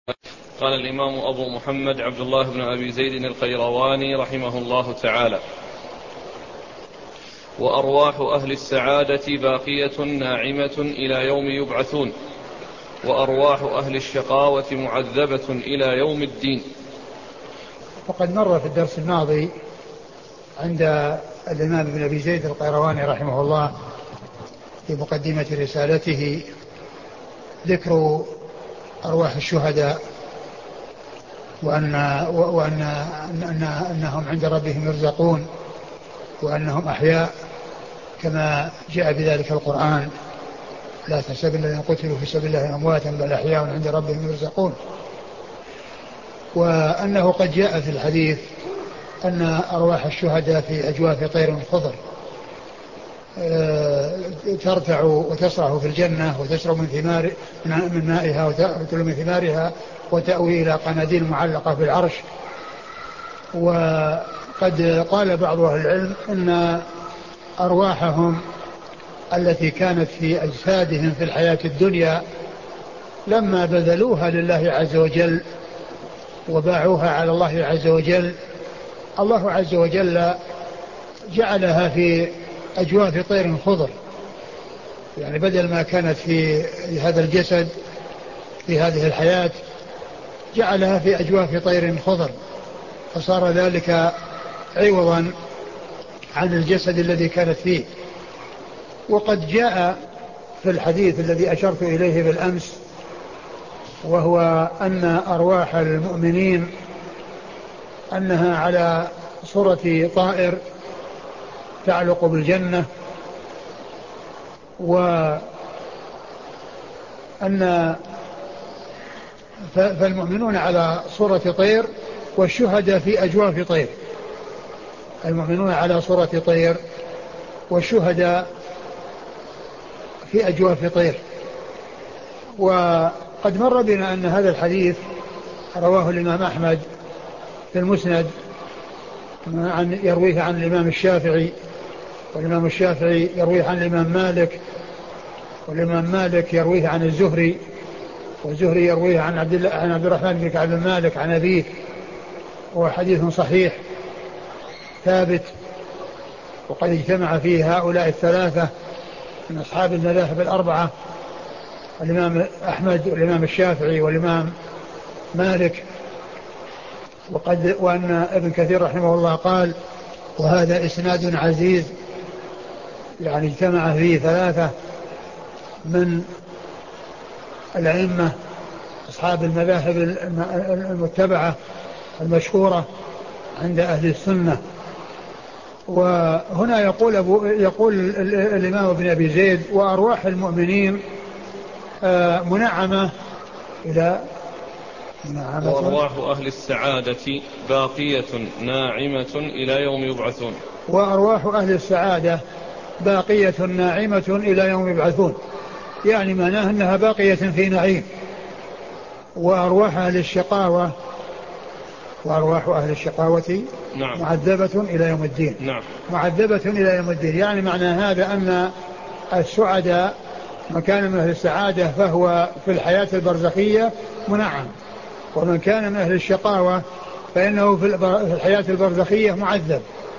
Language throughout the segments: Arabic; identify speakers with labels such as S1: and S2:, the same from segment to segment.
S1: قال الإمام أبو محمد عبد الله بن أبي زيد القيرواني رحمه الله تعالى: وأرواح أهل السعادة باقية ناعمة إلى يوم يبعثون، وأرواح أهل الشقاوة معذبة إلى يوم الدين.
S2: وقد مر في الدرس الماضي عند الإمام ابن أبي زيد القيرواني رحمه الله في مقدمة رسالته ذكر أرواح الشهداء وأنهم عند ربهم يرزقون، وأنهم أحياء كما جاء بذلك القرآن: لا تحسبن الذين قتلوا في سبيل الله أمواتا بل أحياء عند ربهم يرزقون. وأنه قد جاء في الحديث أن أرواح الشهداء في أجواف طير خضر ترتع وتسرح في الجنة وتشرب من مائها وتأكل من ثمارها وتأوي إلى قناديل معلقة في العرش. وقد قال بعض أهل العلم أن أرواحهم التي كانت في أجسادهم في الحياة الدنيا لما بذلوها لله عز وجل وباعوها على الله عز وجل، الله عز وجل جعلها في أجواف طير خضر، يعني بدل ما كانت في هذا الجسد في هذه الحياة جعلها في أجواف طير خضر، فصار ذلك عوضا عن الجسد الذي كانت فيه. وقد جاء في الحديث الذي أشرت إليه بالأمس، وهو أن أرواح المؤمنين أنها على صورة طائر تعلق بالجنة، فالمؤمنون على صورة طير والشهداء في أجواف طير. المؤمنون على صورة طير والشهداء في أجواف طير. وقد مر بنا أن هذا الحديث رواه الإمام أحمد في المسند، يرويه عن الإمام الشافعي، والإمام الشافعي يرويه عن الإمام مالك، والإمام مالك يرويه عن الزهري، والزهري يرويه عن عبد الرحمن بن كعب بن مالك عن أبيه، وهو حديث صحيح ثابت. وقد اجتمع فيه هؤلاء الثلاثة من أصحاب المذاهب الأربعة: الإمام أحمد والإمام الشافعي والإمام مالك. وأن ابن كثير رحمه الله قال: وهذا إسناد عزيز، يعني اجتمع فيه ثلاثة من الأئمة أصحاب المذاهب المتبعة المشهورة عند أهل السنة. وهنا يقول الإمام ابن أبي زيد: وأرواح المؤمنين منعمة إلى
S1: وأرواح أهل السعادة باقية ناعمة إلى يوم يبعثون.
S2: وأرواح أهل السعادة باقية ناعمة إلى يوم يبعثون، يعني معناه أنها باقية في نعيم. وأرواح أهل الشقاوة
S1: نعم.
S2: معذبة إلى يوم الدين.
S1: نعم.
S2: معذبة إلى يوم الدين، يعني معنى هذا أن السعداء من كان من أهل السعادة فهو في الحياة البرزخية منعم، ومن كان من أهل الشقاوة فإنه في الحياة البرزخية معذب.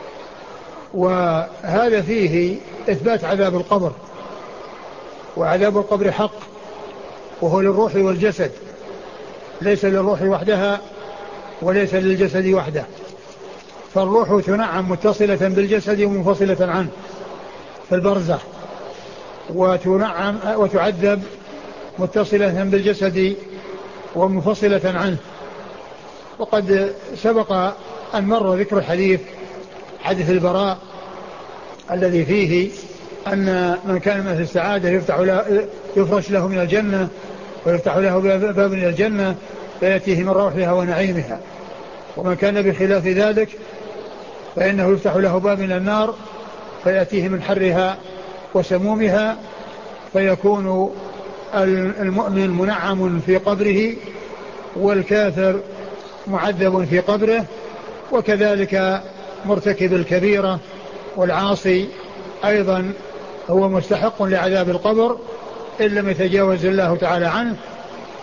S2: وهذا فيه إثبات عذاب القبر، وعذاب القبر حق، وهو للروح والجسد، ليس للروح وحدها وليس للجسد وحده. فالروح تنعم متصلة بالجسد ومنفصلة عنه في البرزخ، وتنعم وتعذب متصلة بالجسد ومنفصلة عنه. وقد سبق أن مر ذكر حديث البراء الذي فيه أن من كان من أهل السعادة يفرش له من الجنة ويفتح له باب من الجنة فيأتيه من روحها ونعيمها، ومن كان بخلاف ذلك فإنه يفتح له باب من النار فيأتيه من حرها وسمومها، فيكون المؤمن منعم في قبره والكافر معذب في قبره، وكذلك مرتكب الكبيرة والعاصي أيضا هو مستحق لعذاب القبر إن لم يتجاوز الله تعالى عنه.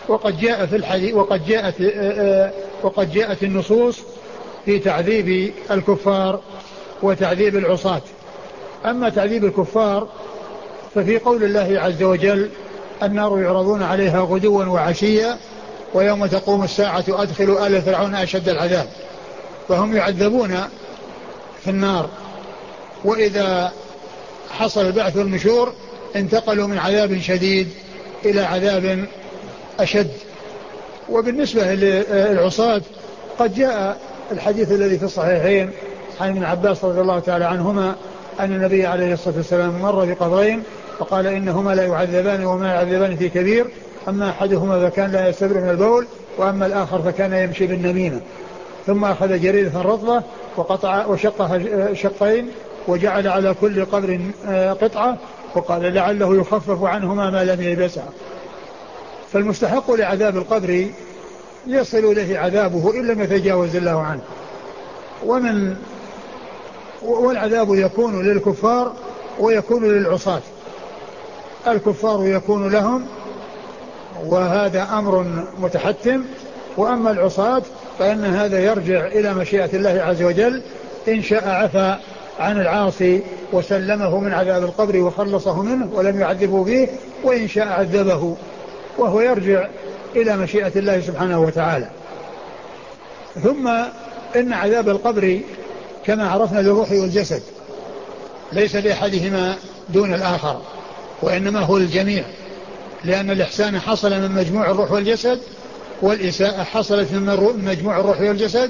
S2: وقد جاء في الحديث وقد جاءت النصوص في تعذيب الكفار وتعذيب العصاة. أما تعذيب الكفار ففي قول الله عز وجل: النار يعرضون عليها غدوا وعشيا ويوم تقوم الساعة أدخلوا آل فرعون أشد العذاب. فهم يعذبون في النار، وإذا حصل البعث والنشور انتقلوا من عذاب شديد إلى عذاب أشد. وبالنسبة للعصاة قد جاء الحديث الذي في الصحيحين عن ابن عباس رضي الله تعالى عنهما أن النبي عليه الصلاة والسلام مر بقبرين فقال: إنهما لا يعذبان وما يعذبان في كبير، أما أحدهما فكان لا يستبر من البول، وأما الآخر فكان يمشي بالنميمة. ثم أخذ جريدة رطبة وقطع وشقها شقين وجعل على كل قبر قطعة، وقال: لعله يخفف عنهما ما لم يلبسها. فالمستحق لعذاب القبر يصل إليه عذابه إن لم يتجاوز الله عنه. والعذاب يكون للكفار ويكون للعصاة. الكفار يكون لهم وهذا أمر متحتم، وأما العصاة فإن هذا يرجع إلى مشيئة الله عز وجل، إن شاء عفى عن العاصي وسلمه من عذاب القبر وخلصه منه ولم يعذبه فيه، وإن شاء عذبه، وهو يرجع إلى مشيئة الله سبحانه وتعالى. ثم إن عذاب القبر كما عرفنا للروح والجسد، ليس لأحدهما دون الآخر، وإنما هو الجميع، لأن الإحسان حصل من مجموع الروح والجسد، والإساءة حصلت من مجموع الروح والجسد.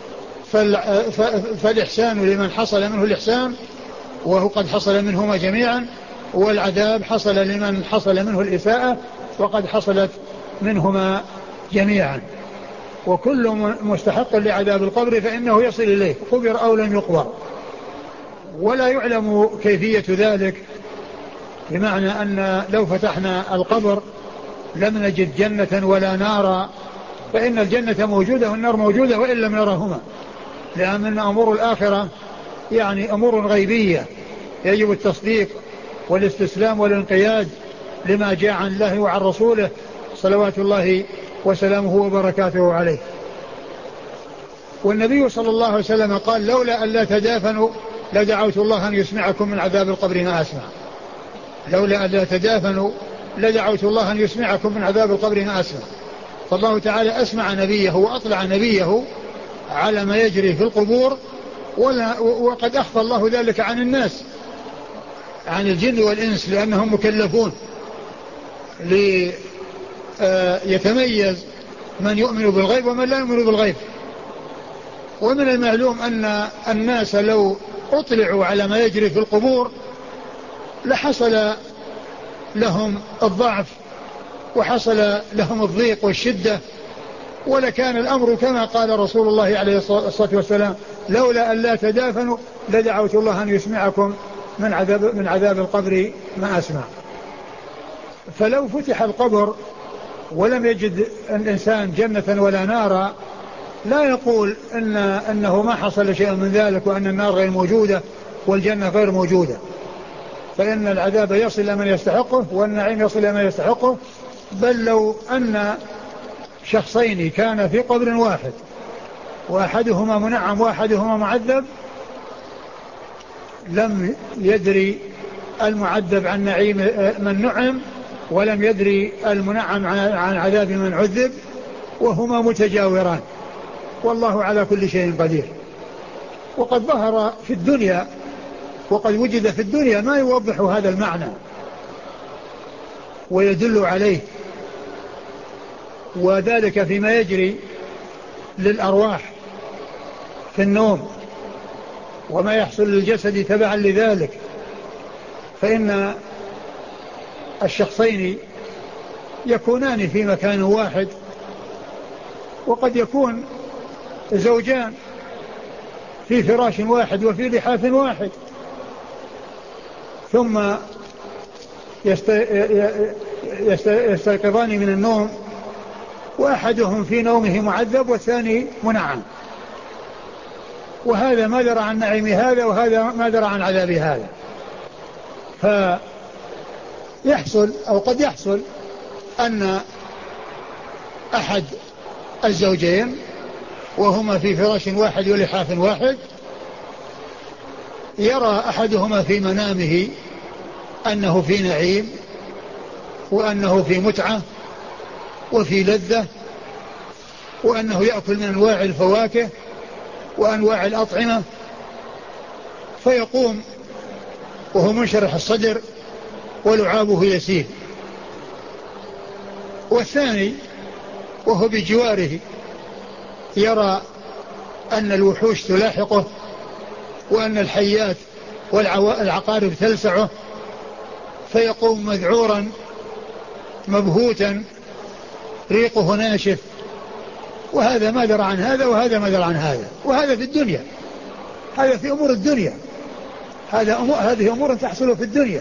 S2: فالإحسان لمن حصل منه الإحسان وهو قد حصل منهما جميعا، والعذاب حصل لمن حصل منه الإساءة وقد حصلت منهما جميعا. وكل مستحق لعذاب القبر فإنه يصل إليه قبر أو لم يقبر، ولا يعلم كيفية ذلك، بمعنى أن لو فتحنا القبر لم نجد جنة ولا نارا، فإن الجنة موجودة والنار موجودة وإن لم نرهما، لأن أمور الآخرة يعني أمور غيبية يجب التصديق والاستسلام والانقياد لما جاء عن الله وعن رسوله صلوات الله وسلامه وبركاته عليه. والنبي صلى الله عليه وسلم قال: لولا أن لا تدافنوا لدعوت الله أن يسمعكم من عذاب القبر ما أسمع. لولا أن لا تدافنوا لدعوت الله أن يسمعكم من عذاب القبر ما أسمع. فالله تعالى أسمع نبيه وأطلع نبيه على ما يجري في القبور، وقد أخفى الله ذلك عن الناس، عن الجن والإنس، لأنهم مكلفون ليتميز من يؤمن بالغيب ومن لا يؤمن بالغيب. ومن المعلوم أن الناس لو أطلعوا على ما يجري في القبور لحصل لهم الضعف وحصل لهم الضيق والشدة، ولكان الأمر كما قال رسول الله عليه الصلاة والسلام: لولا أن لا تدافنوا لدعوت الله أن يسمعكم من عذاب القبر ما أسمع. فلو فتح القبر ولم يجد الإنسان جنة ولا نارا لا يقول أنه ما حصل شيء من ذلك، وأن النار غير موجودة والجنة غير موجودة، فإن العذاب يصل إلى من يستحقه والنعيم يصل إلى من يستحقه. بل لو أن شخصين كان في قبر واحد وأحدهما منعم وأحدهما معذب، لم يدري المعذب عن نعيم من نعم، ولم يدري المنعم عن عذاب من عذب، وهما متجاوران، والله على كل شيء قدير. وقد ظهر في الدنيا وقد وجد في الدنيا ما يوضح هذا المعنى ويدل عليه، وذلك فيما يجري للأرواح في النوم وما يحصل للجسد تبعا لذلك. فإن الشخصين يكونان في مكان واحد، وقد يكون زوجان في فراش واحد وفي لحاف واحد، ثم يستيقظان من النوم وأحدهم في نومه معذب والثاني منعم، وهذا ما درى عن نعيم هذا وهذا ما درى عن عذاب هذا. فيحصل أو قد يحصل أن أحد الزوجين وهما في فراش واحد ولحاف واحد، يرى أحدهما في منامه أنه في نعيم وأنه في متعة وفي لذة، وأنه يأكل من أنواع الفواكه وأنواع الأطعمة، فيقوم وهو منشرح الصدر ولعابه يسيل. والثاني وهو بجواره يرى أن الوحوش تلاحقه وأن الحيات والعقارب تلسعه، فيقوم مذعورا مبهوتا ريقه ناشف، وهذا ما درى عن هذا وهذا ما درى عن هذا، وهذا في الدنيا، هذا في أمور الدنيا، هذه أمور تحصل في الدنيا.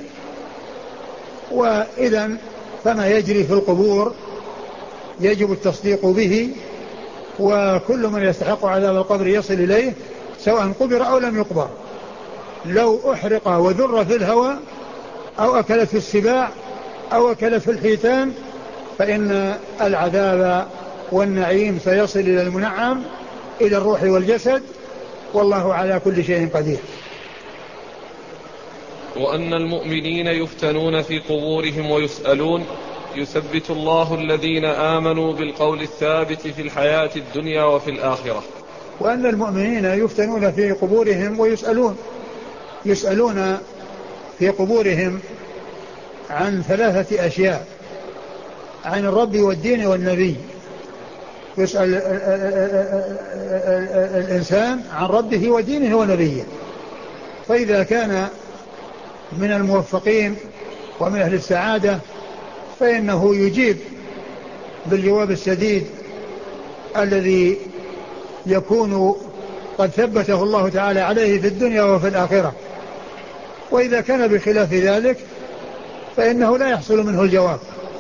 S2: وإذا فما يجري في القبور يجب التصديق به، وكل من يستحق عذاب القبر يصل إليه سواء قبر أو لم يقبر، لو أحرق وذر في الهواء أو أكلت السباع أو أكلت الحيتان فإن العذاب والنعيم سيصل إلى المنعم، إلى الروح والجسد، والله على كل شيء قدير.
S1: وأن المؤمنين يفتنون في قبورهم ويسألون، يثبت الله الذين آمنوا بالقول الثابت في الحياة الدنيا وفي الآخرة.
S2: وأن المؤمنين يفتنون في قبورهم ويسألون، يسألون في قبورهم عن ثلاثة أشياء: عن الرب والدين والنبي. يسأل الإنسان عن ربه ودينه ونبيه، فإذا كان من الموفقين ومن أهل السعادة فإنه يجيب بالجواب السديد الذي يكون قد ثبته الله تعالى عليه في الدنيا وفي الآخرة. وإذا كان بخلاف ذلك فإنه لا يحصل منه الجواب.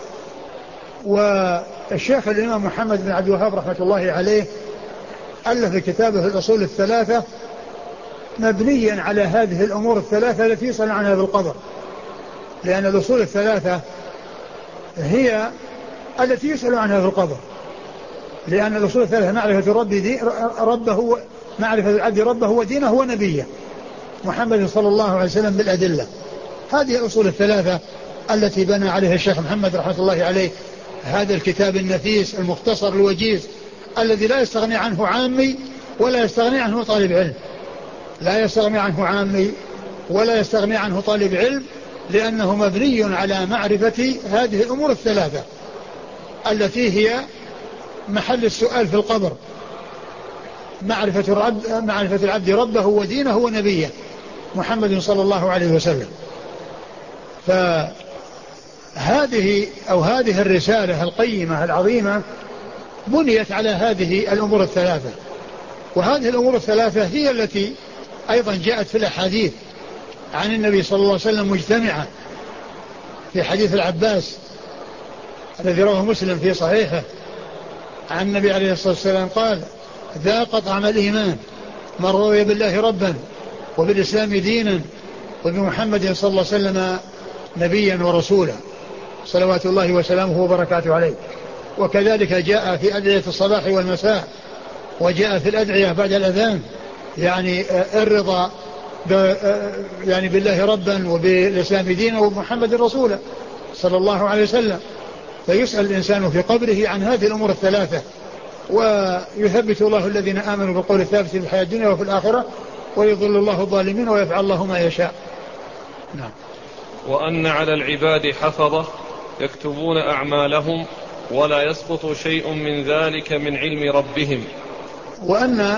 S2: والشيخ الإمام محمد بن عبد الوهاب رحمة الله عليه ألف كتابه الأصول الثلاثة مبنيا على هذه الأمور الثلاثة التي يسأل عنها بالقبر، لأن الأصول الثلاثة هي التي يسأل عنها في القبر، لأن الأصول الثلاثة معرفة ربه، معرفة العبد ربه ودينه ونبيه محمد صلى الله عليه وسلم بالأدلة. هذه الأصول الثلاثة التي بنى عليها الشيخ محمد رحمة الله عليه هذا الكتاب النفيس المختصر الوجيز الذي لا يستغني عنه عامي ولا يستغني عنه طالب علم، لا يستغني عنه عامي ولا يستغني عنه طالب علم، لأنه مبني على معرفة هذه الأمور الثلاثة التي هي محل السؤال في القبر: معرفة العبد ربه ودينه ونبيه محمد صلى الله عليه وسلم. فهذه هذه الرسالة القيمة العظيمة بنيت على هذه الأمور الثلاثة، وهذه الأمور الثلاثة هي التي أيضا جاءت في الأحاديث عن النبي صلى الله عليه وسلم مجتمعة. في حديث العباس الذي رواه مسلم في صحيحه عن النبي عليه الصلاة والسلام قال: ذاق طعم الإيمان من رضي بالله ربا وبالإسلام دينا وبمحمد صلى الله عليه وسلم نبيا ورسولا صلوات الله وسلامه وبركاته عليه. وكذلك جاء في أدعية الصباح والمساء، وجاء في الأدعية بعد الأذان، يعني الرضا يعني بالله ربا وبالإسلام دينا وبمحمد رسولا صلى الله عليه وسلم. فيسأل الإنسان في قبره عن هذه الأمور الثلاثة، ويثبت الله الذين آمنوا بالقول الثابت في الحياة الدنيا وفي الآخرة، ويضل الله الظالمين ويفعل الله ما يشاء. نعم.
S1: وأن على العباد حفظة يكتبون أعمالهم ولا يسقط شيء من ذلك من علم ربهم.
S2: وأن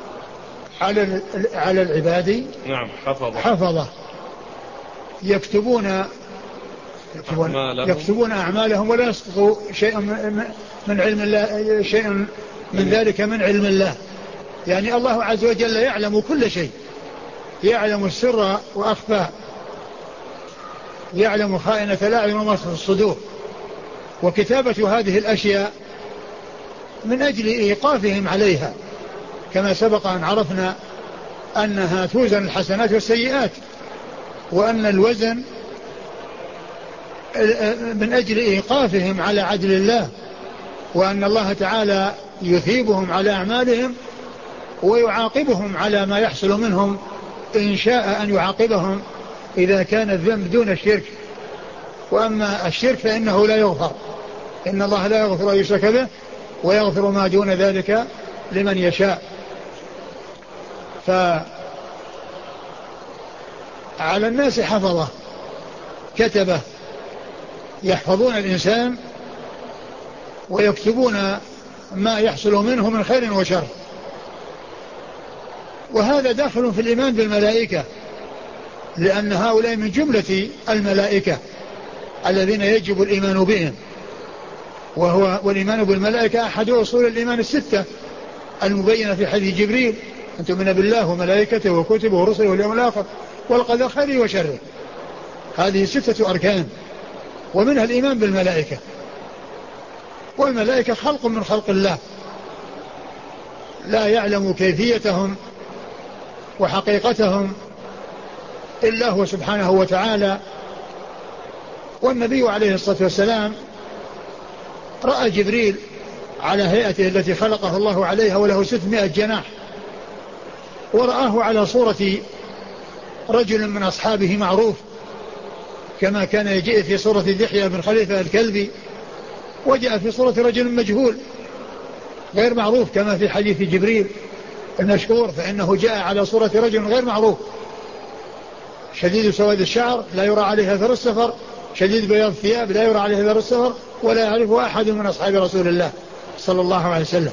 S2: على العباد
S1: نعم
S2: حفظة يكتبون أعمالهم ولا يسقط شيء من علم الله، شيء من ذلك من علم الله. يعني الله عز وجل يعلم كل شيء، يعلم السر وأخفى، يعلم خائنة الأعين وما في الصدور. وكتابة هذه الأشياء من أجل إيقافهم عليها، كما سبق أن عرفنا أنها توزن الحسنات والسيئات، وأن الوزن من أجل إيقافهم على عدل الله وأن الله تعالى يثيبهم على أعمالهم ويعاقبهم على ما يحصل منهم إن شاء أن يعاقبهم إذا كان الذنب دون الشرك. وأما الشرك فإنه لا يغفر، إن الله لا يغفر أن يشرك به ويغفر ما دون ذلك لمن يشاء. فعلى الناس حفظة كتبة يحفظون الإنسان ويكتبون ما يحصل منه من خير وشر. وهذا داخل في الإيمان بالملائكة، لأن هؤلاء من جملة الملائكة الذين يجب الإيمان بهم، والإيمان بالملائكة أحد أصول الإيمان الستة المبينة في حديث جبريل: أن تؤمن بالله وملائكته وكتبه ورسله واليوم الآخر والقدر خيره وشره. هذه 6 أركان، ومنها الإيمان بالملائكة. والملائكة خلق من خلق الله لا يعلم كيفيتهم وحقيقتهم إلا هو سبحانه وتعالى. والنبي عليه الصلاة والسلام رأى جبريل على هيئته التي خلقه الله عليها وله 600 جناح، ورآه على صورة رجل من أصحابه معروف، كما كان يجيء في صورة دحية بن خليفة الكلبي، وجاء في صورة رجل مجهول غير معروف كما في حديث جبريل المشهور، فإنه جاء على صورة رجل غير معروف شديد سواد الشعر لا يرى عليه أثر السفر، شديد بياض الثياب لا يرى عليه أثر السفر، ولا يعرفه أحد من أصحاب رسول الله صلى الله عليه وسلم.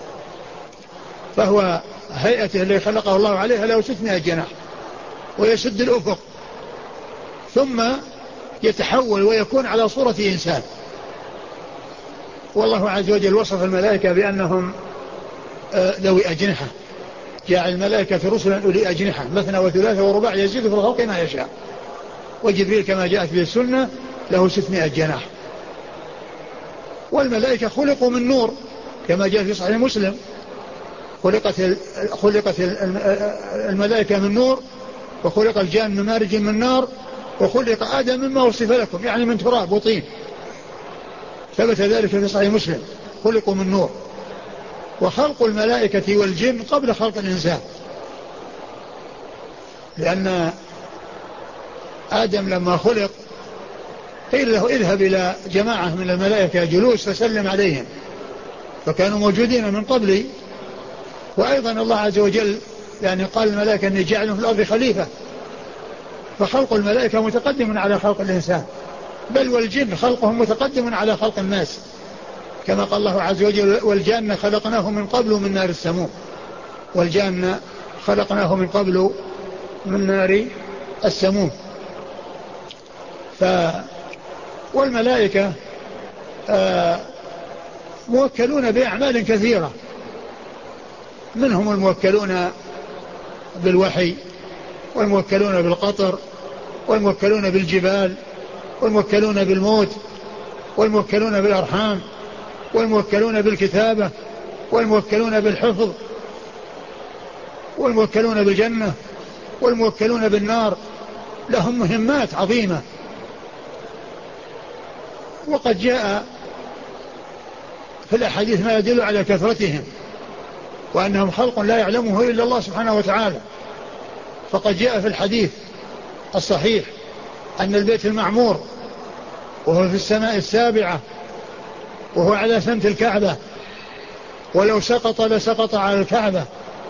S2: فهو هيئته التي خلقه الله عليها له 600 جناح، ويسد الأفق ثم يتحول ويكون على صورة إنسان. والله عز وجل وصف الملائكة بأنهم ذوي أجنحة، جاء الملائكة رسلا أولي أجنحة مثنى وثلاثة ورباع يزيد في الخلق ما يشاء. وجبريل كما جاءت به السنة له 600 جناح. والملائكة خلقوا من نور كما جاء في صحيح مسلم: خلقت الملائكة من نور، وخلق الجان من مارج من نار، وخلق آدم مما وصف لكم، يعني من تراب وطين. ثبت ذلك في صحيح مسلم: خلقوا من نور. وخلق الملائكة والجن قبل خلق الإنسان، لأن آدم لما خلق قيل له: اذهب إلى جماعة من الملائكة جلوس فسلم عليهم، فكانوا موجودين من قبل. وأيضا الله عز وجل يعني قال الملائكة أني جاعل في الأرض خليفة، فخلق الملائكة متقدم على خلق الإنسان، بل والجن خلقهم متقدم على خلق الناس، كما قال الله عز وجل: والجان خلقناه من قبل من نار السموم. والجان خلقناه من قبل من نار السموم. والملائكة موكلون بأعمال كثيرة، منهم الموكلون بالوحي، والموكلون بالقطر، والموكلون بالجبال، والموكلون بالموت، والموكلون بالأرحام، والموكلون بالكتابة، والموكلون بالحفظ، والموكلون بالجنة، والموكلون بالنار. لهم مهمات عظيمة. وقد جاء في الأحاديث ما يدل على كثرتهم، وأنهم خلق لا يعلمه إلا الله سبحانه وتعالى. فقد جاء في الحديث الصحيح أن البيت المعمور وهو في السماء السابعة وهو على سمت الكعبة، ولو سقط لسقط على الكعبة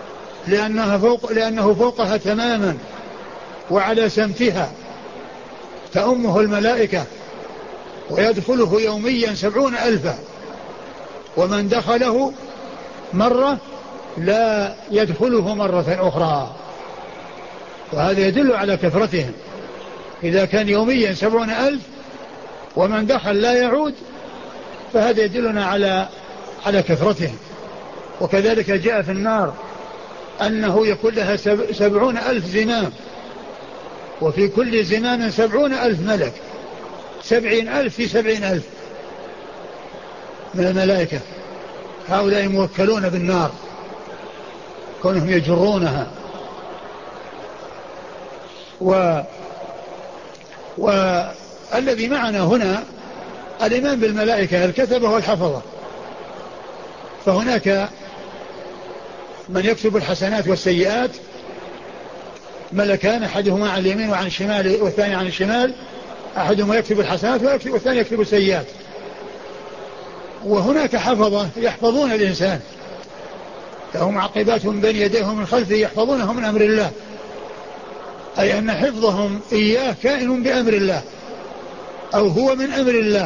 S2: لأنه فوقها تماما وعلى سمتها، تأمه الملائكة، ويدخله يوميا 70,000، ومن دخله مرة لا يدخله مرة أخرى. وهذا يدل على كثرتهم. إذا كان يوميا 70,000 ومن دخل لا يعود، فهذا يدلنا على كثرتهم. وكذلك جاء في النار أنه يكون لها 70,000 زمام، وفي كل زمام 70,000 ملك، 70,000 في 70,000 من الملائكة. هؤلاء موكلون بالنار كونهم يجرونها. والذي معنا هنا الإيمان بالملائكة الكتبة والحفظة، فهناك من يكتب الحسنات والسيئات، ملكان أحدهما عن اليمين وعن الشمال والثاني عن الشمال، أحدهما يكتب الحسنات والثاني يكتب السيئات. وهناك حفظة يحفظون الإنسان، لهم معقبات من بين يديه ومن خلفه يحفظونه من أمر الله، أي أن حفظهم إياه كائن بأمر الله أو هو من أمر الله.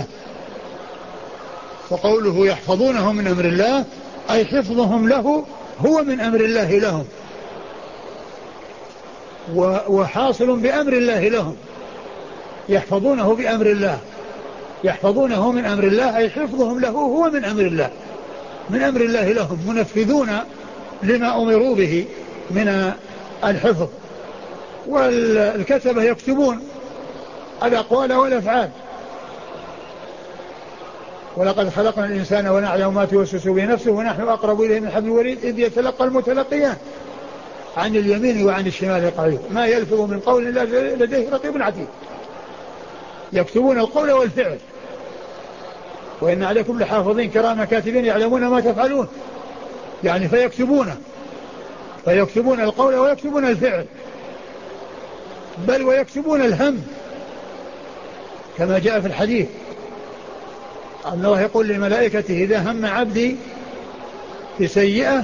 S2: فقوله يحفظونه من أمر الله أي حفظهم له هو من أمر الله لهم، وحاصل بأمر الله لهم، يحفظونه بأمر الله، يحفظونه من أمر الله أي حفظهم له هو من أمر الله، من أمر الله لهم، منفذون لما أمروا به من الحفظ. والكتبة يكتبون الأقوال والأفعال. ولقد خلقنا الإنسان ونعلم ما توسوس به نفسه ونحن أقرب إليه من حبل الوريد إذ يتلقى المتلقيان عن اليمين وعن الشمال قعيد ما يلفظ من قول إلا لديه رقيب عتيد. يكتبون القول والفعل. وإن عليكم لحافظين كرام كاتبين يعلمون ما تفعلون، يعني فيكتبون القول ويكتبون الفعل، بل ويكتبون الهم كما جاء في الحديث أن الله يقول لملائكته إذا هم عبدي بسيئة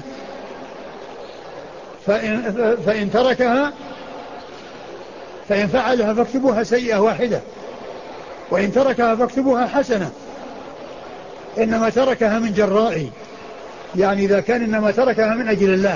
S2: فإن تركها فإن فعلها فاكتبوها سيئة واحدة وإن تركها فاكتبوها حسنة، إنما تركها من جرائي، يعني إذا كان إنما تركها من أجل الله.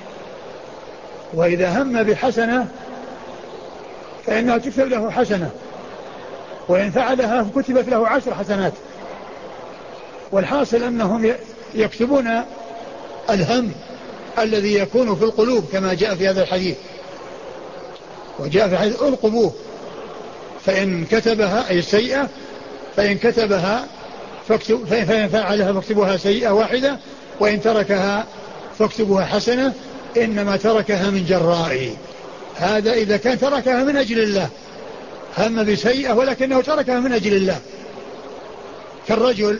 S2: وإذا هم بحسنة فإنها تكتب له حسنة وإن فعلها فكتبت له 10 حسنات. والحاصل أنهم يكتبون الهم الذي يكون في القلوب كما جاء في هذا الحديث. وجاء في الحديث ألقبوه، فإن كتبها أي السيئة فإن كتبها فإن فعلها فاكتبوها سيئة واحدة وإن تركها فاكتبوها حسنة، إنما تركها من جرائي. هذا إذا كان تركها من أجل الله، هم بسيئة ولكنه تركها من أجل الله، كالرجل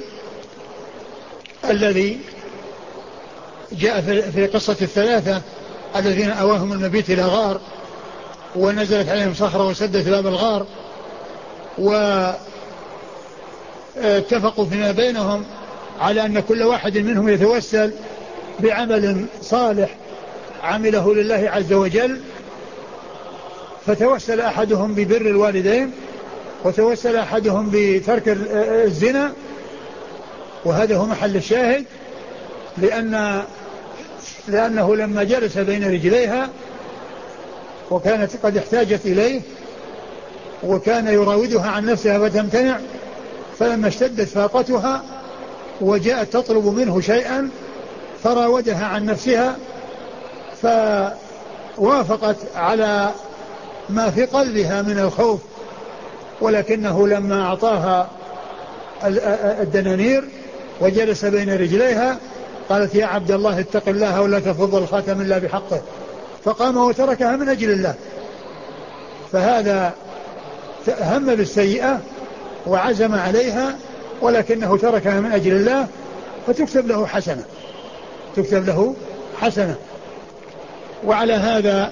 S2: الذي جاء في قصة الثلاثة الذين أواهم المبيت إلى غار ونزلت عليهم صخرة وسدت باب الغار، واتفقوا فيما بينهم على أن كل واحد منهم يتوسل بعمل صالح عمله لله عز وجل. فتوسل أحدهم ببر الوالدين وتوسل أحدهم بترك الزنا، وهذا هو محل الشاهد، لأنه لما جلس بين رجليها وكانت قد احتاجت إليه وكان يراودها عن نفسها فتمتنع، فلما اشتدت فاقتها وجاءت تطلب منه شيئا فراودها عن نفسها فوافقت على ما في قلبها من الخوف، ولكنه لما أعطاها الدنانير وجلس بين رجليها قالت يا عبد الله اتق الله ولا تفض الخاتم إلا بحقه، فقام وتركها من أجل الله. فهذا هم بالسيئة وعزم عليها ولكنه تركها من أجل الله، فتكتب له حسنة، تكتب له حسنة. وعلى هذا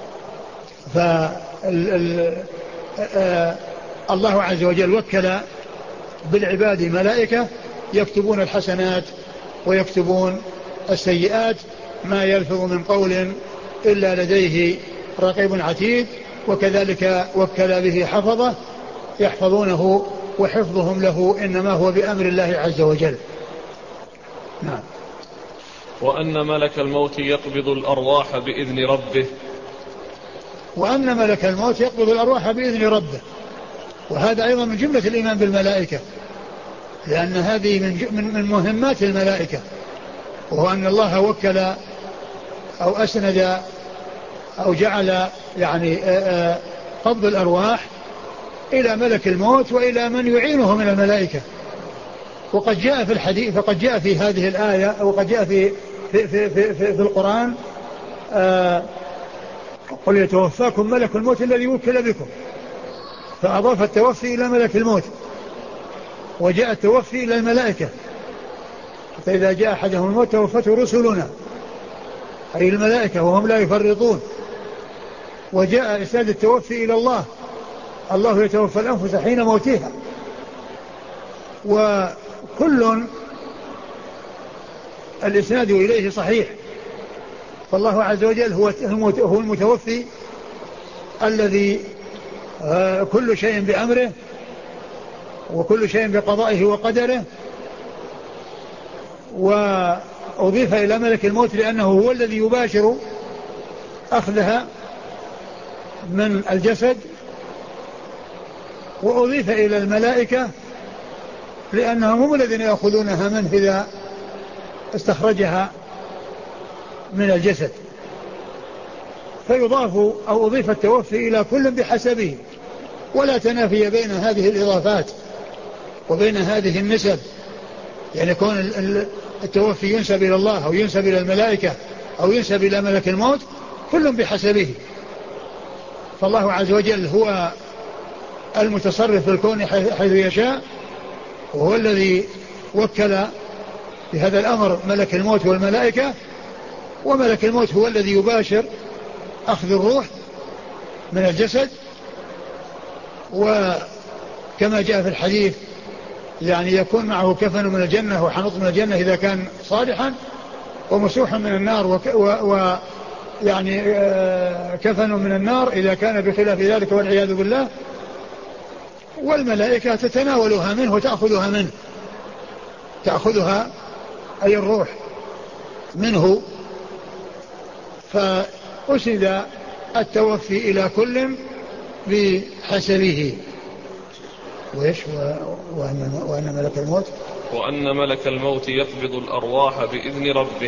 S2: الله عز وجل وكل بالعباد ملائكة يكتبون الحسنات ويكتبون السيئات، ما يلفظ من قول إلا لديه رقيب عتيد. وكذلك وكل به حفظة يحفظونه، وحفظهم له إنما هو بأمر الله عز وجل. نعم.
S1: وأن ملك الموت يقبض الأرواح بإذن ربه.
S2: وأن ملك الموت يقبض الأرواح بإذن ربه، وهذا أيضا من جملة الإيمان بالملائكة، لأن هذه من مهمات الملائكة، وهو أن الله وكل أو أسند أو جعل يعني قبض الأرواح إلى ملك الموت وإلى من يعينه من الملائكة. وقد جاء في الحديث، فقد جاء في هذه الآية أو قد جاء في القرآن قل يتوفاكم ملك الموت الذي وكل بكم، فأضاف التوفي إلى ملك الموت، وجاء التوفي إلى الملائكة. فإذا جاء أحدهم الموت توفته رسلنا أي الملائكة وهم لا يفرطون. وجاء إسناد التوفي إلى الله، الله يتوفى الأنفس حين موتها. وكل الإسناد إليه صحيح، فالله عز وجل هو المتوفي الذي كل شيء بأمره وكل شيء بقضائه وقدره. وأضيف إلى ملك الموت لأنه هو الذي يباشر أخذها من الجسد، وأضيف إلى الملائكة لأنهم هم الذين يأخذونها منه إذا استخرجها من الجسد. فيضاف أو أضيف التوفي إلى كل بحسبه، ولا تنافي بين هذه الإضافات وبين هذه النسب، يعني يكون التوفي ينسب إلى الله أو ينسب إلى الملائكة أو ينسب إلى ملك الموت، كل بحسبه. فالله عز وجل هو المتصرف في الكون حيث يشاء، وهو الذي وكل بهذا الأمر ملك الموت والملائكة، وملك الموت هو الذي يباشر أخذ الروح من الجسد. وكما جاء في الحديث يعني يكون معه كفن من الجنة وحنوط من الجنة إذا كان صالحا، ومسوح من النار يعني كفن من النار إذا كان بخلاف ذلك والعياذ بالله. والملائكة تتناولها منه وتأخذها منه، تأخذها أي الروح منه. فأسد التوفي إلى كل بحسبه. وأن ملك الموت
S1: وأن ملك الموت يقبض الأرواح بإذن ربه.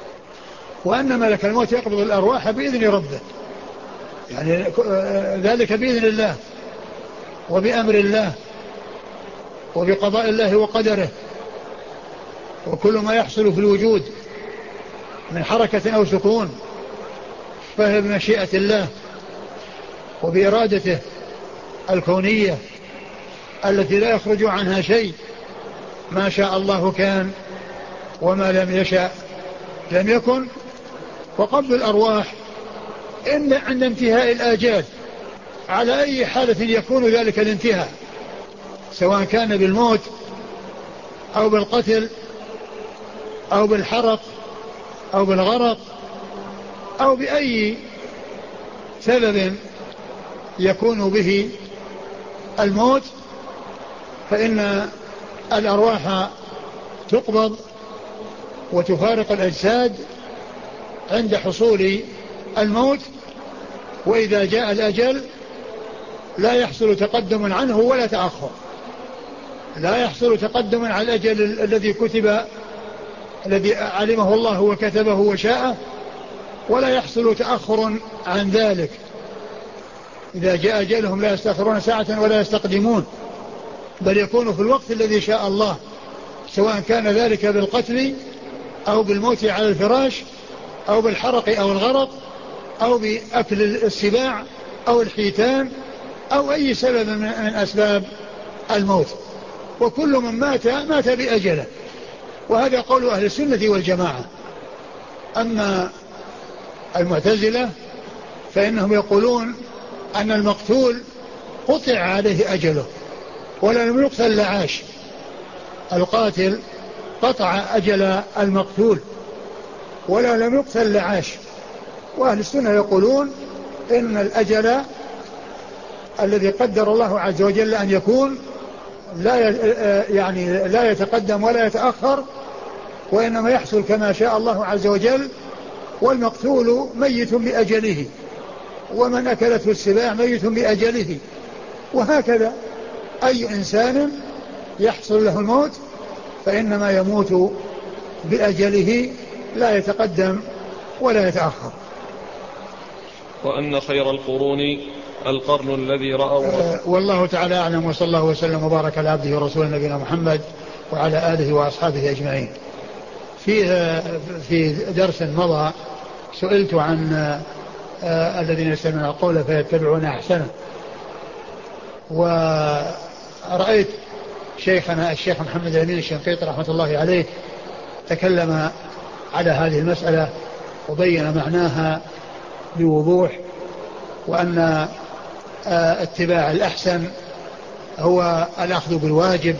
S2: وأن ملك الموت يقبض الأرواح بإذن ربه، يعني ذلك بإذن الله وبأمر الله وبقضاء الله وقدره. وكل ما يحصل في الوجود من حركة أو سكون فهي بمشيئة الله وبإرادته الكونية التي لا يخرج عنها شيء. ما شاء الله كان وما لم يشاء لم يكن. وقبض الأرواح إن عند انتهاء الآجال على أي حالة يكون ذلك الانتهاء، سواء كان بالموت أو بالقتل أو بالحرق أو بالغرق أو بأي سبب يكون به الموت، فإن الأرواح تقبض وتفارق الأجساد عند حصول الموت. وإذا جاء الأجل لا يحصل تقدم عنه ولا تأخر، لا يحصل تقدم على الأجل الذي كتب الذي علمه الله وكتبه وشاءه، ولا يحصل تأخر عن ذلك. إذا جاء أجلهم لا يستأخرون ساعة ولا يستقدمون، بل يكون في الوقت الذي شاء الله، سواء كان ذلك بالقتل أو بالموت على الفراش أو بالحرق أو الغرق أو بأكل السباع أو الحيتان أو أي سبب من أسباب الموت. وكل من مات بأجله، وهذا قول أهل السنة والجماعة. أما المعتزلة فإنهم يقولون أن المقتول قطع عليه أجله ولا لم يقتل لعاش. القاتل قطع أجل المقتول ولا لم يقتل لعاش. وأهل السنة يقولون إن الأجل الذي قدر الله عز وجل أن يكون لا يتقدم ولا يتأخر، وإنما يحصل كما شاء الله عز وجل. والمقتول ميت بأجله، ومن أكلته السباع ميت بأجله، وهكذا أي إنسان يحصل له الموت فإنما يموت بأجله، لا يتقدم ولا يتأخر.
S1: وأن خير القرون القرن الذي رأوا.
S2: والله تعالى أعلم، وصلى الله وسلم وبارك على عبده ورسوله نبينا محمد وعلى آله وأصحابه أجمعين. في درس مضى سئلت عن الذين يستمعون القول فيتبعون أحسنه، ورأيت شيخنا الشيخ محمد الأمين الشنقيطي رحمة الله عليه تكلم على هذه المسألة وبين معناها بوضوح، وأن اتباع الأحسن هو الأخذ بالواجب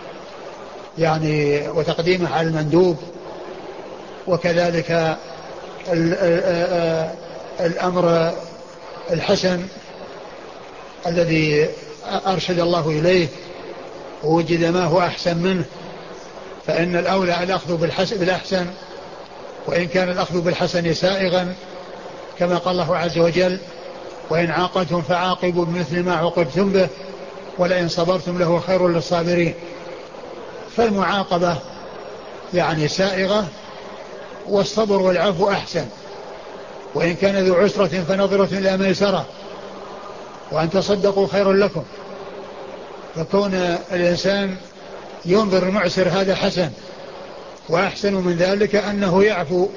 S2: يعني وتقديمه على المندوب، وكذلك الأمر الحسن الذي أرشد الله إليه ووجد ما هو أحسن منه، فإن الأولى الأخذ بالأحسن، وإن كان الأخذ بالحسن سائغا كما قال الله عز وجل: وإن عاقبتم فعاقبوا بمثل ما عوقبتم به ولئن صبرتم لهو خير للصابرين. فالمعاقبة يعني سائغة، والصبر والعفو أحسن، وإن كان ذو عسرة فنظرة إلى ميسرة، وأن تصدقوا خير لكم. فكون الإنسان ينظر المعسر هذا حسن، وأحسن من ذلك أنه يعفو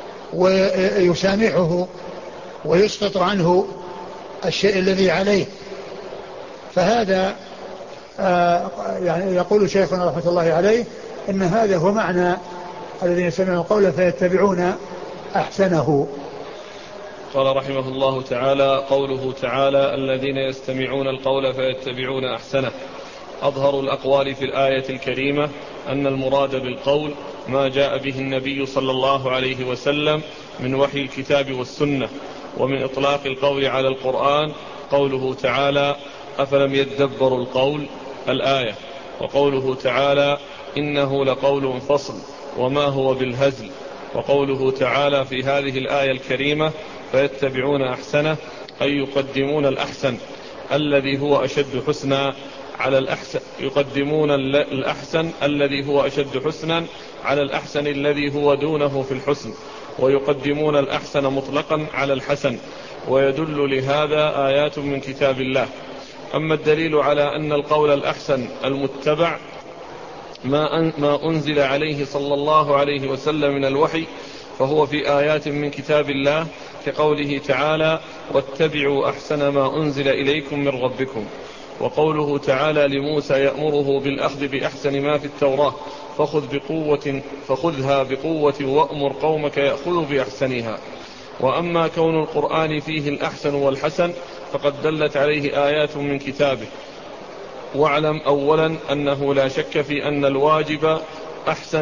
S2: ويسامحه ويسقط عنه الشيء الذي عليه. فهذا يعني يقول شيخنا رحمة الله عليه إن هذا هو معنى الذين يستمعون القول فيتبعون أحسنه.
S1: قال رحمه الله تعالى: قوله تعالى: الذين يستمعون القول فيتبعون أحسنه. أظهر الأقوال في الآية الكريمة أن المراد بالقول ما جاء به النبي صلى الله عليه وسلم من وحي الكتاب والسنة. ومن إطلاق القول على القرآن قوله تعالى: أفلم يدبروا القول الآية. وقوله تعالى: إنه لقول فصل وما هو بالهزل. وقوله تعالى في هذه الآية الكريمة: فيتبعون أحسنه، أي يقدمون الأحسن الذي هو أشد حسنا على الأحسن، يقدمون الأحسن الذي هو أشد حسنا على الأحسن الذي هو دونه في الحسن، ويقدمون الأحسن مطلقا على الحسن. ويدل لهذا آيات من كتاب الله. أما الدليل على أن القول الأحسن المتبع ما أنزل عليه صلى الله عليه وسلم من الوحي فهو في آيات من كتاب الله، كقوله تعالى: واتبعوا أحسن ما أنزل إليكم من ربكم. وقوله تعالى لموسى يأمره بالأخذ بأحسن ما في التوراة فخذها بقوة وأمر قومك يأخذوا بأحسنها. وأما كون القرآن فيه الأحسن والحسن فقد دلت عليه آيات من كتابه. واعلم أولا أنه لا شك في أن الواجب أحسن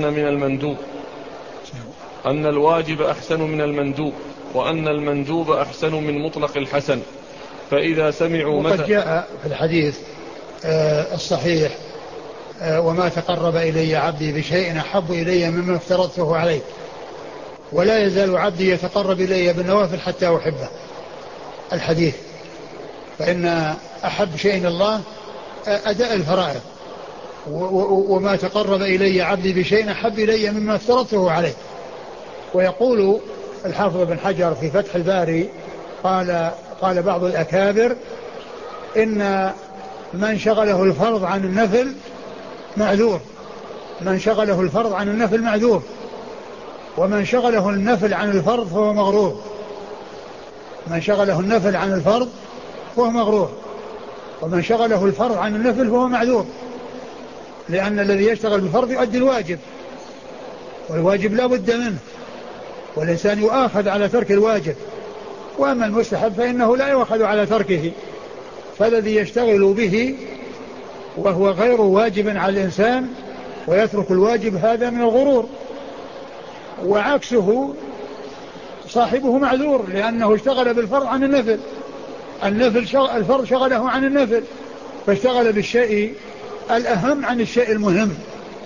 S1: من المندوب، وأن المندوب أحسن من مطلق الحسن. فإذا سمعوا
S2: وقد جاء في الحديث الصحيح: وما تقرب إلي عبدي بشيء أحب إلي مما افترضته عليه، ولا يزال عبدي يتقرب إلي بالنوافل حتى أحبه. الحديث. فإن أحب شيء الله أداء الفرائض، وما تقرب إلي عبدي بشيء أحب إلي مما افترضته عليه. ويقول الحافظ بن حجر في فتح الباري قال بعض الأكابر: إن من شغله الفرض عن النفل معذور، من شغله الفرض عن النفل معذور، ومن شغله النفل عن الفرض فهو مغرور. من شغله النفل عن الفرض فهو مغرور، ومن شغله الفرض عن النفل فهو معذور، لأن الذي يشتغل بالفرض يؤدي الواجب، والواجب لا بد منه، والإنسان يؤاخذ على ترك الواجب. وأما المستحب فإنه لا يؤاخذ على تركه. فالذي يشتغل به وهو غير واجب على الإنسان ويترك الواجب هذا من الغرور. وعكسه صاحبه معذور، لأنه اشتغل بالفرض عن النفل، الفرض شغله عن النفل، فاشتغل بالشيء الأهم عن الشيء المهم.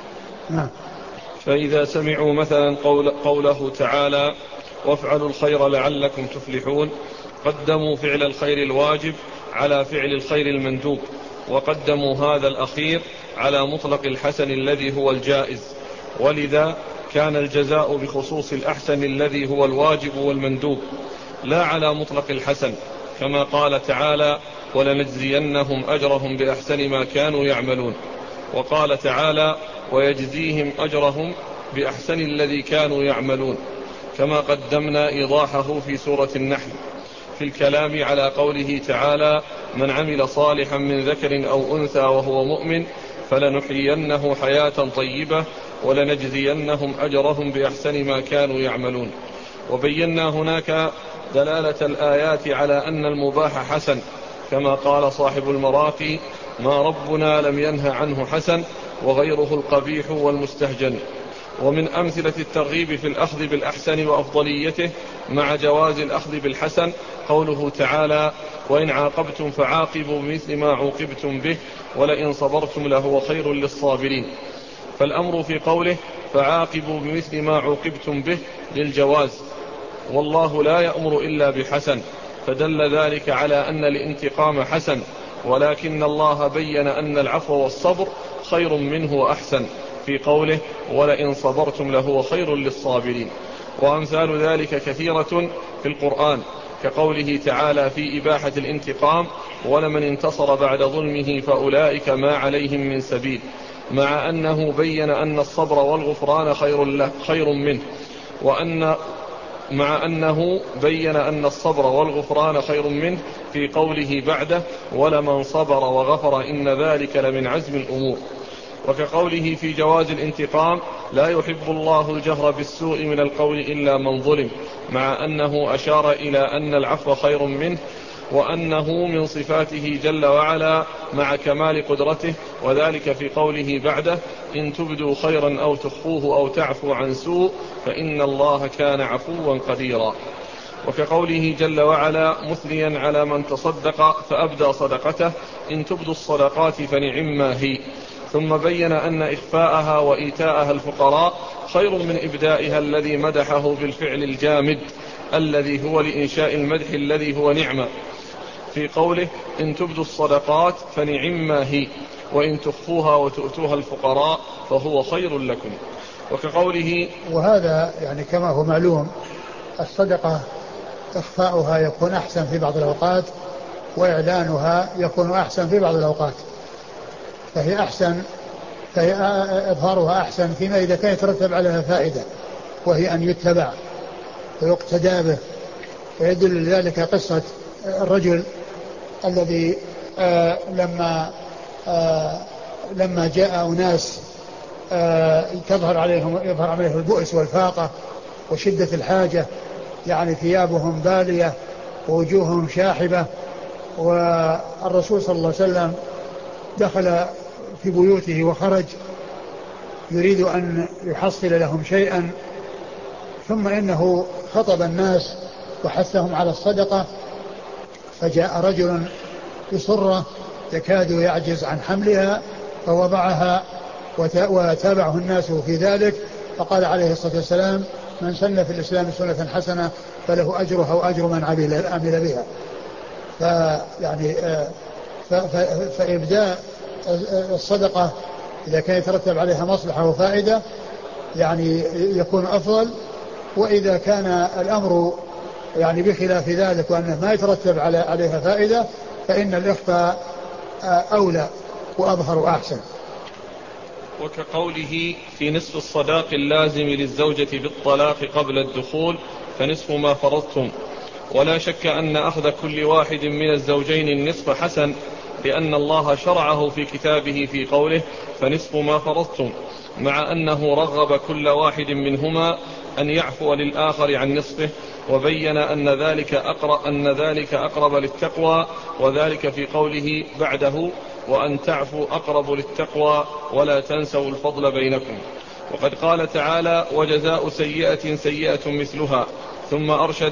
S1: فإذا سمعوا مثلا قوله تعالى: وافعلوا الخير لعلكم تفلحون، قدموا فعل الخير الواجب على فعل الخير المندوب، وقدموا هذا الأخير على مطلق الحسن الذي هو الجائز. ولذا كان الجزاء بخصوص الأحسن الذي هو الواجب والمندوب، لا على مطلق الحسن، كما قال تعالى: ولنجزينهم أجرهم بأحسن ما كانوا يعملون. وقال تعالى: ويجزيهم أجرهم بأحسن الذي كانوا يعملون، كما قدمنا إيضاحه في سورة النحل في الكلام على قوله تعالى: من عمل صالحا من ذكر أو أنثى وهو مؤمن فلنحيينه حياة طيبة ولنجزينهم أجرهم بأحسن ما كانوا يعملون. وبينا هناك دلالة الآيات على أن المباح حسن، كما قال صاحب المراقي: ما ربنا لم ينه عنه حسن وغيره القبيح والمستهجن. ومن أمثلة الترغيب في الأخذ بالأحسن وأفضليته مع جواز الأخذ بالحسن قوله تعالى: وإن عاقبتم فعاقبوا بمثل ما عوقبتم به ولئن صبرتم لهو خير للصابرين. فالأمر في قوله فعاقبوا بمثل ما عوقبتم به للجواز، والله لا يأمر إلا بحسن، فدل ذلك على أن الانتقام حسن، ولكن الله بين أن العفو والصبر خير منه وأحسن في قوله: ولئن صبرتم لهو خير للصابرين. وأمثال ذلك كثيرة في القرآن، كقوله تعالى في إباحة الانتقام: ولمن انتصر بعد ظلمه فأولئك ما عليهم من سبيل، مع أنه بين أن الصبر والغفران خير منه، مع أنه بين أن الصبر والغفران خير منه في قوله بعده: ولمن صبر وغفر إن ذلك لمن عزم الأمور. وكقوله في جواز الانتقام: لا يحب الله الجهر بالسوء من القول إلا من ظلم، مع أنه أشار إلى أن العفو خير منه، وأنه من صفاته جل وعلا مع كمال قدرته، وذلك في قوله بعده: إن تبدوا خيرا أو تخفوه أو تعفو عن سوء فإن الله كان عفوا قديرا. وكقوله جل وعلا مثنيا على من تصدق فأبدى صدقته: إن تبدوا الصدقات فنعما هي. ثم بين أن إخفاءها وإيتاءها الفقراء خير من إبدائها الذي مدحه بالفعل الجامد الذي هو لإنشاء المدح الذي هو نعمة، في قوله: إن تبدوا الصدقات فنعما هي، وإن تخفوها وتؤتوها الفقراء فهو خير لكم. وكقوله:
S2: وهذا يعني كما هو معلوم الصدقة إخفاؤها يكون أحسن في بعض الأوقات، وإعلانها يكون أحسن في بعض الأوقات، فهي إظهارها أحسن فيما إذا كان يترتب عليها فائدة، وهي أن يتبع ويقتدى به. ويدل لذلك قصة الرجل الذي لما جاء أناس يظهر عليه البؤس والفاقة وشدة الحاجة، يعني ثيابهم بالية ووجوههم شاحبة، والرسول صلى الله عليه وسلم دخل في بيوته وخرج يريد أن يحصل لهم شيئا، ثم إنه خطب الناس وحثهم على الصدقة، فجاء رجل بصرة يكاد يعجز عن حملها فوضعها، وتابعه الناس في ذلك، فقال عليه الصلاة والسلام: من سن في الإسلام سنة حسنة فله أجرها وأجر من عمل بها. فيعني فإبداء الصدقة إذا كان يترتب عليها مصلحة وفائدة يعني يكون أفضل، وإذا كان الأمر يعني بخلاف ذلك وأنه ما يترتب عليها فائدة فإن الإخفاء أولى وأظهر وأحسن.
S1: وكقوله في نصف الصداق اللازم للزوجة بالطلاق قبل الدخول فنصف ما فرضتم. ولا شك أن أخذ كل واحد من الزوجين النصف حسن، لأن الله شرعه في كتابه في قوله فنصف ما فرضتم، مع أنه رغب كل واحد منهما أن يعفو للآخر عن نصفه، وبين أن ذلك أقرب للتقوى، وذلك في قوله بعده: وأن تعفوا أقرب للتقوى ولا تنسوا الفضل بينكم. وقد قال تعالى: وجزاء سيئة سيئة مثلها، ثم أرشد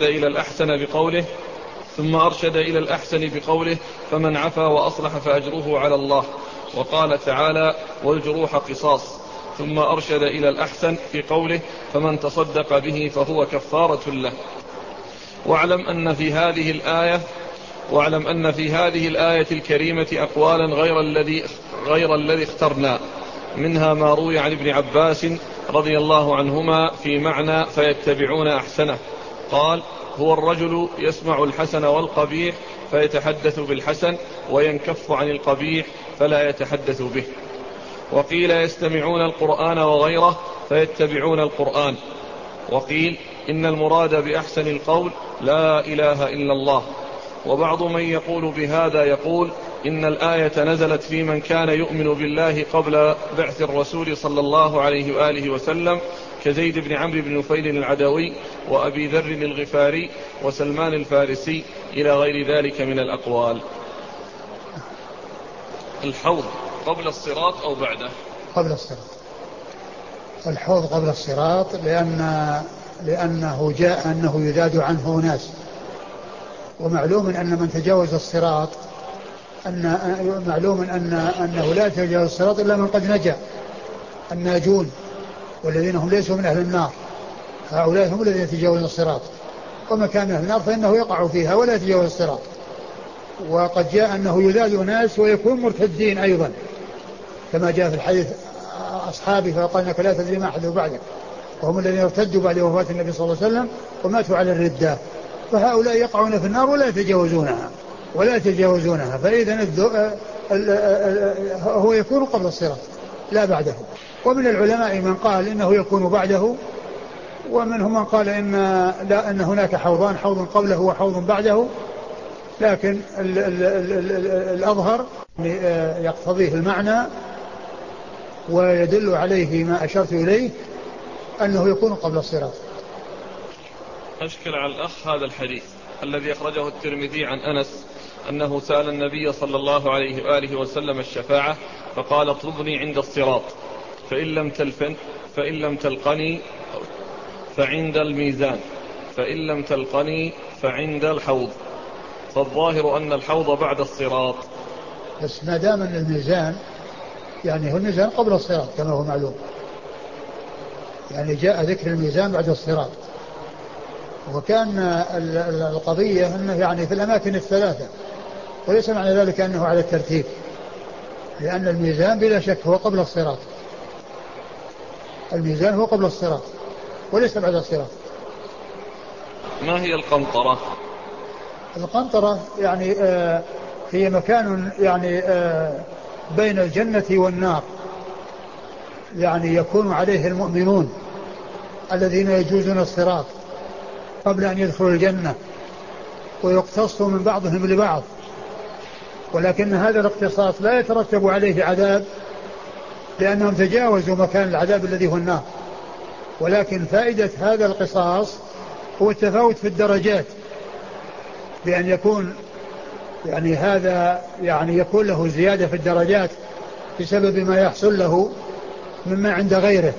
S1: إلى الأحسن بقوله فمن عفا وأصلح فأجره على الله. وقال تعالى: والجروح قصاص، ثم أرشد إلى الأحسن في قوله فمن تصدق به فهو كفارة له. واعلم أن في هذه الآية الكريمة أقوالا غير الذي اخترنا، منها ما روي عن ابن عباس رضي الله عنهما في معنى فيتبعون أحسنه، قال: هو الرجل يسمع الحسن والقبيح فيتحدث بالحسن وينكف عن القبيح فلا يتحدث به. وقيل يستمعون القرآن وغيره فيتبعون القرآن. وقيل إن المراد بأحسن القول لا إله إلا الله. وبعض من يقول بهذا يقول إن الآية نزلت في من كان يؤمن بالله قبل بعث الرسول صلى الله عليه وآله وسلم كزيد بن عمرو بن نفيل العدوي وأبي ذر الغفاري وسلمان الفارسي إلى غير ذلك من الأقوال. الحوض قبل الصراط أو بعده؟
S2: قبل الصراط. الحوض قبل الصراط لأنه جاء أنه يذاد عنه ناس، ومعلوم أن من تجاوز الصراط معلوم أنه لا يتجاوز الصراط إلا من قد نجا، الناجون والذين هم ليسوا من أهل النار، هؤلاء هم الذين يتجاوزون الصراط، ومن كان من أهل النار فإنه يقع فيها ولا يتجاوز الصراط. وقد جاء أنه يذاد ناس ويكون مرتدين أيضا كما جاء في الحديث أصحابي فقال إنك لا تدري ما حدث بعدك، وهم الذين ارتدوا بعد وفاة النبي صلى الله عليه وسلم وماتوا على الردة، فهؤلاء يقعون في النار ولا يتجاوزونها فإذا هو يكون قبل الصراط لا بعده. ومن العلماء من قال إنه يكون بعده، ومنهم من قال أن هناك حوضان، حوض قبله وحوض بعده، لكن الأظهر يقتضيه المعنى ويدل عليه ما أشرت إليه أنه يكون قبل الصراط.
S1: أشكل على الأخ هذا الحديث الذي أخرجه الترمذي عن أنس أنه سأل النبي صلى الله عليه وآله وسلم الشفاعة فقال اطلبني عند الصراط فإن لم تلقني فعند الميزان فإن لم تلقني فعند الحوض، فالظاهر أن الحوض بعد الصراط.
S2: بس ما دام أن الميزان يعني هو الميزان قبل الصراط كما هو معلوم، يعني جاء ذكر الميزان بعد الصراط، وكان القضية أنه يعني في الأماكن الثلاثة، وليس معنى ذلك أنه على الترتيب، لأن الميزان بلا شك هو قبل الصراط، الميزان هو قبل الصراط وليس بعد الصراط.
S1: ما هي القنطرة؟
S2: القنطرة يعني هي مكان يعني بين الجنة والنار، يعني يكون عليه المؤمنون الذين يجوزون الصراط قبل أن يدخلوا الجنة ويقتص من بعضهم لبعض، ولكن هذا الاقتصاص لا يترتب عليه عذاب لأنهم تجاوزوا مكان العذاب الذي هو النار، ولكن فائدة هذا القصاص هو التفاوت في الدرجات، بأن يكون يعني هذا يعني يكون له زيادة في الدرجات بسبب ما يحصل له مما عند غيره،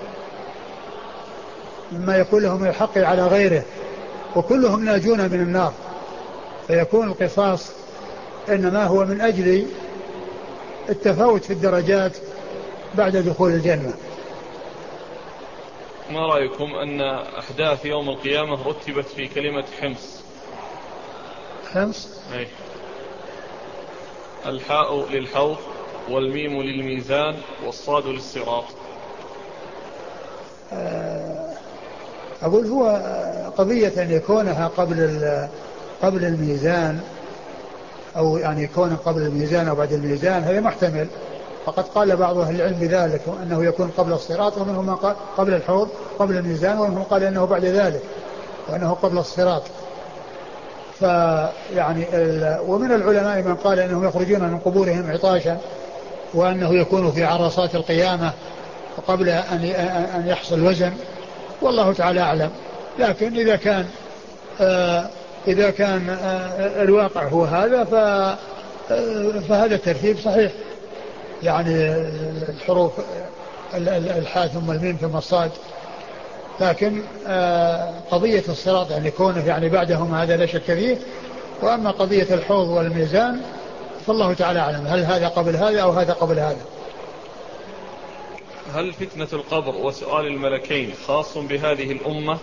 S2: مما يكون له من الحق على غيره، وكلهم ناجون من النار، فيكون القصاص إنما هو من أجل التفاوت في الدرجات بعد دخول الجنة.
S1: ما رأيكم أن أحداث يوم القيامة رتبت في كلمة حمص؟ أي. الحاء للحوض والميم للميزان والصاد للصراط.
S2: أقول هو قضية أن يكونها قبل الميزان، أو يعني يكون قبل الميزان أو بعد الميزان، هذا محتمل، فقد قال بعض أهل العلم بذلك أنه يكون قبل الصراط، ومنهم من قال قبل الحوض قبل الميزان، ومنهم قال أنه بعد ذلك وأنه قبل الصراط. فيعني ومن العلماء من قال أنهم يخرجون من قبورهم عطاشا، وأنه يكون في عرصات القيامة قبل أن يحصل وزن، والله تعالى أعلم. لكن إذا كان الواقع هو هذا فهذا الترتيب صحيح، يعني الحروف الحاء ثم الميم ثم الصاد، لكن قضية الصراط يعني كونه يعني بعدهم هذا لا شك فيه. وأما قضية الحوض والميزان فالله تعالى أعلم، هل هذا قبل هذا أو هذا قبل هذا.
S1: هل فتنة القبر وسؤال الملكين خاص بهذه الأمة؟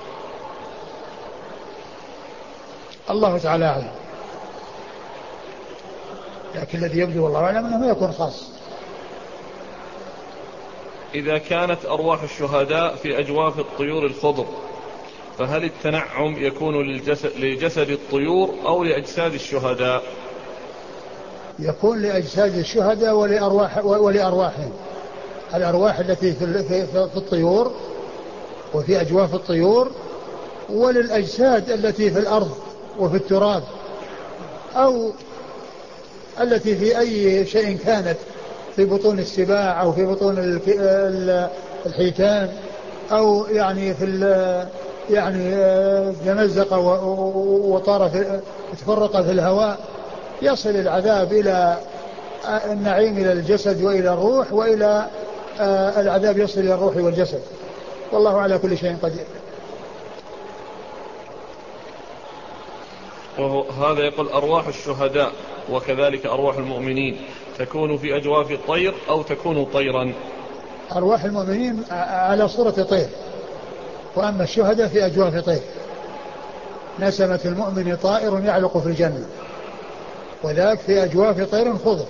S2: الله تعالى أعلم، لكن الذي يبدو والله أعلم أنه ما يكون خاص.
S1: إذا كانت أرواح الشهداء في أجواف الطيور الخضر، فهل التنعم يكون لجسد الطيور أو لأجساد الشهداء؟
S2: يكون لأجساد الشهداء ولأرواحهم، الأرواح التي في الطيور وفي أجواف الطيور، وللأجساد التي في الأرض وفي التراب، أو التي في أي شيء كانت، في بطون السباع أو في بطون الحيتان، أو يعني يعني تمزق وطار تفرق في الهواء، يصل العذاب إلى النعيم إلى الجسد وإلى الروح، وإلى العذاب يصل إلى الروح والجسد، والله على كل شيء قدير.
S1: وهذا يقول أرواح الشهداء وكذلك أرواح المؤمنين تكون في أجواف الطير أو تكون طيرا؟
S2: أرواح المؤمنين على صورة طير، وأما الشهداء في أجواف طير. نسمة المؤمن طائر يعلق في الجنة، وذاك في أجواف طير خضر.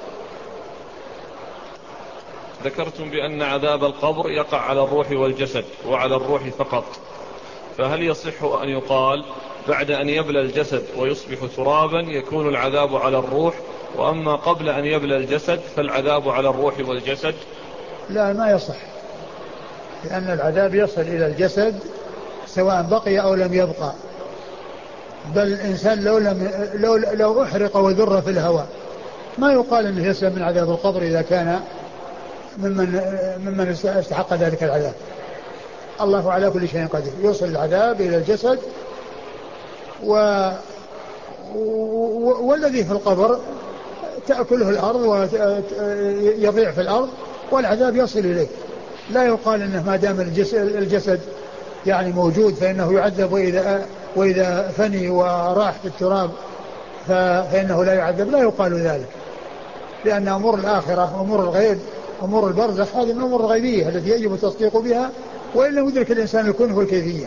S1: ذكرتم بأن عذاب القبر يقع على الروح والجسد وعلى الروح فقط، فهل يصح أن يقال بعد أن يبلى الجسد ويصبح ترابا يكون العذاب على الروح، وأما قبل أن يبلى الجسد فالعذاب على الروح والجسد؟
S2: لا، ما يصح، لأن العذاب يصل إلى الجسد سواء بقي أو لم يبقى، بل الإنسان لو أحرق وذر في الهواء ما يقال أنه يسلم من عذاب القبر إذا كان ممن استحق ذلك العذاب. الله على كل شيء قدير، يوصل العذاب إلى الجسد والذي في القبر تأكله الأرض ويضيع في الأرض والعذاب يصل إليه. لا يقال أنه ما دام الجسد يعني موجود فإنه يعذب، وإذا فني وراح في التراب فإنه لا يعذب، لا يقال ذلك، لأن أمور الآخرة أمور الغيب أمور البرزخ هذه من الأمور الغيبية التي يجب التصديق بها، وإلا يدرك الإنسان الكنه والكيفية.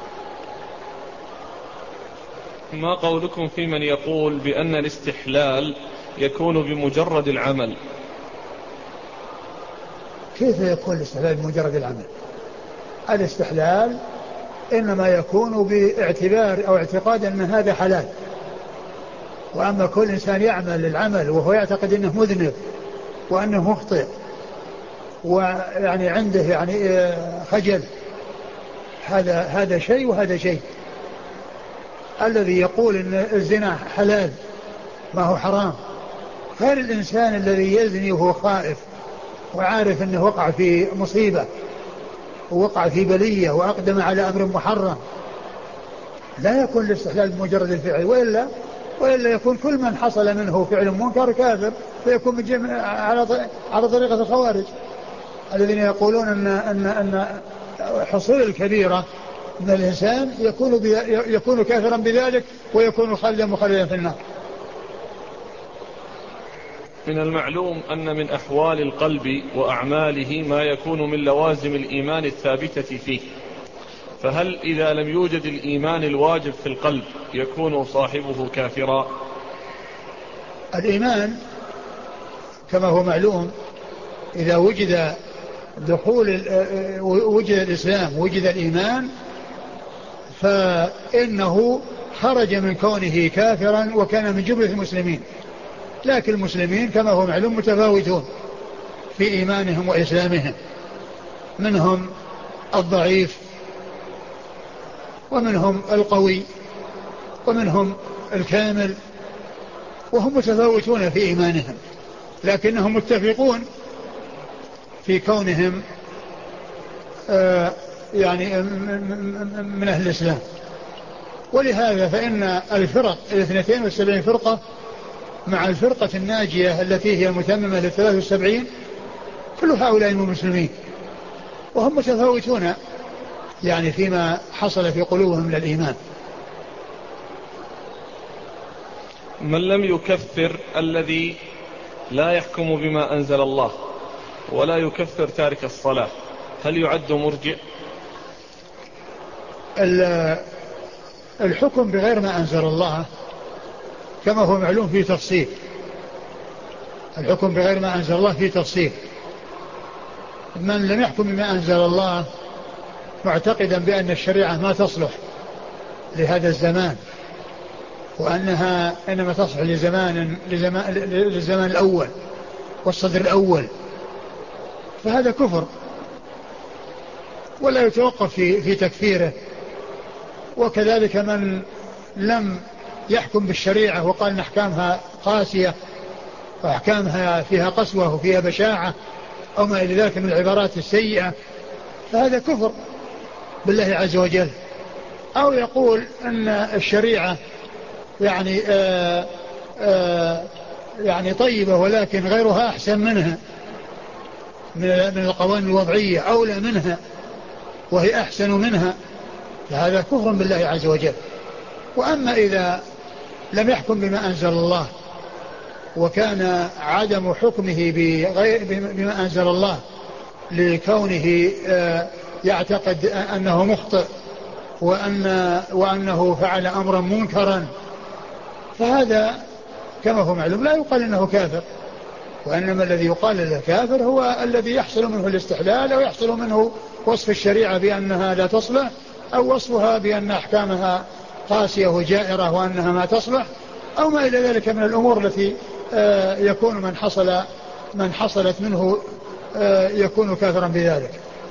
S1: ما قولكم في من يقول بأن الاستحلال يكون بمجرد العمل؟
S2: كيف يكون الاستحلال بمجرد العمل؟ الاستحلال إنما يكون باعتبار أو اعتقاد أن هذا حلال، وأما كل إنسان يعمل العمل وهو يعتقد أنه مذنب وأنه مخطئ ويعني عنده يعني خجل، هذا شيء وهذا شيء. الذي يقول ان الزنا حلال ما هو حرام غير الإنسان الذي يزني وهو خائف وعارف أنه وقع في مصيبة ووقع في بلية وأقدم على أمر محرم. لا يكون الاستحلال بمجرد الفعل، وإلا يكون كل من حصل منه فعل منكر كافر، فيكون على طريقة الخوارج الذين يقولون أن حصول الكبيرة من الإنسان يكون كافرا بذلك ويكون خالدا مخلدا في النار.
S1: من المعلوم أن من أحوال القلب وأعماله ما يكون من لوازم الإيمان الثابتة فيه، فهل إذا لم يوجد الإيمان الواجب في القلب يكون صاحبه كافرا؟
S2: الإيمان كما هو معلوم إذا وجد وجد الإسلام وجد الإيمان فإنه خرج من كونه كافرا وكان من جملة المسلمين. لكن المسلمين كما هو معلوم متفاوتون في إيمانهم وإسلامهم، منهم الضعيف ومنهم القوي ومنهم الكامل، وهم متفاوتون في إيمانهم، لكنهم متفقون في كونهم يعني من أهل الإسلام. ولهذا فإن الفرق 72 فرقة مع الفرقة الناجية التي هي المتممة 73 كل هؤلاء من المسلمين، وهم متفاوتون يعني فيما حصل في قلوبهم من الإيمان.
S1: من لم يكفر الذي لا يحكم بما أنزل الله ولا يكفر تارك الصلاة هل يعد مرجئ؟
S2: الحكم بغير ما أنزل الله كما هو معلوم في تفصيل. الحكم بغير ما أنزل الله في تفصيل. من لم يحكم بما أنزل الله معتقدا بأن الشريعة ما تصلح لهذا الزمان وأنها إنما تصلح للزمان الأول والصدر الأول، فهذا كفر ولا يتوقف في تكفيره. وكذلك من لم يحكم بالشريعة وقال إن أحكامها قاسية وأحكامها فيها قسوة وفيها بشاعة أو ما إلى ذلك من العبارات السيئة، فهذا كفر بالله عز وجل. أو يقول أن الشريعة يعني يعني طيبة ولكن غيرها أحسن منها من القوانين الوضعية، أولى منها وهي أحسن منها، فهذا كفر بالله عز وجل. وأما إذا لم يحكم بما أنزل الله وكان عدم حكمه بما أنزل الله لكونه يعتقد أنه مخطئ وأنه فعل أمرا منكرا، فهذا كما هو معلوم لا يقال إنه كافر، وإنما الذي يقال له كافر هو الذي يحصل منه الاستحلال أو يحصل منه وصف الشريعة بأنها لا تصلح أو وصفها بأن أحكامها قاسية وجائرة وأنها ما تصلح أو ما إلى ذلك من الأمور التي يكون من حصلت منه يكون كافرا بذلك.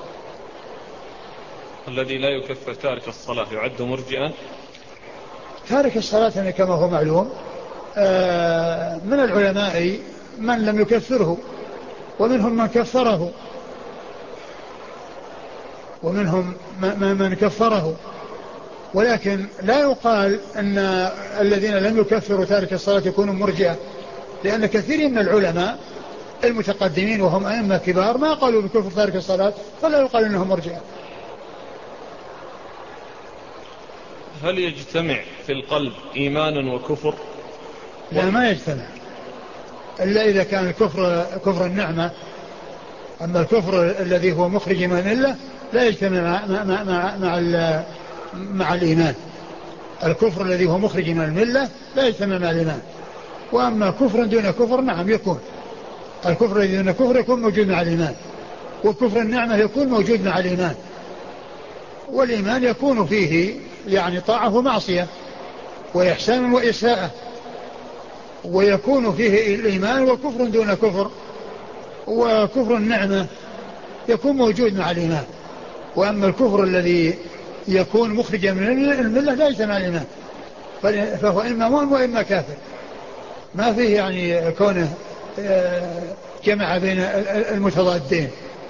S1: الذي لا يكفر تارك الصلاة يعد مرجئا؟
S2: تارك الصلاة كما هو معلوم من العلماء من لم يكفره ومنهم من كفره ومنهم من كفره، ولكن لا يقال أن الذين لم يكفروا تارك الصلاة يكونوا مرجئة، لأن كثير من العلماء المتقدمين وهم أئمة كبار ما قالوا بكفر تارك الصلاة، فلا يقال أنهم مرجئة.
S1: هل يجتمع في القلب إيمان وكفر؟
S2: لا، ما يجتمع إلا إذا كان الكفر كفر النعمة. أما الكفر الذي هو مخرج من الملة لا يجتمع مع الإيمان. الكفر الذي هو مخرج من الملة لا يجتمع مع الإيمان. وأما كفر دون كفر نعم يكون، الكفر الذي دون كفر يكون موجود مع الإيمان، وكفر النعمة يكون موجود مع الإيمان. والإيمان يكون فيه يعني طاعة ومعصية وإحسان وإساءة، ويكون فيه الإيمان وكفر دون كفر، وكفر النعمة يكون موجود مع الإيمان. وأما الكفر الذي يكون مخرجا من الملة لا يجتمع الإيمان، فهو إما مؤمن وإما كافر، ما فيه يعني كونه جمع بين المتضادين.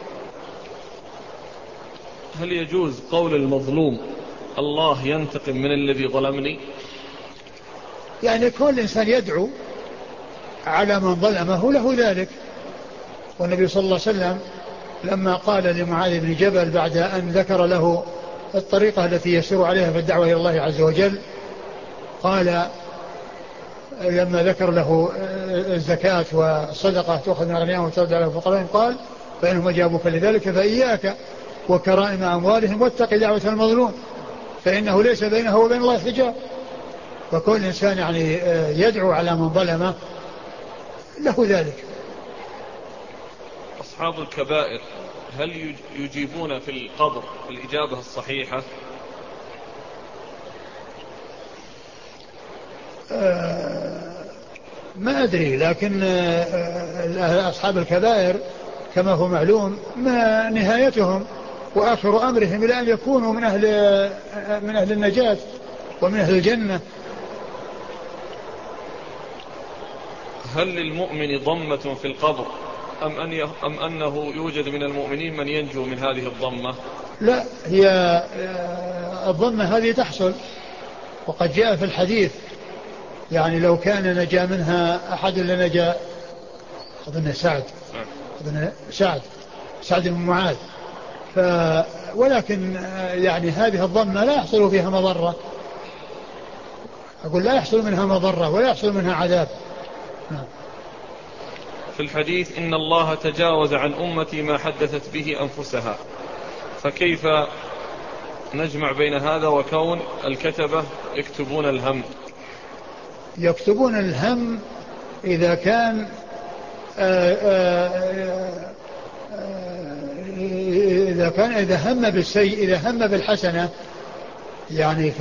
S1: هل يجوز قول المظلوم الله ينتقم من الذي ظلمني؟
S2: يعني كل إنسان يدعو على من ظلمه له ذلك. والنبي صلى الله عليه وسلم لما قال لمعاذ بن جبل بعد أن ذكر له الطريقة التي يسير عليها في الدعوة إلى الله عز وجل، قال لما ذكر له الزكاة والصدقة تأخذ من أغنياءهم وترد على الفقراء، قال فإنهم أجابوك لذلك فإياك وكرائم أموالهم واتق دعوة المظلوم فإنه ليس بينه وبين الله حجاب. فكل إنسان يعني يدعو على من ظلمه له ذلك.
S1: أصحاب الكبائر هل يجيبون في القبر الإجابة الصحيحة؟
S2: ما أدري، لكن أصحاب الكبائر كما هو معلوم ما نهايتهم وآخر أمرهم إلى أن يكونوا من أهل النجاة ومن أهل الجنة.
S1: هل للمؤمن ضمة في القبر أم أنه يوجد من المؤمنين من ينجو من هذه الضمة؟
S2: لا، هي الضمة هذه تحصل، وقد جاء في الحديث يعني لو كان نجا منها أحد لنجا أظن سعد بن معاذ. ولكن يعني هذه الضمة لا يحصل فيها مضرة، أقول لا يحصل منها مضرة ولا يحصل منها عذاب.
S1: في الحديث إن الله تجاوز عن أمتي ما حدثت به أنفسها، فكيف نجمع بين هذا وكون الكتبة يكتبون الهم؟
S2: يكتبون الهم إذا كان إذا هم بالسيء، إذا هم بالحسنة يعني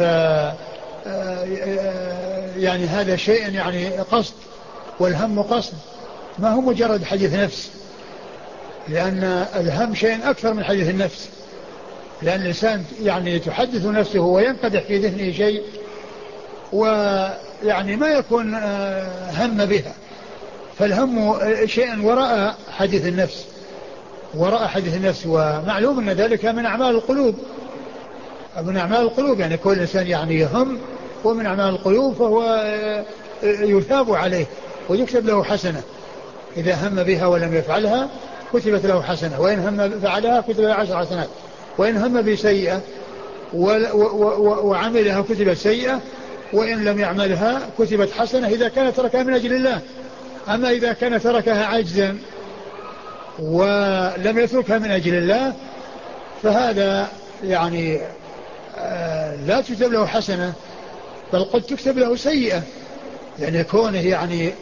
S2: يعني هذا شيء يعني قصد، والهم قصد ما هو مجرد حديث نفس، لأن الهم شيء أكثر من حديث النفس، لأن الإنسان يعني تحدث نفسه وينقدح في ذهنه شيء ويعني ما يكون هم بها، فالهم شيء وراء حديث النفس، وراء حديث النفس، ومعلوم أن ذلك من أعمال القلوب، من أعمال القلوب، يعني كل إنسان يعني يهم ومن أعمال القلوب، فهو يثاب عليه ويكتب له حسنة، إذا هم بها ولم يفعلها كتبت له حسنة، وإن هم فعلها كتب له 10 حسنات، وإن هم بسيئة وعملها كتبت سيئة، وإن لم يعملها كتبت حسنة إذا كان تركها من أجل الله. أما إذا كان تركها عجزا ولم يتركها من أجل الله فهذا يعني لا تكتب له حسنة، بل قد تكتب له سيئة، يعني كونه يعني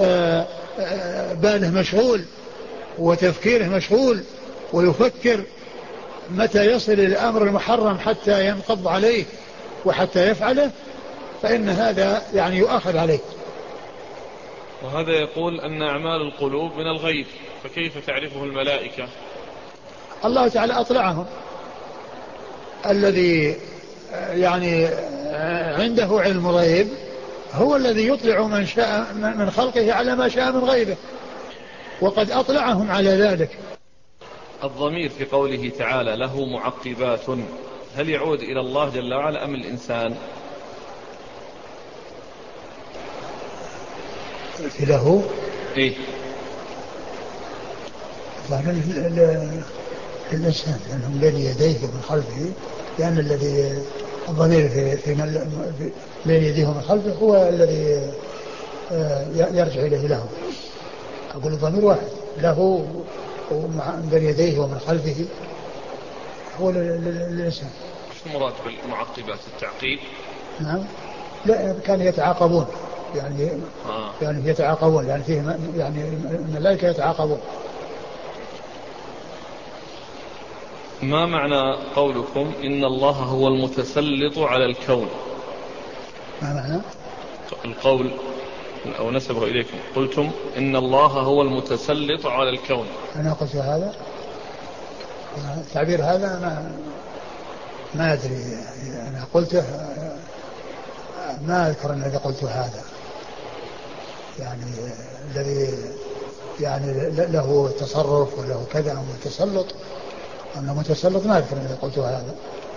S2: باله مشغول وتفكيره مشغول ويفكر متى يصل الأمر المحرم حتى ينقض عليه وحتى يفعله، فإن هذا يعني يؤخذ عليه.
S1: وهذا يقول أن أعمال القلوب من الغيب، فكيف تعرفه الملائكة؟
S2: الله تعالى أطلعهم، الذي يعني عنده علم غيب هو الذي يطلع من شاء من خلقه على ما شاء من غيبه، وقد أطلعهم على ذلك.
S1: الضمير في قوله تعالى له معقبات، هل يعود إلى الله جل وعلا أم الإنسان؟
S2: له
S1: إيه؟
S2: للإنسان، لأنهم بين يديه ومن خلفه، لأن الذي الضمير في بين يديه ومن خلفه هو الذي يرجع إليه له. أقول الضمير واحد، له بين يديه ومن خلفه هو الإنسان.
S1: شو المراد بالمعقبات؟ التعقيب؟
S2: نعم، لا كانوا يتعاقبون، يعني يتعاقبون، يعني فيه يعني الملائكة يتعاقبون.
S1: ما معنى قولكم إن الله هو المتسلط على الكون؟
S2: ما معنى
S1: القول أو نسبه إليكم؟ قلتم إن الله هو المتسلط على الكون.
S2: أنا قلت هذا، التعبير هذا ما أدري، أنا قلته، ما أذكر أني قلت هذا، يعني الذي يعني له تصرف وله كذا أو متسلط، أنه متسلط ما أذكر أني قلت هذا.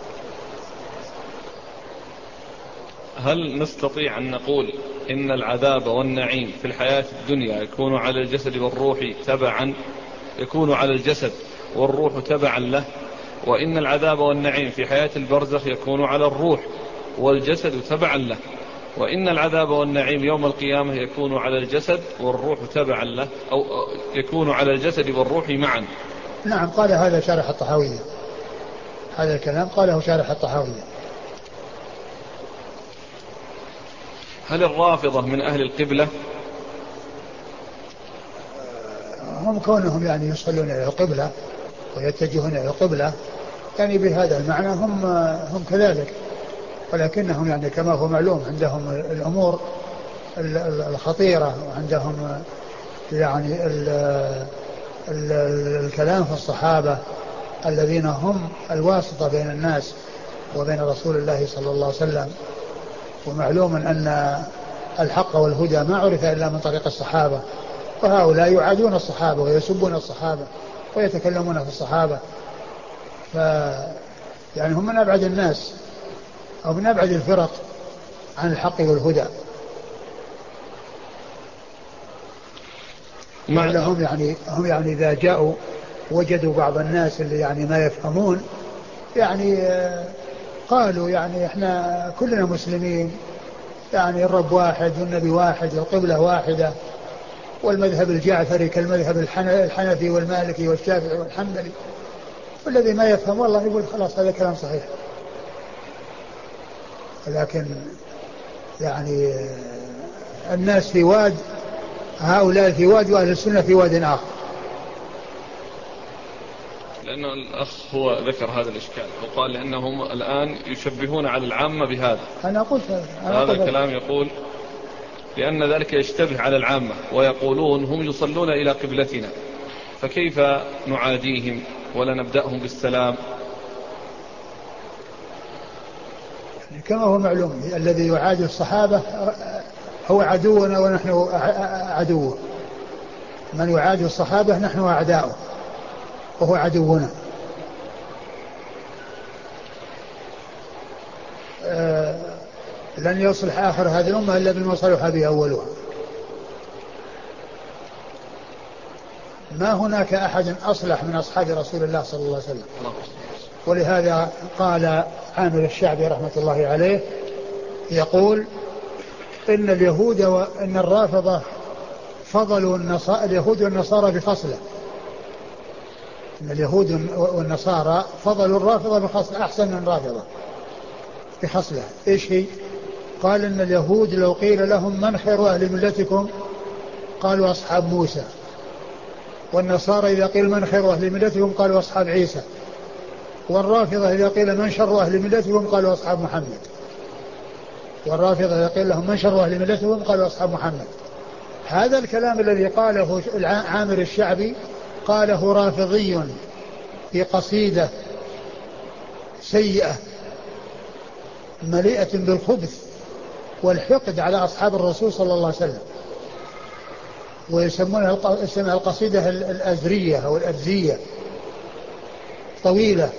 S1: هل نستطيع أن نقول إن العذاب والنعيم في الحياة الدنيا يكون على الجسد والروح تبعا، يكون على الجسد والروح تبعا له، وإن العذاب والنعيم في حياة البرزخ يكون على الروح والجسد تبعا له، وإن العذاب والنعيم يوم القيامة يكون على الجسد والروح تبعا له، أو يكون على الجسد والروح معا؟
S2: نعم، قال هذا شارح الطحاوية، هذا الكلام قاله شارح الطحاوية.
S1: هل الرافضة من أهل القبلة؟
S2: هم كونهم يعني يصلون إلى القبلة ويتجهون إلى القبلة، يعني بهذا المعنى هم كذلك، ولكنهم يعني كما هو معلوم عندهم الأمور الخطيرة، وعندهم يعني الكلام في الصحابة الذين هم الواسطة بين الناس وبين رسول الله صلى الله عليه وسلم. ومعلوم أن الحق والهدى ما عرف إلا من طريق الصحابة، وهؤلاء يعادون الصحابة ويسبون الصحابة ويتكلمون في الصحابة، يعني هم من أبعد الناس أو من أبعد الفرق عن الحق والهدى. هم يعني إذا جاءوا وجدوا بعض الناس اللي يعني ما يفهمون، يعني قالوا يعني احنا كلنا مسلمين، يعني الرب واحد والنبي واحد والقبلة واحدة، والمذهب الجعفري كالمذهب الحنفي والمالكي والشافعي والحنبلي، والذي ما يفهم والله يقول خلاص هذا كلام صحيح. لكن يعني الناس في واد، هؤلاء في واد وأهل السنة في واد آخر.
S1: لأن الأخ هو ذكر هذا الإشكال وقال لأنهم الآن يشبهون على العامة بهذا.
S2: أنا قلت
S1: هذا الكلام يقول لأن ذلك يشتبه على العامة، ويقولون هم يصلون إلى قبلتنا، فكيف نعاديهم ولا نبدأهم بالسلام؟
S2: كما هو معلوم الذي يعادي الصحابة هو عدونا ونحن عدوه، من يعادي الصحابة نحن أعداؤه وهو عدونا. لن يصلح آخر هذه الأمة إلا بما صلح به أولها. ما هناك أحد أصلح من أصحاب رسول الله صلى الله عليه وسلم. ولهذا قال عامر الشعبي رحمة الله عليه يقول إن اليهود وإن الرافضة فضلوا اليهود والنصارى بخصلة. إن اليهود والنصارى فضلوا الرافضة بخصلة أحسن من الرافضة بخصلة. إيش هي؟ قال إن اليهود لو قيل لهم من خير أهل ملتكم قالوا أصحاب موسى، والنصارى إذا قيل من خير أهل ملتكم قالوا أصحاب عيسى، والرافضة إذا قيل من شر أهل ملتكم قالوا أصحاب محمد. والرافضة إذا قيل لهم من شر أهل ملتكم قالوا أصحاب محمد. هذا الكلام الذي قاله عامر الشعبي قاله رافضي في قصيدة سيئة مليئة بالخبث والحقد على أصحاب الرسول صلى الله عليه وسلم، ويسمونها القصيدة الأزرية أو الأبزية، طويلة.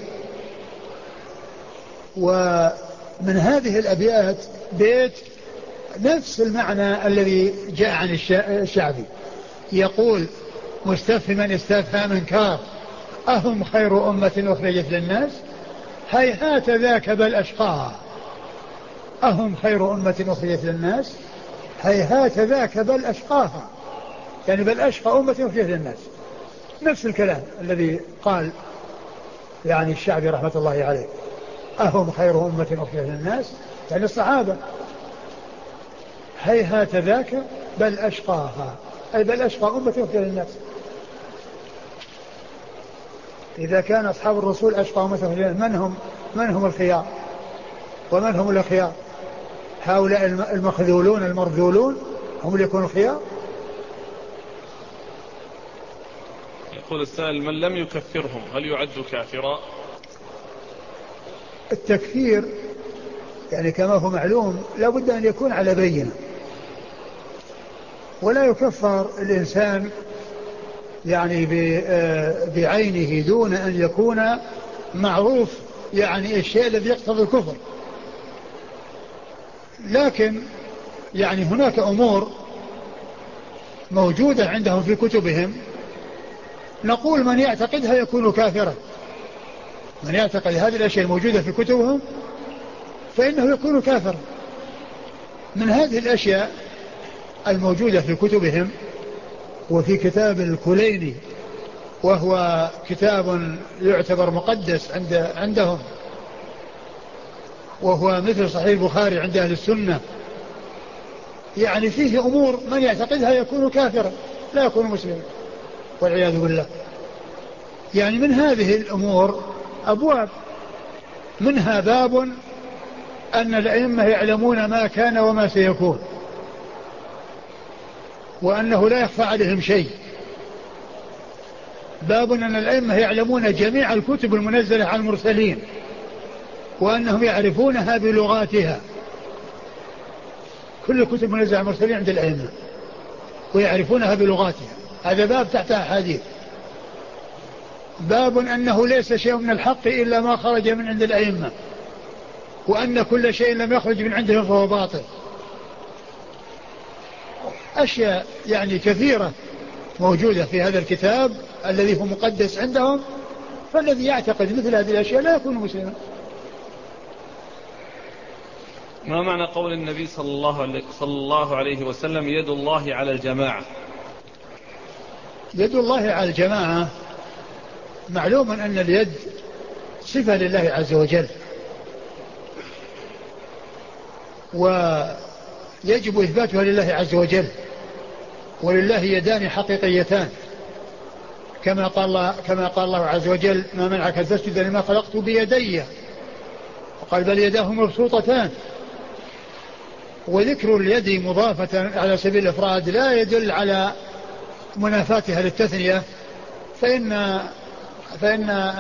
S2: ومن هذه الأبيات بيت نفس المعنى الذي جاء عن الشعبي، يقول مستفهما استفهام انكار أهم خير أمة أخرجت للناس هيهات ذاك بل أشقاها. أهم خير أمة أخرجت للناس هيهات ذاك بل أشقاها، يعني بل أشقى أمة أخرجت للناس. نفس الكلام الذي قال يعني الشعبي رحمة الله عليه، أهم خير أمة أخرجت للناس يعني الصحابة، هيهات ذاك بل أشقاها أي بل أشقى أمة أخرجت للناس. إذا كان أصحاب الرسول أشقى أمة أخرجت للناس من هم الخيار ومن هم الأخيار؟ هؤلاء المخذولون المرذولون هم اللي يكونوا الخيار.
S1: يقول السائل من لم يكفرهم هل يعد كافرا؟
S2: التكفير يعني كما هو معلوم لا بد أن يكون على بينة، ولا يكفر الإنسان يعني بعينه دون أن يكون معروف يعني الشيء الذي يقتضي الكفر. لكن يعني هناك أمور موجودة عندهم في كتبهم نقول من يعتقدها يكون كافرا. من يعتقد هذه الأشياء الموجودة في كتبهم فإنه يكون كافرا. من هذه الأشياء الموجودة في كتبهم وفي كتاب الكليني، وهو كتاب يعتبر مقدس عندهم، وهو مثل صحيح البخاري عند أهل السنة، يعني فيه أمور من يعتقدها يكون كافرا لا يكون مسلما والعياذ بالله. يعني من هذه الأمور أبواب، منها باب أن الأئمة يعلمون ما كان وما سيكون، وأنه لا يخفى عليهم شيء. باب أن الأئمة يعلمون جميع الكتب المنزلة على المرسلين وأنهم يعرفونها بلغاتها. كل الكتب المنزلة على المرسلين عند الأئمة ويعرفونها بلغاتها، هذا باب تحت أحاديث. باب أنه ليس شيء من الحق إلا ما خرج من عند الأئمة، وأن كل شيء لم يخرج من عندهم فهو باطل. أشياء يعني كثيرة موجودة في هذا الكتاب الذي هو مقدس عندهم، فالذي يعتقد مثل هذه الأشياء لا يكون مسلما.
S1: ما معنى قول النبي صلى الله عليه وسلم يد الله على الجماعة؟
S2: يد الله على الجماعة معلوم أن اليد صفة لله عز وجل، ويجب إثباتها لله عز وجل، ولله يدان حقيقيتان كما قال الله عز وجل ما منعك أن تسجد لما خلقت بيدي، وقال بل يداه مبسوطتان. وذكر اليد مضافة على سبيل الإفراد لا يدل على منافاتها للتثنية، فإن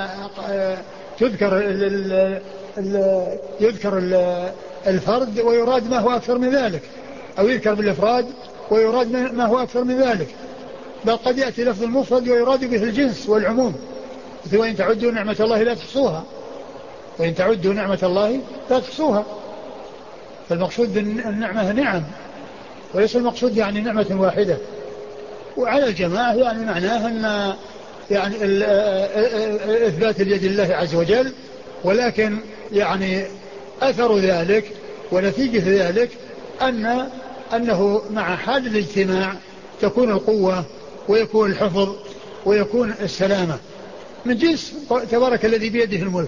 S2: يذكر الفرد ويراد ما هو أكثر من ذلك، أو يذكر بالإفراد ويراد ما هو أكثر من ذلك. بل قد يأتي لفظ المفرد ويراد به الجنس والعموم، وإن تعدوا نعمة الله لا تحصوها، وإن تعدوا نعمة الله لا تحصوها. فالمقصود بالنعمة نعم، وليس المقصود يعني نعمة واحدة. وعلى الجماعة يعني معناه أن يعني إثبات اليد لله عز وجل، ولكن يعني أثر ذلك ونتيجة ذلك أنه مع حال الاجتماع تكون القوة ويكون الحفظ ويكون السلامة من جنس تبارك الذي بيده الملك.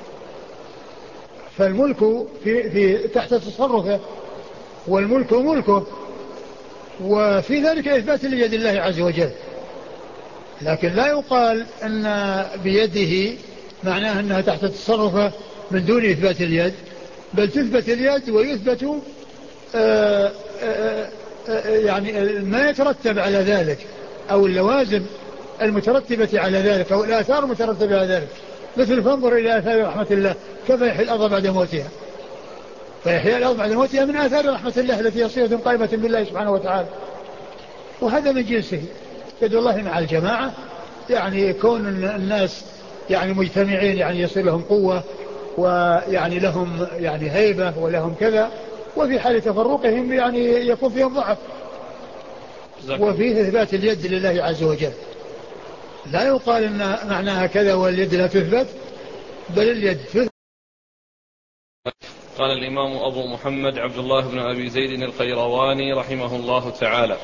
S2: فالملك في تحت تصرفه، والملك ملكه، وفي ذلك إثبات اليد لله عز وجل. لكن لا يقال أن بيده معناه أنها تحت تصرفه من دون إثبات اليد، بل تثبت اليد ويثبت يعني ما يترتب على ذلك أو اللوازم المترتبة على ذلك أو الآثار المترتبة على ذلك. مثل فانظر إلى آثار رحمة الله كيف يحيي الأرض بعد موتها، فيحيي الأرض بعد موتها من آثار رحمة الله التي هي صلة قائمة بالله سبحانه وتعالى. وهذا من جنسه يد الله مع الجماعة، يعني كون الناس يعني مجتمعين يعني يصير لهم قوة ويعني لهم يعني هيبة ولهم كذا، وفي حال تفرقهم يعني يكون فيهم ضعف. وفيه إثبات اليد لله عز وجل، لا يقال إن معناها كذا واليد لا تثبت، بل اليد تثبت.
S1: قال الإمام أبو محمد عبد الله بن أبي زيد القيرواني رحمه الله تعالى: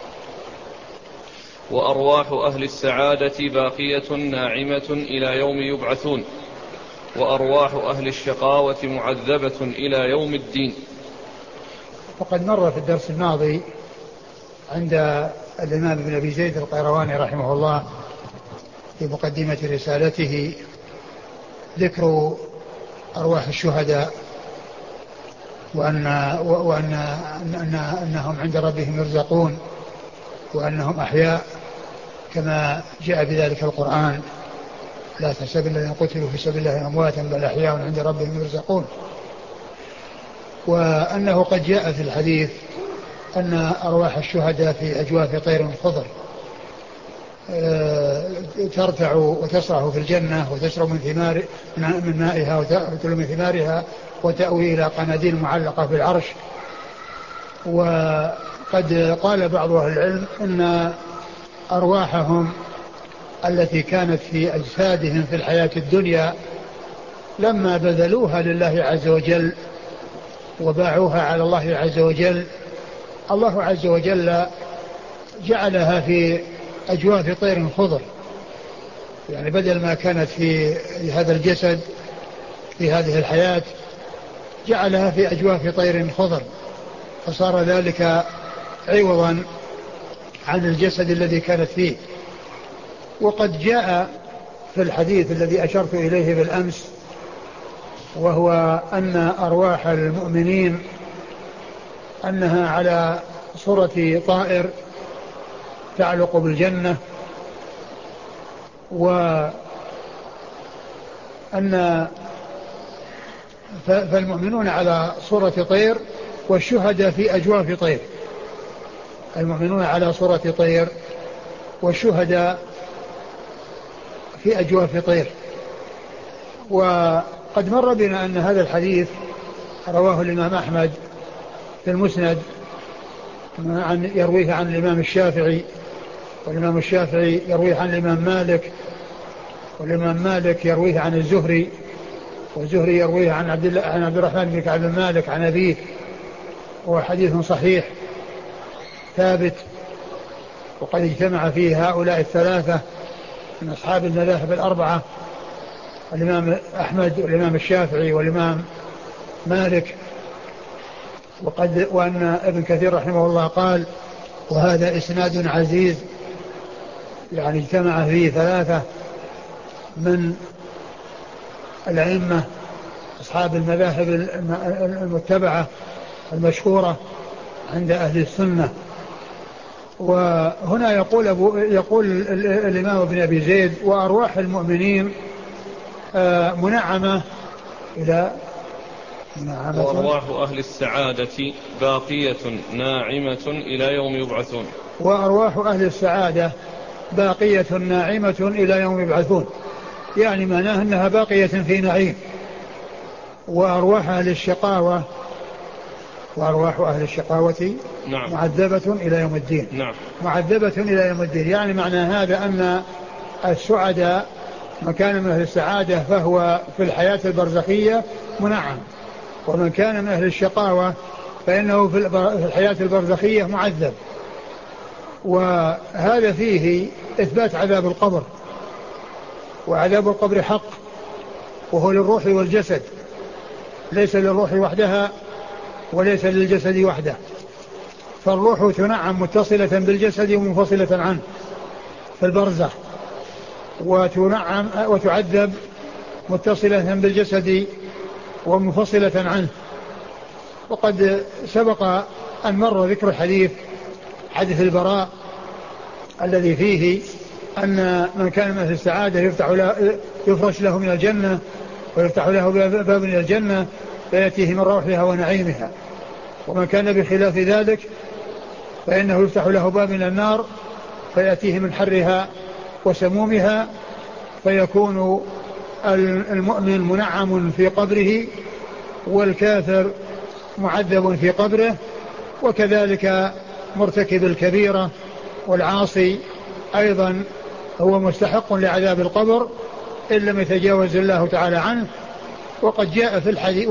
S1: وأرواح أهل السعادة باقية ناعمة إلى يوم يبعثون، وأرواح أهل الشقاوة معذبة إلى يوم الدين.
S2: وقد مر في الدرس الماضي عند الإمام ابن أبي زيد القيرواني رحمه الله في مقدمة رسالته ذكر أرواح الشهداء، وأنهم عند ربهم يرزقون، وأنهم أحياء كما جاء بذلك القرآن: لا تحسبن الذين قتلوا في سبيل الله أمواتا بل أحياء عند ربهم يرزقون. وأنه قد جاء في الحديث أن أرواح الشهداء في أجواف طير خضر ترتع وتسرح في الجنة وتشرب من مائها وتأكل من ثمارها وتأوي إلى قناديل معلقة بالعرش. وقد قال بعض أهل العلم أن أرواحهم التي كانت في أجسادهم في الحياة الدنيا لما بذلوها لله عز وجل وباعوها على الله عز وجل، الله عز وجل جعلها في أجواف طير خضر، يعني بدل ما كانت في هذا الجسد في هذه الحياة جعلها في أجواف طير خضر، فصار ذلك عوضا عن الجسد الذي كانت فيه. وقد جاء في الحديث الذي أشرت إليه بالأمس، وهو أن أرواح المؤمنين أنها على صورة طائر تعلق بالجنة، فالمؤمنون على صورة طير والشهداء في أجواف طير. المؤمنون على صورة طير والشهداء في أجواف طير. وقد مر بنا أن هذا الحديث رواه الإمام أحمد في المسند، يرويه عن الإمام الشافعي، والإمام الشافعي يرويه عن الإمام مالك، والإمام مالك يرويه عن الزهري، والزهري يرويه عن عبد الرحمن بن كعب بن مالك عن أبيه، وهو حديث صحيح ثابت. وقد اجتمع فيه هؤلاء الثلاثة من أصحاب المذاهب الأربعة: الإمام أحمد والإمام الشافعي والإمام مالك. وأن ابن كثير رحمه الله قال: وهذا إسناد عزيز، يعني اجتمع فيه ثلاثة من الأئمة أصحاب المذاهب المتبعة المشهورة عند أهل السنة. وهنا يقول الإمام ابن أبي زيد: وأرواح المؤمنين منعمة إلى
S1: وأرواح أهل السعادة باقية ناعمة إلى يوم يبعثون.
S2: وأرواح أهل السعادة باقية ناعمة إلى يوم يبعثون، يعني معناه أنها باقية في نعيم. وأرواح أهل الشقاوة
S1: نعم.
S2: معذبة إلى يوم الدين.
S1: نعم.
S2: معذبة إلى يوم الدين، يعني معنى هذا أن السعداء من كان من أهل السعادة فهو في الحياة البرزخية منعم، ومن كان من أهل الشقاوة فإنه في الحياة البرزخية معذب. وهذا فيه إثبات عذاب القبر، وعذاب القبر حق، وهو للروح والجسد، ليس للروح وحدها وليس للجسد وحده. فالروح تنعم متصلة بالجسد ومنفصلة عنه في البرزخ، وتنعم وتعذب متصلة بالجسد ومنفصلة عنه. وقد سبق أن مر ذكر حديث البراء الذي فيه أن من كان من أهل السعادة يفرش له من الجنة ويفتح له باب من الجنة فيأتيه من روحها ونعيمها، ومن كان بخلاف ذلك فإنه يفتح له باب من النار فيأتيه من حرها وسمومها، فيكون المؤمن منعم في قبره والكافر معذب في قبره، وكذلك مرتكب الكبيرة والعاصي أيضا هو مستحق لعذاب القبر إن لم يتجاوز الله تعالى عنه. وقد جاء في الحديث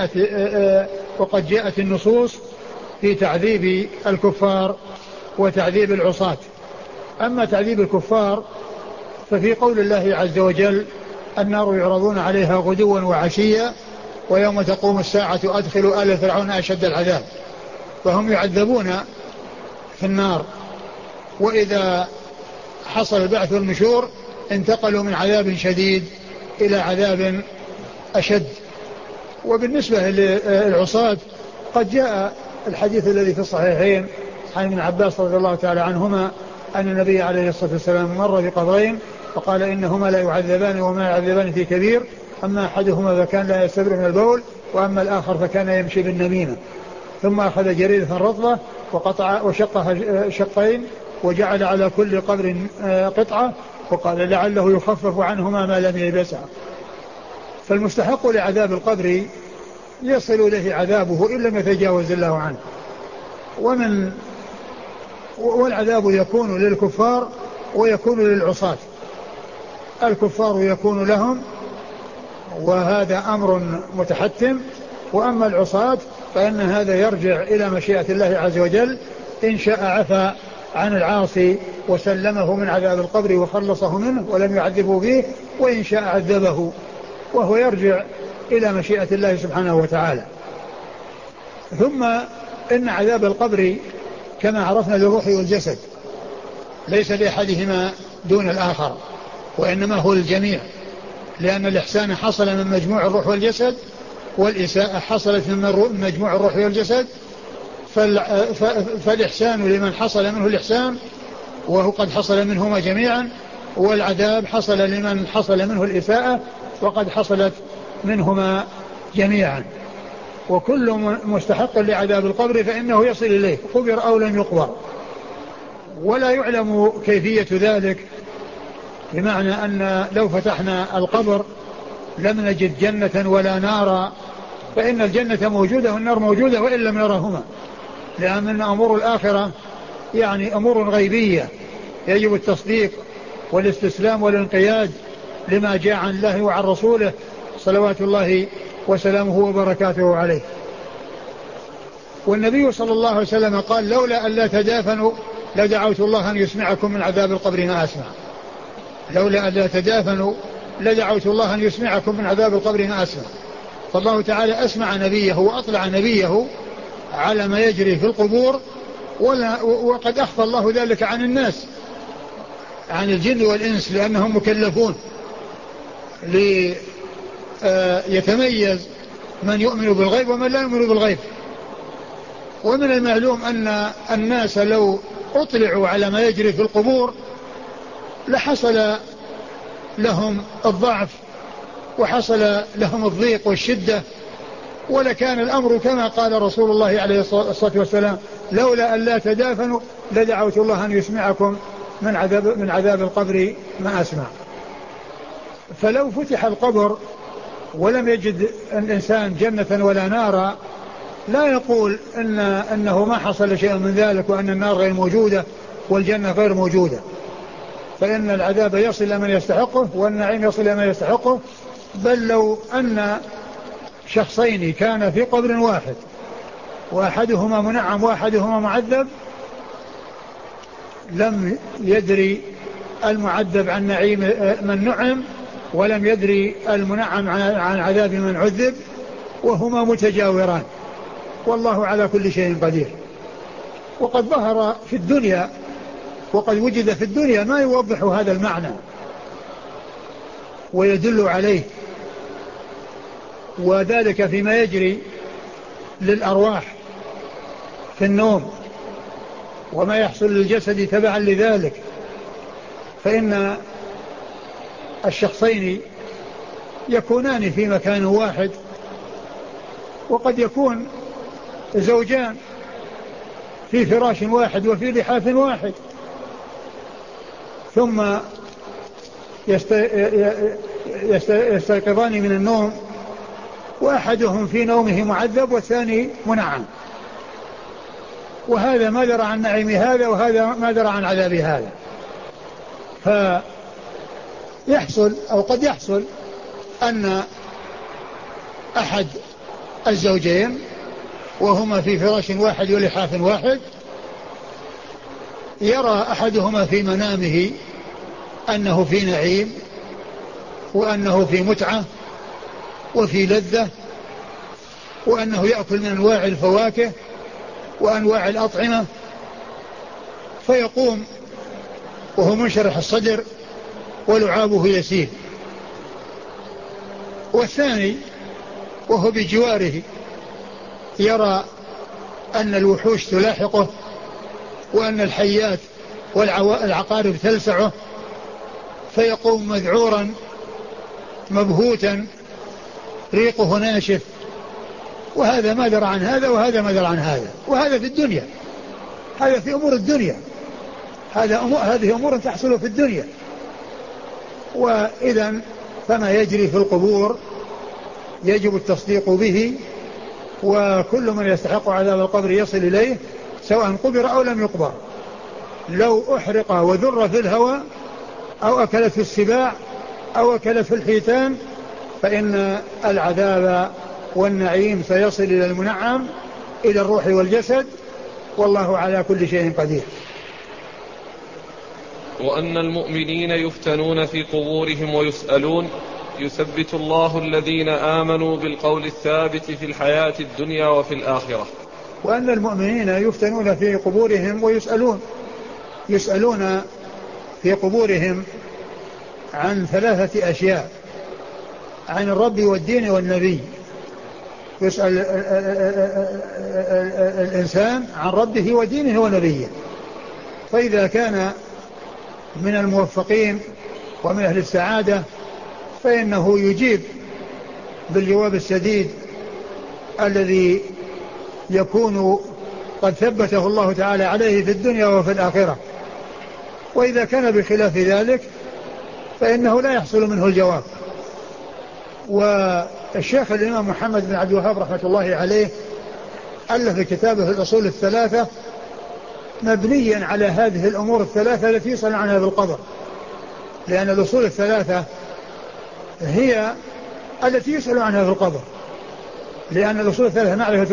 S2: وقد جاءت النصوص في تعذيب الكفار وتعذيب العصاة. أما تعذيب الكفار ففي قول الله عز وجل: النار يعرضون عليها غدوا وعشيا ويوم تقوم الساعة أدخلوا آل فرعون أشد العذاب. فهم يعذبون في النار، وإذا حصل البعث والنشور انتقلوا من عذاب شديد إلى عذاب أشد. وبالنسبة للعصاة قد جاء الحديث الذي في الصحيحين عن ابن عباس رضي الله تعالى عنهما أن النبي عليه الصلاة والسلام مر بقبرين فقال: إنهما لا يعذبان وما يعذبان في كبير، أما أحدهما فكان لا يستبرئ من البول، وأما الآخر فكان يمشي بالنميمة. ثم أخذ جريدة رطبة وقطع وشقها شقين وجعل على كل قبر قطعة، وقال: لعله يخفف عنهما ما لم يلبسها. فالمستحق لعذاب القبر يصل إليه عذابه إن لم يتجاوز الله عنه. والعذاب يكون للكفار ويكون للعصاة. الكفار يكون لهم وهذا أمر متحتم، وأما العصاة فإن هذا يرجع إلى مشيئة الله عز وجل، إن شاء عفى عن العاصي وسلمه من عذاب القبر وخلصه منه ولم يعذبه فيه، وإن شاء عذبه، وهو يرجع إلى مشيئة الله سبحانه وتعالى. ثم إن عذاب القبر كما عرفنا للروح والجسد، ليس لأحدهما دون الآخر، وإنما هو الجميع، لأن الإحسان حصل من مجموع الروح والجسد، والإساءة حصلت من مجموع الروح والجسد. فالإحسان لمن حصل منه الإحسان وهو قد حصل منهما جميعا، والعذاب حصل لمن حصل منه الإساءة وقد حصلت منهما جميعا. وكل مستحق لعذاب القبر فإنه يصل إليه قبر أو لم يقبر، ولا يعلم كيفية ذلك، بمعنى أن لو فتحنا القبر لم نجد جنة ولا نارا، فإن الجنة موجودة والنار موجودة وإن لم نرهما، لأن أمور الآخرة يعني أمور غيبية يجب التصديق والاستسلام والانقياد لما جاء عن الله وعن رسوله صلوات الله وسلامه وبركاته عليه. والنبي صلى الله عليه وسلم قال: لولا أن لا تدافنوا لدعوت الله أن يسمعكم من عذاب القبر ما أسمع. لولا أن لا تدافنوا لدعوت الله أن يسمعكم من عذاب القبر ما أسمع. فالله تعالى أسمع نبيه وأطلع نبيه على ما يجري في القبور، وقد أخفى الله ذلك عن الناس، عن الجن والإنس، لأنهم مكلفون ليتميز من يؤمن بالغيب ومن لا يؤمن بالغيب. ومن المعلوم أن الناس لو أطلعوا على ما يجري في القبور لحصل لهم الضعف وحصل لهم الضيق والشدة ولكان الأمر كما قال رسول الله عليه الصلاة والسلام: لولا أن لا تدافنوا لدعوت الله أن يسمعكم من عذاب القبر ما أسمع. فلو فتح القبر ولم يجد الإنسان جنة ولا نارا لا يقول أنه ما حصل شيء من ذلك، وأن النار غير موجودة والجنة غير موجودة، فإن العذاب يصل إلى من يستحقه والنعيم يصل إلى من يستحقه. بل لو أن شخصين كان في قبر واحد وأحدهما منعم وأحدهما معذب لم يدري المعذب عن نعيم من نعم، ولم يدري المنعم عن عذاب من عذب، وهما متجاوران، والله على كل شيء قدير. وقد ظهر في الدنيا وقد وجد في الدنيا ما يوضح هذا المعنى ويدل عليه، وذلك فيما يجري للأرواح في النوم وما يحصل للجسد تبعا لذلك. فإن الشخصين يكونان في مكان واحد، وقد يكون زوجان في فراش واحد وفي لحاف واحد، ثم يستيقظان من النوم وأحدهم في نومه معذب والثاني منعم، وهذا ما درى عن نعيم هذا وهذا ما درى عن عذاب هذا. فيحصل أو قد يحصل أن أحد الزوجين وهما في فراش واحد ولحاف واحد يرى أحدهما في منامه أنه في نعيم وأنه في متعة وفي لذة، وأنه يأكل من أنواع الفواكه وأنواع الأطعمة، فيقوم وهو منشرح الصدر ولعابه يسيل. والثاني وهو بجواره يرى أن الوحوش تلاحقه وأن الحيات والعقارب تلسعه، فيقوم مذعورا مبهوتا ريقه ناشف، وهذا ما درى عن هذا وهذا ما درى عن هذا. وهذا في الدنيا، هذا في أمور الدنيا، هذه أمور تحصل في الدنيا. وإذا فما يجري في القبور يجب التصديق به، وكل من يستحق عذاب القبر يصل إليه سواء قبر أو لم يقبر. لو أحرق وذر في الهواء أو أكلت في السباع أو أكلت في الحيتان فإن العذاب والنعيم سيصل إلى المنعم إلى الروح والجسد، والله على كل شيء قدير.
S1: وأن المؤمنين يفتنون في قبورهم ويسألون يثبت الله الذين آمنوا بالقول الثابت في الحياة الدنيا وفي الآخرة.
S2: وأن المؤمنين يفتنون في قبورهم يسألون في قبورهم عن ثلاثة أشياء: عن الرب والدين والنبي. يسأل الإنسان عن ربه ودينه ونبيه، فإذا كان من الموفقين ومن أهل السعادة فإنه يجيب بالجواب السديد الذي يكون قد ثبته الله تعالى عليه في الدنيا وفي الآخرة. وإذا كان بخلاف ذلك فإنه لا يحصل منه الجواب. والشيخ الإمام محمد بن عبد الوهاب رحمة الله عليه ألف كتابه الأصول الثلاثة مبنيا على هذه الأمور الثلاثة التي يسأل عنها بالقبر، لأن الأصول الثلاثة هي التي يسأل عنها في القبر، لأن الأصول الثلاثة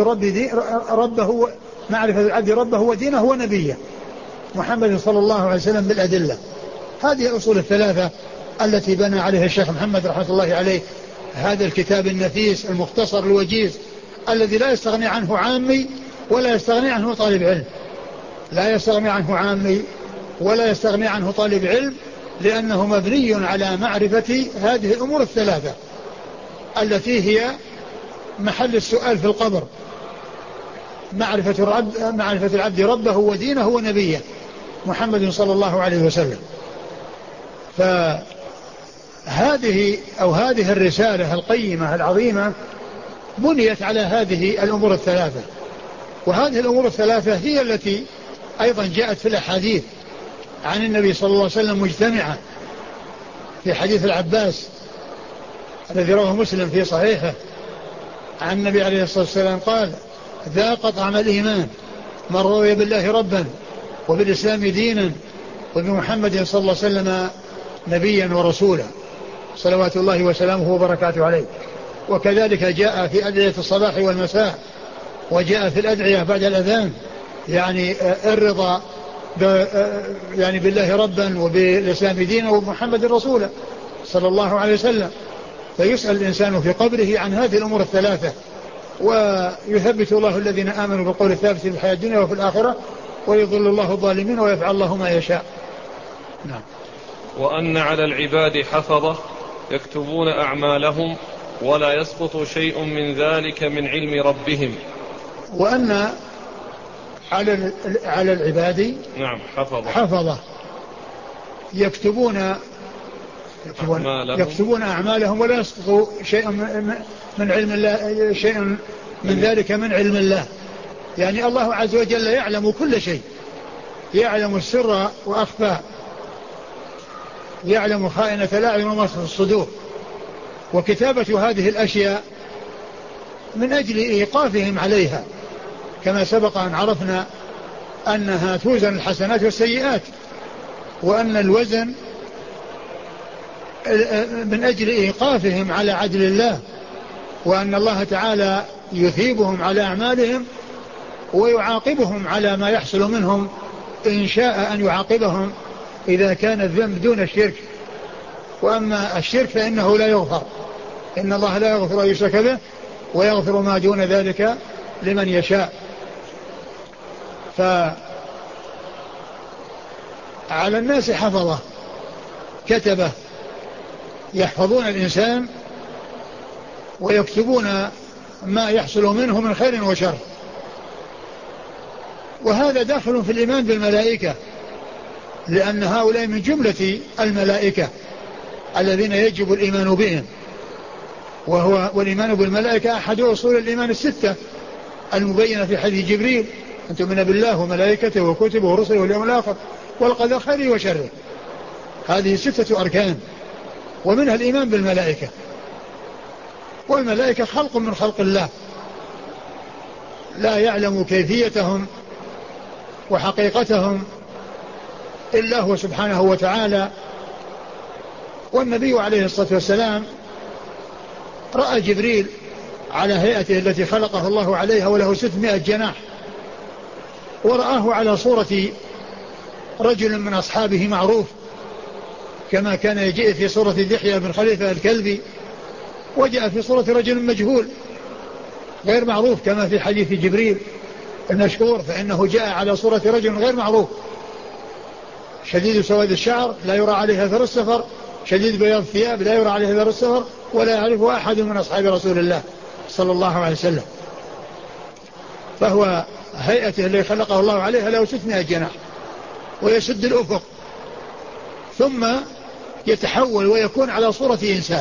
S2: معرفة العبد ربه ودينه ونبيه محمد صلى الله عليه وسلم بالأدلة. هذه الأصول الثلاثة التي بنى عليها الشيخ محمد رحمة الله عليه هذا الكتاب النفيس المختصر الوجيز الذي لا يستغني عنه عامي ولا يستغني عنه طالب علم، لا يستغني عنه عامي ولا يستغني عنه طالب علم، لأنه مبني على معرفة هذه الأمور الثلاثة التي هي محل السؤال في القبر: معرفة العبد ربه ودينه ونبيه محمد صلى الله عليه وسلم. فهذه هذه الرسالة القيمة العظيمة بنيت على هذه الأمور الثلاثة. وهذه الأمور الثلاثة هي التي أيضا جاءت في الأحاديث عن النبي صلى الله عليه وسلم مجتمعة. في حديث العباس الذي رواه مسلم في صحيحه عن النبي عليه الصلاة والسلام قال: ذاق طعم الإيمان من رضي بالله ربا وبالإسلام دينا وبمحمد صلى الله عليه وسلم نبيا ورسولا صلوات الله وسلامه وبركاته عليه. وكذلك جاء في أدعية الصباح والمساء، وجاء في الأدعية بعد الأذان يعني الرضا يعني بالله ربا وبالإسلام دينا وبمحمد رسولا صلى الله عليه وسلم. فيسأل الإنسان في قبره عن هذه الأمور الثلاثة، ويثبت الله الذين آمنوا بالقول الثابت في الحياة الدنيا وفي الآخرة، ويضل الله الظالمين ويفعل الله ما يشاء. نعم.
S1: وأن على العباد حفظة يكتبون أعمالهم ولا يسقط شيء من ذلك من علم ربهم.
S2: وأن على العباد
S1: نعم
S2: حفظة يكتبون أعمالهم ولا يسقط شيء من علم الله، شيء من ذلك من علم الله. يعني الله عز وجل يعلم كل شيء، يعلم السر وأخفى، يعلم خائنة الأعين وما في الصدور. وكتابة هذه الأشياء من أجل إيقافهم عليها، كما سبق أن عرفنا أنها توزن الحسنات والسيئات، وأن الوزن من أجل إيقافهم على عدل الله، وأن الله تعالى يثيبهم على أعمالهم ويعاقبهم على ما يحصل منهم إن شاء أن يعاقبهم إذا كان الذنب دون الشرك. وأما الشرك فإنه لا يغفر، إن الله لا يغفر أن يشرك به ويغفر ما دون ذلك لمن يشاء. فعلى الناس حفظة كتبة يحفظون الإنسان ويكتبون ما يحصل منه من خير وشر. وهذا داخل في الإيمان بالملائكة، لأن هؤلاء من جملة الملائكة الذين يجب الإيمان بهم. والإيمان بالملائكة أحد أصول الإيمان الستة المبينة في حديث جبريل: أن تؤمن بالله وملائكته وكتبه ورسله واليوم الآخر والقدر خيره وشره. هذه 6 أركان، ومنها الإيمان بالملائكة. والملائكة خلق من خلق الله، لا يعلم كيفيتهم وحقيقتهم إلا هو سبحانه وتعالى. والنبي عليه الصلاة والسلام رأى جبريل على هيئته التي خلقه الله عليها وله 600 جناح، ورآه على صورة رجل من أصحابه معروف، كما كان يجيء في صورة دحية بن خليفة الكلبي، وجاء في صورة رجل مجهول غير معروف كما في حديث جبريل المشهور، فإنه جاء على صورة رجل غير معروف شديد سواد الشعر لا يرى عليه أثر السفر، شديد بياض الثياب لا يرى عليه أثر السفر، ولا يعرفه أحد من أصحاب رسول الله صلى الله عليه وسلم. فهو هيئته التي خلقه الله عليها له 600 جناح، ويسد الأفق ثم يتحول ويكون على صورة إنسان.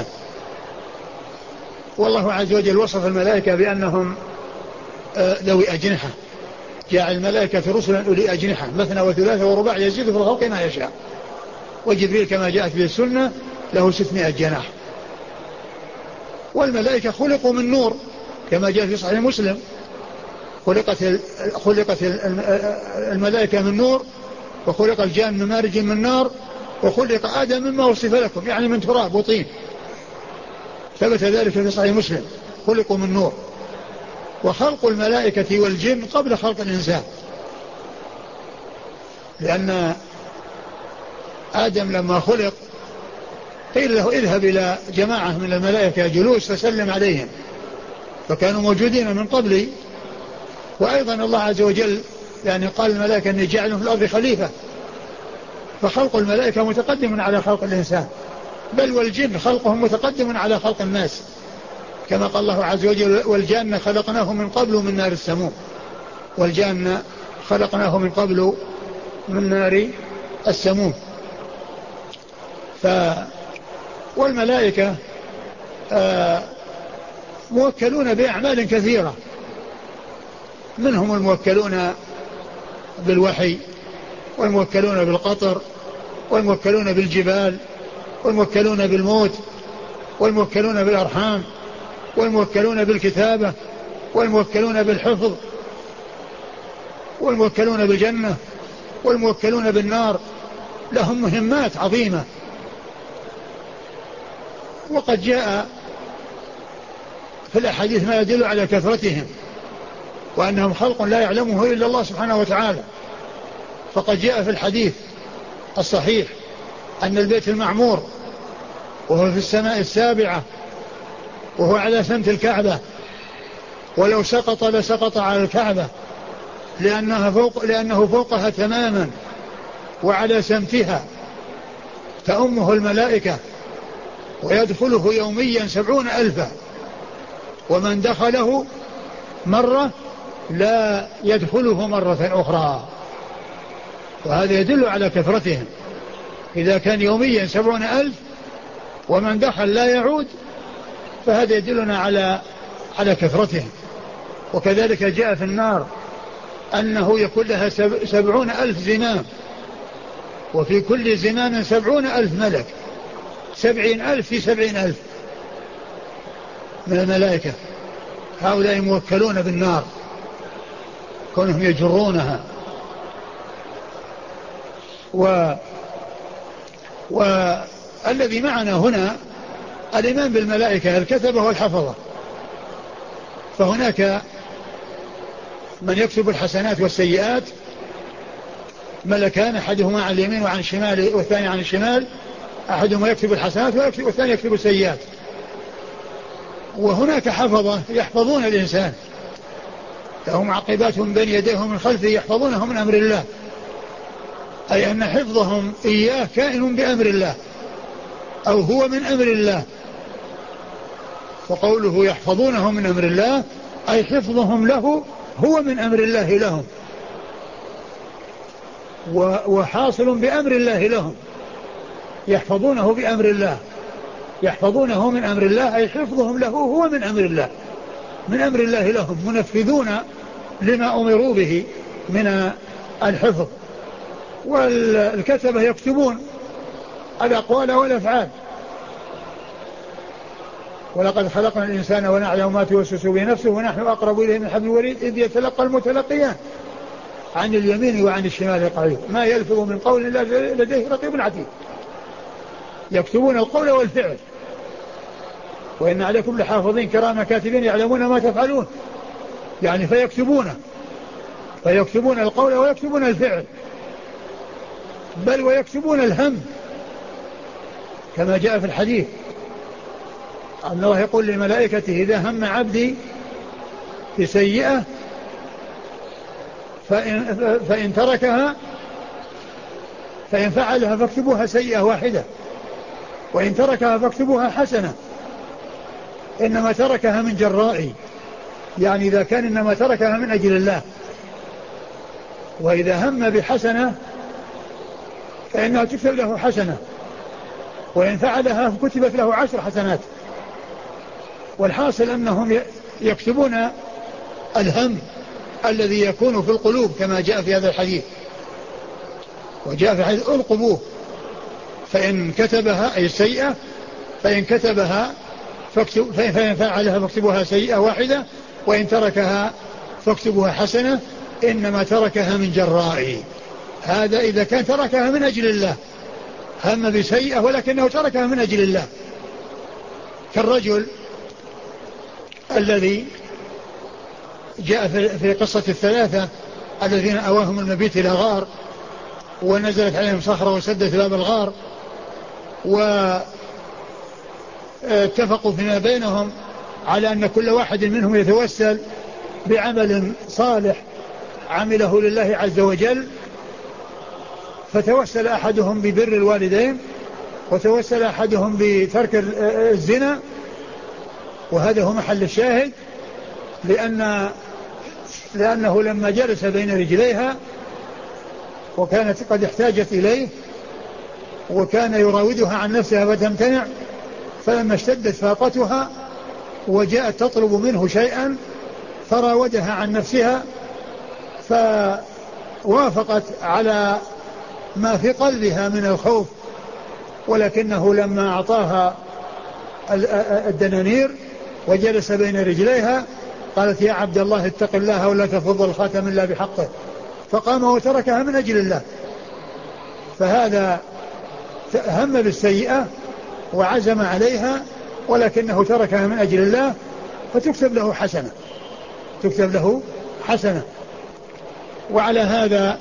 S2: والله عز وجل وصف الملائكة بأنهم ذوي أجنحة، جاء الملائكة رسلا أولي أجنحة مثنى وثلاثة ورباع يزيد في الخلق ما يشاء. وجبريل كما جاءت به السنة له 600 جناح. والملائكة خلقوا من نور كما جاء في صحيح مسلم: خلقت الملائكة من نور، وخلق الجان من مارج من نار، وخلق آدم مما وصف لكم، يعني من تراب وطين. ثبت ذلك في صحيح مسلم: خلقوا من نور. وخلق الملائكة والجن قبل خلق الإنسان، لأن آدم لما خلق قيل له: اذهب إلى جماعة من الملائكة جلوس فسلم عليهم، فكانوا موجودين من قبل. وأيضا الله عز وجل يعني قال الملائكة أني جعل في الأرض خليفة، فخلق الملائكة متقدم على خلق الإنسان، بل والجن خلقهم متقدم على خلق الناس، كما قال الله عز وجل: والجان خلقناه من قبل من نار السموم. والجان خلقناه من قبل من نار السموم. والملائكة موكلون بأعمال كثيرة، منهم الموكلون بالوحي، والموكلون بالقطر، والموكلون بالجبال، والموكلون بالموت، والموكلون بالأرحام، والموكلون بالكتابة، والموكلون بالحفظ، والموكلون بالجنة، والموكلون بالنار، لهم مهمات عظيمة. وقد جاء في الأحاديث ما يدل على كثرتهم وأنهم خلق لا يعلمه إلا الله سبحانه وتعالى. فقد جاء في الحديث الصحيح أن البيت المعمور وهو في السماء السابعة وهو على سمت الكعبة، ولو سقط لسقط على الكعبة لأنه فوقها تماما وعلى سمتها، تأمه الملائكة ويدخله يوميا 70,000، ومن دخله مرة لا يدخله مرة أخرى. وهذا يدل على كثرتهم، إذا كان يوميا 70,000 ومن دخل لا يعود، فهذا يدلنا على كثرتهم. وكذلك جاء في النار أنه يكون لها 70,000 زمام، وفي كل زمام 70,000 ملك، 70,000 في 70,000 من الملائكة. هؤلاء موكلون بالنار كونهم يجرونها. والذي معنا هنا الإيمان بالملائكة الكتبة والحفظة، فهناك من يكتب الحسنات والسيئات، ملكان أحدهما عن اليمين وعن الشمال والثاني عن الشمال، أحدهما يكتب الحسنات والثاني يكتب السيئات. وهناك حفظة يحفظون الإنسان، لهم معقبات من بين يديه ومن خلفه يحفظونه من أمر الله، أي أن حفظهم إياه كائن بأمر الله أو هو من أمر الله. وقوله يحفظونه من أمر الله أي حفظهم له هو من أمر الله لهم، وحاصل بأمر الله لهم، يحفظونه بأمر الله، يحفظونه من أمر الله أي حفظهم له هو من أمر الله، من أمر الله لهم، منفذون لما أمروا به من الحفظ. والكتبة يكتبون الأقوال والأفعال. ولقد خلقنا الإنسان ونعلم ما توسوس به نفسه ونحن أقرب إليه من حبل الوريد إذ يتلقى المتلقيان عن اليمين وعن الشمال قعيد ما يلفظ من قول إلا لديه رقيب عتيد. يكتبون القول والفعل. وإن عليكم لحافظين كرام كاتبين يعلمون ما تفعلون، يعني فيكتبون القول ويكتبون الفعل، بل ويكتبون الهم، كما جاء في الحديث أن الله يقول لملائكته إذا هم عبدي بسيئة فإن تركها فإن فعلها فاكتبوها سيئة واحدة، وإن تركها فاكتبوها حسنة، إنما تركها من جرائي، يعني إذا كان إنما تركها من أجل الله. وإذا هم بحسنة فإنها تكتب له حسنة، وإن فعلها كتبت له 10 حسنات. والحاصل أنهم يكتبون الهم الذي يكون في القلوب كما جاء في هذا الحديث. وجاء في الحديث ألقبوه، فإن كتبها أي سيئة، فإن كتبها فإن فعلها فاكتبوها سيئة واحدة، وإن تركها فاكتبوها حسنة، إنما تركها من جرائي. هذا إذا كان تركها من أجل الله، هم بسيئة ولكنه تركها من أجل الله، كالرجل الذي جاء في قصة الثلاثة الذين أواهم المبيت إلى غار ونزلت عليهم صخرة وسدت باب الغار، واتفقوا فيما بينهم على أن كل واحد منهم يتوسل بعمل صالح عمله لله عز وجل. فتوسل أحدهم ببر الوالدين، وتوسل أحدهم بترك الزنا، وهذا هو محل الشاهد، لأنه لما جلس بين رجليها وكانت قد احتاجت إليه وكان يراودها عن نفسها فتمتنع، فلما اشتدت فاقتها وجاءت تطلب منه شيئا فراودها عن نفسها فوافقت على ما في قلبها من الخوف، ولكنه لما أعطاها الدنانير وجلس بين رجليها قالت يا عبد الله اتق الله ولا تفض الخاتم إلا بحقه، فقام وتركها من أجل الله. فهذا هم بالسيئة وعزم عليها ولكنه تركها من أجل الله فتكتب له حسنة، تكتب له حسنة. وعلى هذا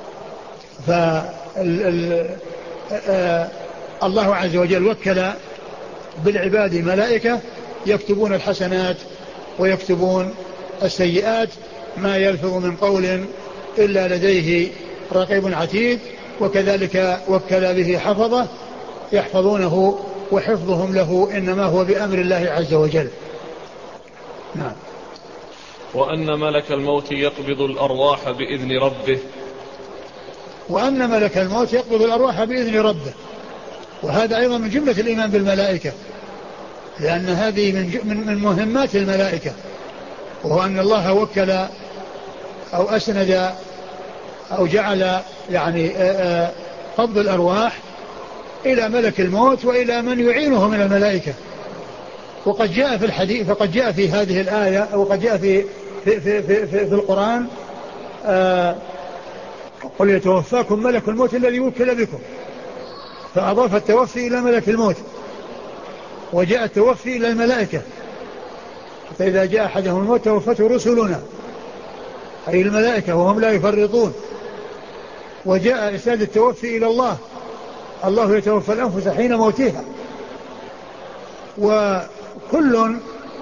S2: الله عز وجل وكل بالعباد ملائكة يكتبون الحسنات ويكتبون السيئات، ما يلفظ من قول إلا لديه رقيب عتيد، وكذلك وكل به حفظة يحفظونه وحفظهم له إنما هو بأمر الله عز وجل. نعم.
S1: وأن ملك الموت يقبض الأرواح بإذن ربه.
S2: وأن ملك الموت يقبض الأرواح بإذن ربه، وهذا أيضا من جملة الإيمان بالملائكة، لأن هذه من مهمات الملائكة، وهو أن الله وكل أو أسند أو جعل يعني قبض الأرواح إلى ملك الموت وإلى من يعينه من الملائكة. وقد جاء في الحديث، فقد جاء في هذه الآية أو قد جاء في القرآن قل يتوفاكم ملك الموت الذي وكل بكم، فأضاف التوفي إلى ملك الموت، وجاء التوفي إلى الملائكة، فإذا جاء أحدهم الموت توفته رسلنا أي الملائكة وهم لا يفرطون. وجاء إسناد التوفي إلى الله، الله يتوفى الأنفس حين موتها. وكل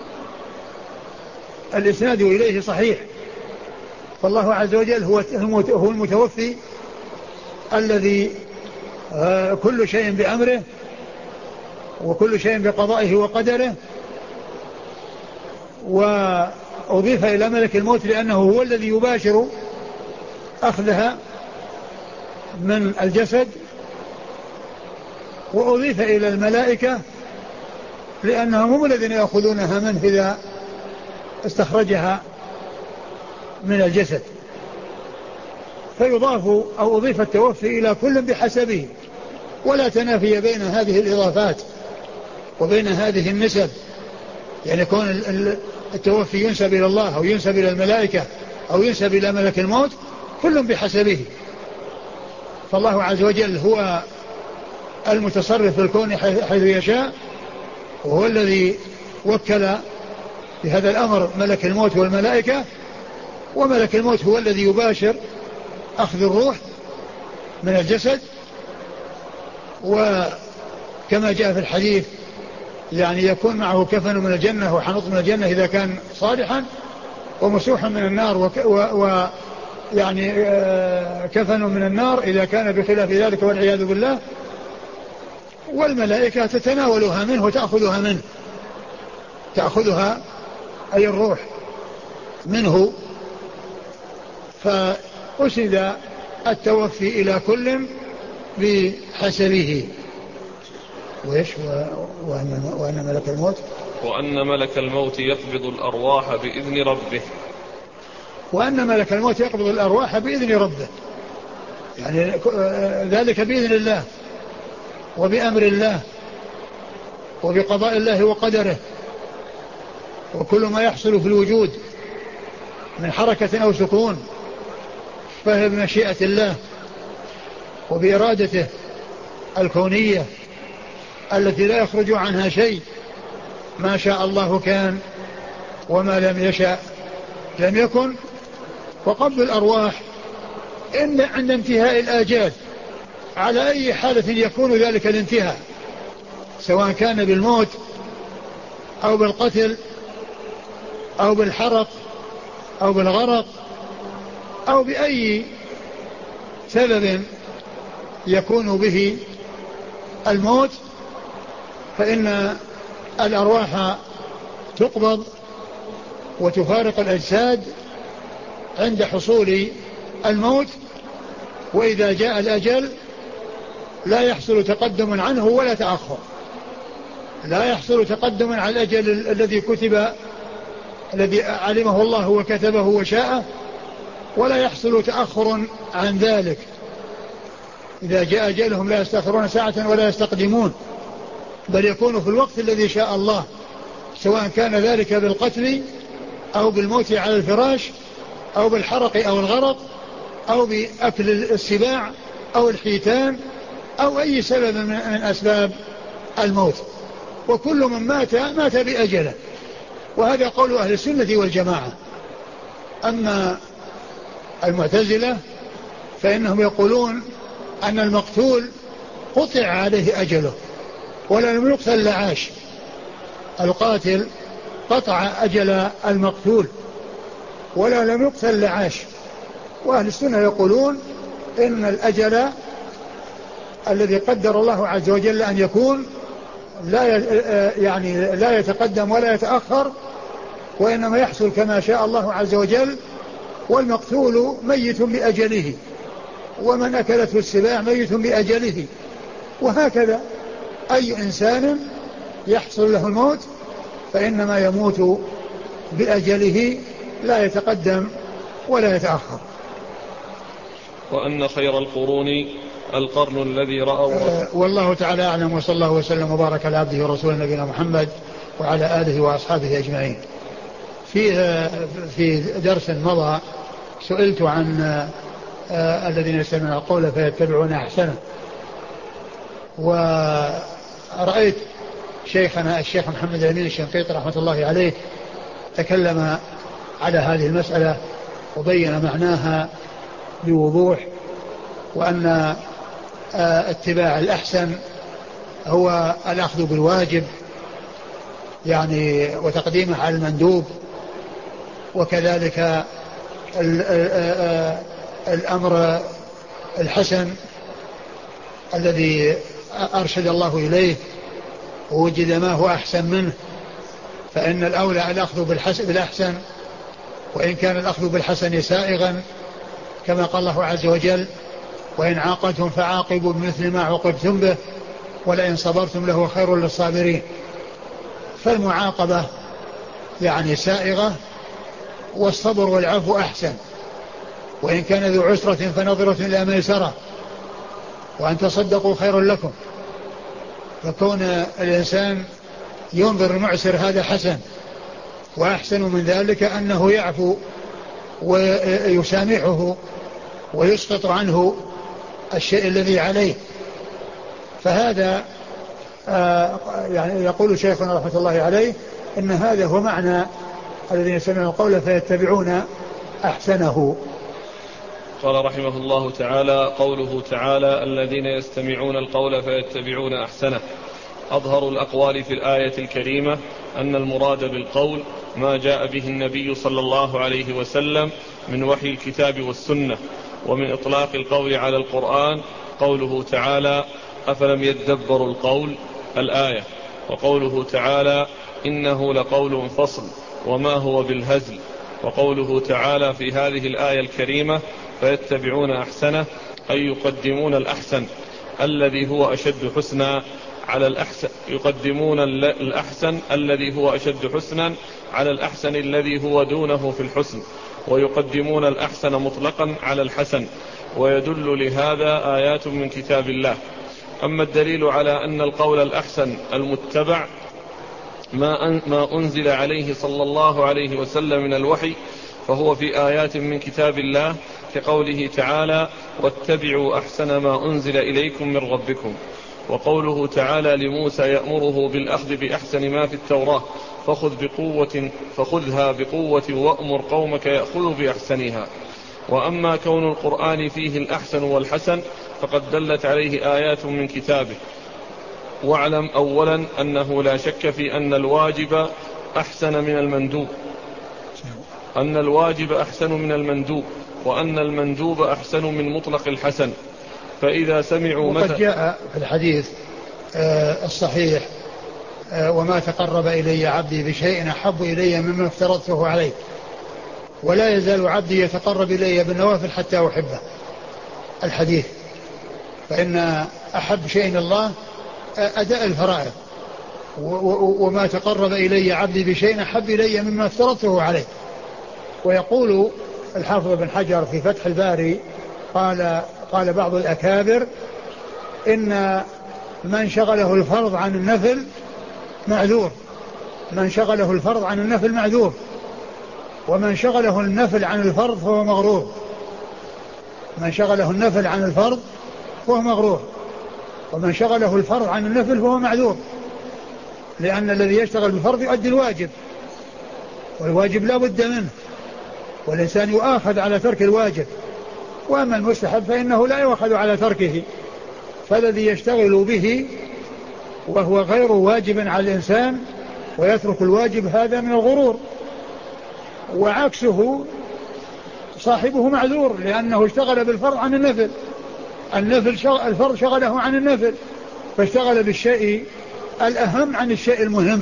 S2: الإسناد إليه صحيح، فالله عز وجل هو المتوفي الذي كل شيء بأمره وكل شيء بقضائه وقدره. وأضيف إلى ملك الموت لأنه هو الذي يباشر أخذها من الجسد، وأضيف إلى الملائكة لأنهم هم الذين يأخذونها منه إذا استخرجها من الجسد. فيضاف أو أضيف التوفي إلى كل بحسبه، ولا تنافي بين هذه الإضافات وبين هذه النسب، يعني يكون التوفي ينسب إلى الله أو ينسب إلى الملائكة أو ينسب إلى ملك الموت، كل بحسبه. فالله عز وجل هو المتصرف في الكون حيث يشاء، وهو الذي وكل بهذا الأمر ملك الموت والملائكة، وملك الموت هو الذي يباشر أخذ الروح من الجسد. وكما جاء في الحديث يعني يكون معه كفن من الجنة وحنوط من الجنة إذا كان صالحا، ومسوح من النار يعني كفن من النار إذا كان بخلاف ذلك والعياذ بالله. والملائكة تتناولها منه وتأخذها منه، تأخذها أي الروح منه. فأسد التوفي إلى كل بحسبه. وإيش وأن ملك الموت
S1: وأن ملك الموت يقبض الأرواح بإذن ربه.
S2: وأن ملك الموت يقبض الأرواح بإذن ربه، يعني ذلك بإذن الله وبأمر الله وبقضاء الله وقدره. وكل ما يحصل في الوجود من حركة أو سكون فهي بمشيئة الله وبإرادته الكونية التي لا يخرج عنها شيء، ما شاء الله كان وما لم يشاء لم يكن. وقبض الأرواح إن عند انتهاء الآجال على أي حالة يكون ذلك الانتهاء، سواء كان بالموت أو بالقتل أو بالحرق أو بالغرق أو بأي سبب يكون به الموت، فإن الأرواح تقبض وتفارق الأجساد عند حصول الموت. وإذا جاء الأجل لا يحصل تقدم عنه ولا تأخر، لا يحصل تقدم على الأجل الذي علمه الله وكتبه وشاءه، ولا يحصل تأخر عن ذلك. إذا جاء أجلهم لا يستأخرون ساعة ولا يستقدمون، بل يكون في الوقت الذي شاء الله، سواء كان ذلك بالقتل أو بالموت على الفراش أو بالحرق أو الغرق أو بأكل السباع أو الحيتان أو أي سبب من أسباب الموت. وكل من مات بأجله، وهذا قول أهل السنة والجماعة. أما المعتزلة فإنهم يقولون أن المقتول قطع عليه أجله ولا لم يقتل لعاش. القاتل قطع أجل المقتول ولا لم يقتل لعاش. وأهل السنة يقولون إن الأجل الذي قدر الله عز وجل أن يكون لا يتقدم ولا يتأخر، وإنما يحصل كما شاء الله عز وجل. والمقتول ميت بأجله، ومن أكلته السباع ميت بأجله، وهكذا أي إنسان يحصل له الموت فإنما يموت بأجله، لا يتقدم ولا يتأخر.
S1: وأن خير القرون القرن الذي رأوا.
S2: والله تعالى أعلم، وصلى الله وسلم وبارك على عبده ورسوله نبينا محمد وعلى آله وأصحابه أجمعين. في درس مضى سئلت عن الذين يستمعون القول فيتبعون أحسنه، ورأيت شيخنا الشيخ محمد الأمين الشنقيطي رحمة الله عليه تكلم على هذه المسألة وبين معناها بوضوح، وأن اتباع الأحسن هو الأخذ بالواجب يعني وتقديمه على المندوب، وكذلك الأمر الحسن الذي أرشد الله إليه ووجد ما هو أحسن منه، فإن الأولى الأخذ بالأحسن، وإن كان الأخذ بالحسن سائغا كما قال الله عز وجل: وإن عاقبتم فعاقبوا بمثل ما عوقبتم به ولئن صبرتم لهو خير للصابرين. فالمعاقبة يعني سائغة، والصبر والعفو أحسن، وإن كان ذو عسرة فنظرة إلى ميسرة، وأن تصدقوا خير لكم. فكون الإنسان ينظر المعسر هذا حسن، وأحسن من ذلك أنه يعفو ويسامحه ويسقط عنه الشيء الذي عليه. فهذا يعني يقول شيخنا رحمة الله عليه إن هذا هو معنى الذين يستمعون القول فيتبعون أحسنه.
S1: قال رحمه الله تعالى: قوله تعالى: الذين يستمعون القول فيتبعون أحسنه. أظهر الأقوال في الآية الكريمة أن المراد بالقول ما جاء به النبي صلى الله عليه وسلم من وحي الكتاب والسنة. ومن إطلاق القول على القرآن قوله تعالى: أفلم يدبروا القول الآية. وقوله تعالى: إنه لقول فصل وما هو بالهزل. وقوله تعالى في هذه الآية الكريمة: فيتبعون أحسنه، أي يقدمون الأحسن الذي هو أشد حسنا على الأحسن، يقدمون الأحسن الذي هو أشد حسنا على الأحسن الذي هو دونه في الحسن، ويقدمون الأحسن مطلقا على الحسن. ويدل لهذا آيات من كتاب الله. أما الدليل على أن القول الأحسن المتبع ما أنزل عليه صلى الله عليه وسلم من الوحي، فهو في آيات من كتاب الله كقوله تعالى: واتبعوا أحسن ما أنزل إليكم من ربكم. وقوله تعالى لموسى يأمره بالأخذ بأحسن ما في التوراة فخذها بقوة وأمر قومك يأخذوا بأحسنها. وأما كون القرآن فيه الأحسن والحسن فقد دلت عليه آيات من كتابه. واعلم أولا أنه لا شك في أن الواجب أحسن من المندوب، وأن المندوب أحسن من مطلق الحسن. فإذا سمعوا
S2: وقد جاء في الحديث الصحيح: وما تقرب إلي عبدي بشيء أحب إلي مما افترضته عليه، ولا يزال عبدي يتقرب إلي بالنوافل حتى أحبه. الحديث. فإن أحب شيء الله أداء الفرائض، وما تقرب إلي عبدي بشيء أحب إلي مما افترضته عليه. ويقول الحافظ بن حجر في فتح الباري قال بعض الأكابر إن من شغله الفرض عن النفل معذور، من شغله الفرض عن النفل معذور، ومن شغله النفل عن الفرض فهو مغرور. من شغله النفل عن الفرض فهو مغرور، ومن شغله الفرض عن النفل فهو معذور، لأن الذي يشتغل بالفرض يؤدي الواجب، والواجب لا بد منه، والإنسان يؤاخذ على ترك الواجب. وأما المستحب فإنه لا يؤاخذ على تركه. فالذي يشتغل به وهو غير واجب على الإنسان ويترك الواجب هذا من الغرور. وعكسه صاحبه معذور لأنه اشتغل بالفرض عن النفل، الفرض شغله عن النفل، فاشتغل بالشيء الأهم عن الشيء المهم.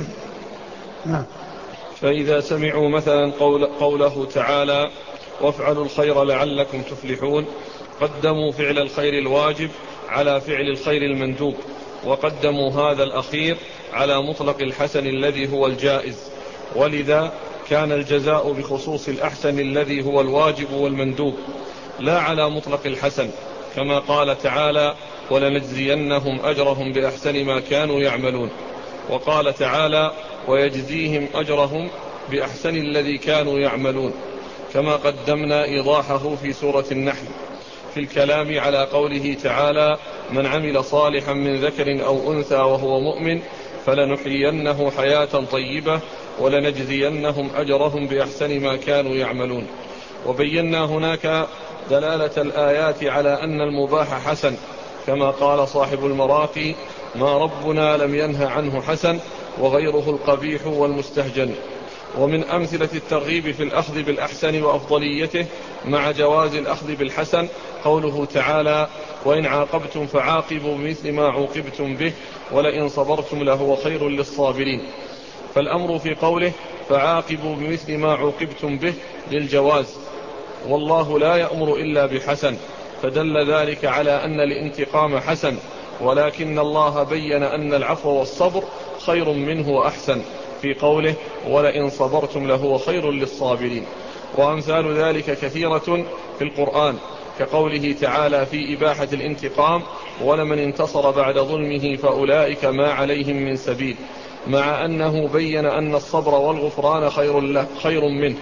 S1: فإذا سمعوا مثلا قوله تعالى وافعلوا الخير لعلكم تفلحون قدموا فعل الخير الواجب على فعل الخير المندوب، وقدموا هذا الأخير على مطلق الحسن الذي هو الجائز، ولذا كان الجزاء بخصوص الأحسن الذي هو الواجب والمندوب لا على مطلق الحسن، كما قال تعالى ولنجزينهم أجرهم بأحسن ما كانوا يعملون. وقال تعالى ويجزيهم أجرهم بأحسن الذي كانوا يعملون، كما قدمنا إيضاحه في سورة النحل في الكلام على قوله تعالى من عمل صالحا من ذكر أو أنثى وهو مؤمن فلنحيينه حياة طيبة ولنجزينهم أجرهم بأحسن ما كانوا يعملون. وبينا هناك دلالة الآيات على أن المباح حسن، كما قال صاحب المراقي ما ربنا لم ينه عنه حسن وغيره القبيح والمستهجن. ومن أمثلة الترغيب في الأخذ بالأحسن وأفضليته مع جواز الأخذ بالحسن قوله تعالى وإن عاقبتم فعاقبوا بمثل ما عوقبتم به ولئن صبرتم لهو خير للصابرين. فالأمر في قوله فعاقبوا بمثل ما عوقبتم به للجواز، والله لا يأمر إلا بحسن، فدل ذلك على أن الانتقام حسن، ولكن الله بين أن العفو والصبر خير منه وأحسن في قوله ولئن صبرتم لهو خير للصابرين. وأمثال ذلك كثيرة في القرآن كقوله تعالى في إباحة الانتقام ولمن انتصر بعد ظلمه فأولئك ما عليهم من سبيل، مع أنه بين أن الصبر والغفران خير منه،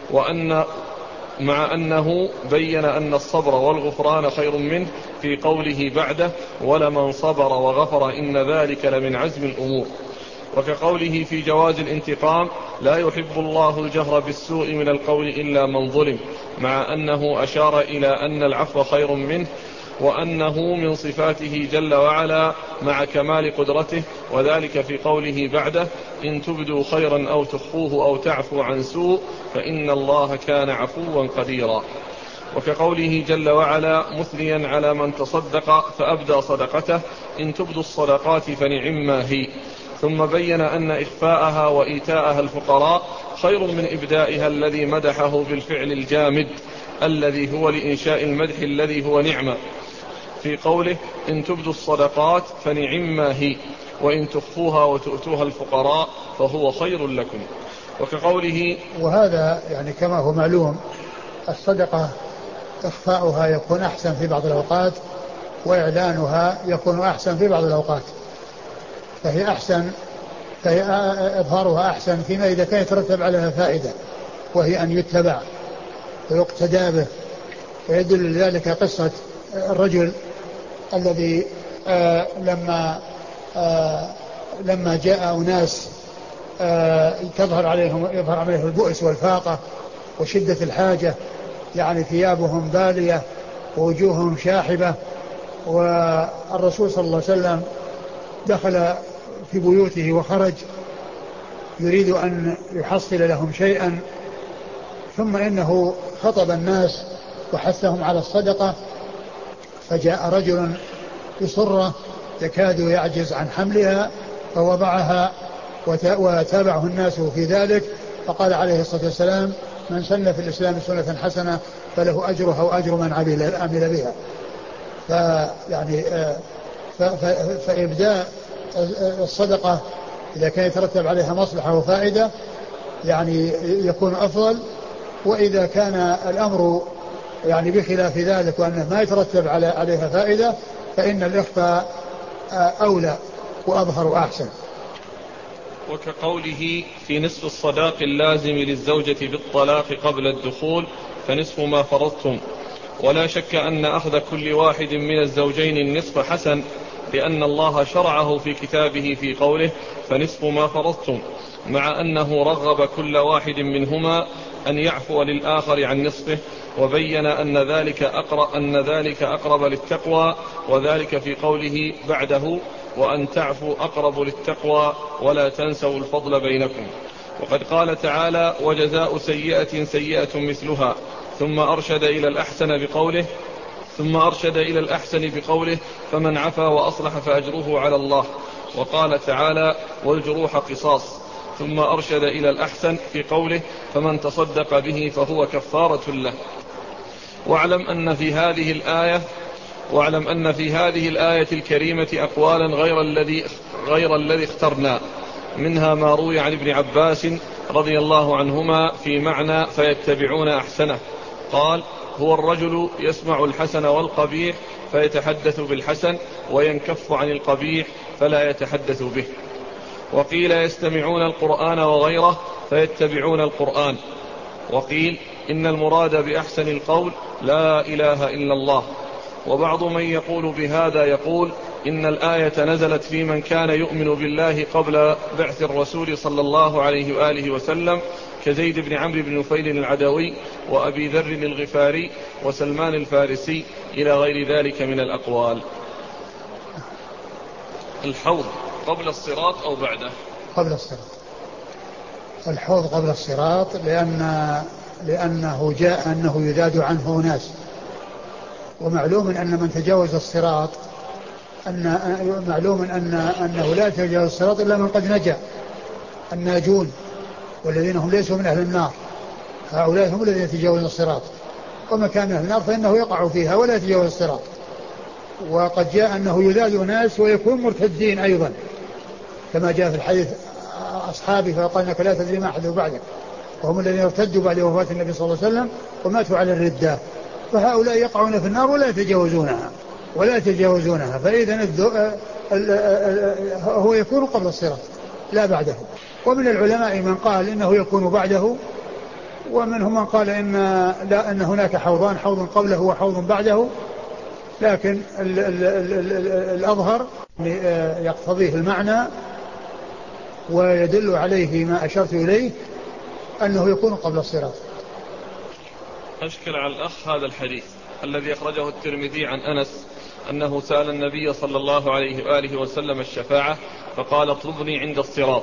S1: مع أنه بين أن الصبر والغفران خير منه في قوله بعده ولمن صبر وغفر إن ذلك لمن عزم الأمور. وكقوله في جواز الانتقام لا يحب الله الجهر بالسوء من القول إلا من ظلم، مع أنه أشار إلى أن العفو خير منه، وأنه من صفاته جل وعلا مع كمال قدرته، وذلك في قوله بعده إن تبدوا خيرا أو تخفوه أو تعفو عن سوء فإن الله كان عفوا قديرا. وكقوله جل وعلا مثنيا على من تصدق فأبدى صدقته إن تبدوا الصدقات فنعما هي، ثم بين أن إخفاءها وإيتاءها الفقراء خير من إبدائها الذي مدحه بالفعل الجامد الذي هو لإنشاء المدح الذي هو نعمة في قوله إن تبدوا الصدقات فنعما هي وإن تخفوها وتؤتوها الفقراء فهو خير لكم. وكقوله
S2: وهذا يعني كما هو معلوم الصدقة إخفاؤها يكون أحسن في بعض الأوقات وإعلانها يكون أحسن في بعض الأوقات، فهي إظهارها أحسن فيما إذا كان يترتب عليها فائدة وهي أن يتبع ويقتدى به. ويدل لذلك قصة الرجل الذي لما جاء أناس يظهر عليه البؤس والفاقة وشدة الحاجة، يعني ثيابهم بالية ووجوههم شاحبة، والرسول صلى الله عليه وسلم دخل في بيوته وخرج يريد أن يحصل لهم شيئا، ثم إنه خطب الناس وحثهم على الصدقة، فجاء رجل بصرة يكاد يعجز عن حملها فوضعها وتابعه الناس في ذلك، فقال عليه الصلاة والسلام من سن في الإسلام سنة حسنة فله أجرها وأجر من عمل بها. فيعني فإبداء الصدقة إذا كان يترتب عليها مصلحة وفائدة يعني يكون أفضل، وإذا كان الأمر يعني بخلاف ذلك وأنه ما يترتب عليها فائدة فإن الإخفاء أولى وأظهر وأحسن.
S1: وكقوله في نصف الصداق اللازم للزوجة بالطلاق قبل الدخول فنصف ما فرضتم. ولا شك أن أخذ كل واحد من الزوجين النصف حسن، لأن الله شرعه في كتابه في قوله فنصف ما فرضتم، مع أنه رغب كل واحد منهما أن يعفو للآخر عن نصفه، وبين أن ذلك أقرب للتقوى، وذلك في قوله بعده وأن تعفوا أقرب للتقوى ولا تنسوا الفضل بينكم. وقد قال تعالى وجزاء سيئة سيئة مثلها، ثم أرشد إلى الأحسن بقوله فمن عفا وأصلح فأجره على الله. وقال تعالى والجروح قصاص، ثم أرشد إلى الأحسن في قوله فمن تصدق به فهو كفارة له. واعلم أن في هذه الآية الكريمة أقوالا غير الذي اخترنا، منها ما روي عن ابن عباس رضي الله عنهما في معنى فيتبعون أحسنه، قال هو الرجل يسمع الحسن والقبيح فيتحدث بالحسن وينكف عن القبيح فلا يتحدث به. وقيل يستمعون القرآن وغيره فيتبعون القرآن. وقيل إن المراد بأحسن القول لا إله إلا الله. وبعض من يقول بهذا يقول إن الآية نزلت في من كان يؤمن بالله قبل بعث الرسول صلى الله عليه وآله وسلم كزيد بن عمرو بن نفيل العدوي وأبي ذر الغفاري وسلمان الفارسي إلى غير ذلك من الأقوال. الحوض قبل الصراط أو بعده؟
S2: قبل الصراط. الحوض قبل الصراط لأنه جاء أنه يذاد عنه ناس، ومعلوم أن من تجاوز الصراط معلوم أنه لا يتجاوز الصراط إلا من قد نجا، الناجون والذين هم ليسوا من أهل النار، هؤلاء هم الذين يتجاوزون الصراط، وما كان من أهل النار فإنه يقع فيها ولا يتجاوز الصراط. وقد جاء أنه يذاد ناس ويكون مرتدين أيضا كما جاء في الحديث أصحابه فقال إنك لا تدري ما حدث بعدك، وهم الذين ارتدوا بعد وفاة النبي صلى الله عليه وسلم وماتوا على الردة، فهؤلاء يقعون في النار ولا يتجاوزونها فإذا هو يكون قبل الصراط لا بعده. ومن العلماء من قال إنه يكون بعده، ومنهم من قال أن هناك حوضان، حوض قبله وحوض بعده، لكن الأظهر يقتضيه المعنى ويدل عليه ما أشرت إليه أنه يكون قبل الصراط.
S1: أشكل على الأخ هذا الحديث الذي أخرجه الترمذي عن أنس أنه سأل النبي صلى الله عليه وآله وسلم الشفاعة فقال اطلبني عند الصراط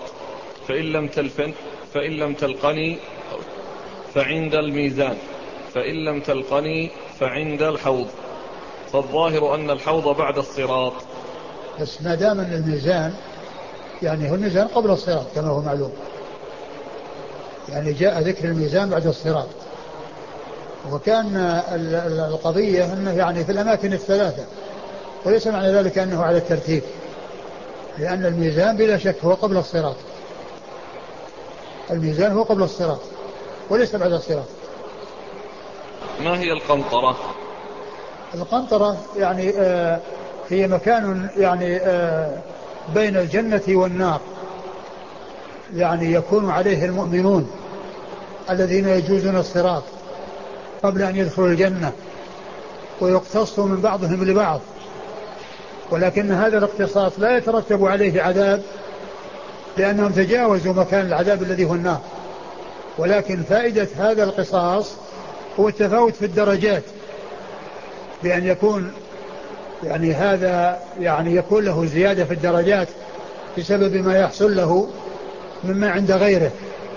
S1: فإن لم تلقني فعند الميزان فإن لم تلقني فعند الحوض، فالظاهر أن الحوض بعد الصراط.
S2: بس ما دام أن الميزان يعني هو الميزان قبل الصراط كما هو معلوم، يعني جاء ذكر الميزان بعد الصراط، وكان القضية أنه يعني في الأماكن الثلاثة، وليس معنى ذلك أنه على الترتيب، لأن الميزان بلا شك هو قبل الصراط، الميزان هو قبل الصراط وليس بعد الصراط.
S1: ما هي القنطرة؟
S2: القنطرة يعني هي مكان يعني بين الجنة والنار، يعني يكون عليه المؤمنون الذين يجوزون الصراط قبل أن يدخلوا الجنة ويقتصوا من بعضهم لبعض، ولكن هذا الاقتصاص لا يترتب عليه عذاب لأنهم تجاوزوا مكان العذاب الذي هو النار، ولكن فائدة هذا القصاص هو التفاوت في الدرجات، بأن يكون يعني هذا يعني يكون له زيادة في الدرجات بسبب ما يحصل له مما عند غيره،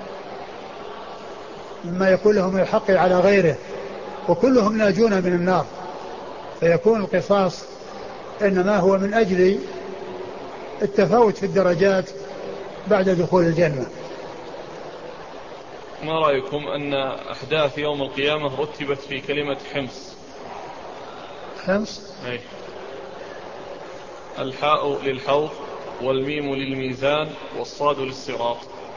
S2: مما يكون له من الحق على غيره، وكلهم ناجون من النار، فيكون القصاص إنما هو من أجل التفاوت في الدرجات بعد دخول الجنة.
S1: ما رأيكم أن أحداث يوم القيامة رتبت في كلمة حمص؟
S2: حمص؟
S1: أي الحاء للحوض والميم للميزان والصاد للصراط؟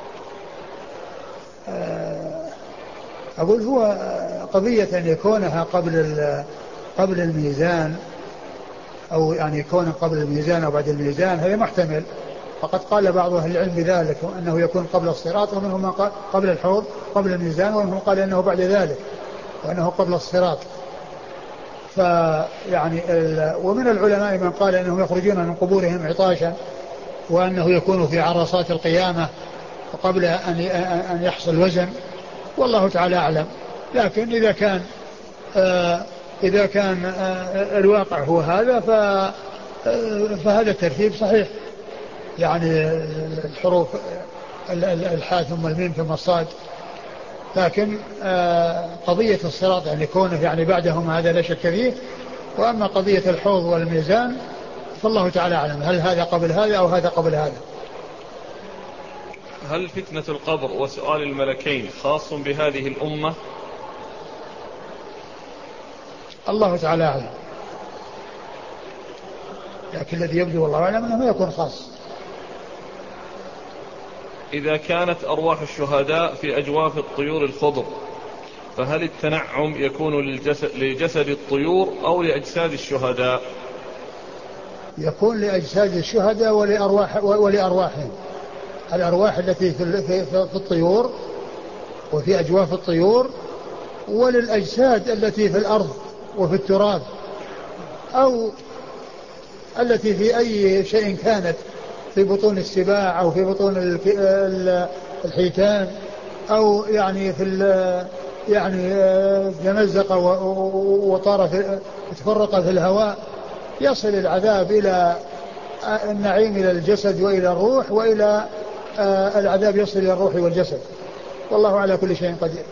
S2: أقول هو قضية أن يكونها قبل الميزان، أو يعني يكون قبل الميزان أو بعد الميزان، هذا محتمل. فقد قال بعض أهل العلم بذلك أنه يكون قبل الصراط، ومنهم من قال قبل الحوض قبل الميزان، ومنهم قال أنه بعد ذلك وأنه قبل الصراط. فيعني ومن العلماء من قال أنهم يخرجون من قبورهم عطاشا، وأنه يكون في عرصات القيامة قبل أن يحصل وزن، والله تعالى أعلم. لكن إذا كان الواقع هو هذا فهذا الترتيب صحيح، يعني الحروف الحاء ثم الميم ثم الصاد. لكن قضية الصراط يعني كونه يعني بعدهم هذا لا شك فيه. وأما قضية الحوض والميزان فالله تعالى أعلم، هل هذا قبل هذا أو هذا قبل هذا.
S1: هل فتنة القبر وسؤال الملكين خاص بهذه الأمة؟
S2: الله تعالى أعلم، لكن الذي يبدو والله أعلم أنه ما يكون خاص.
S1: إذا كانت أرواح الشهداء في أجواف الطيور الخضر، فهل التنعم يكون لجسد الطيور أو لأجساد الشهداء؟
S2: يكون لأجساد الشهداء ولأرواحهم. الأرواح التي في الطيور وفي أجواف الطيور، وللأجساد التي في الأرض وفي التراب، أو التي في أي شيء كانت، في بطون السباع أو في بطون الحيتان، أو يعني يعني تمزق وطار تفرق في الهواء، يصل العذاب إلى النعيم إلى الجسد وإلى الروح، وإلى العذاب يصل إلى الروح والجسد، والله على كل شيء قدير.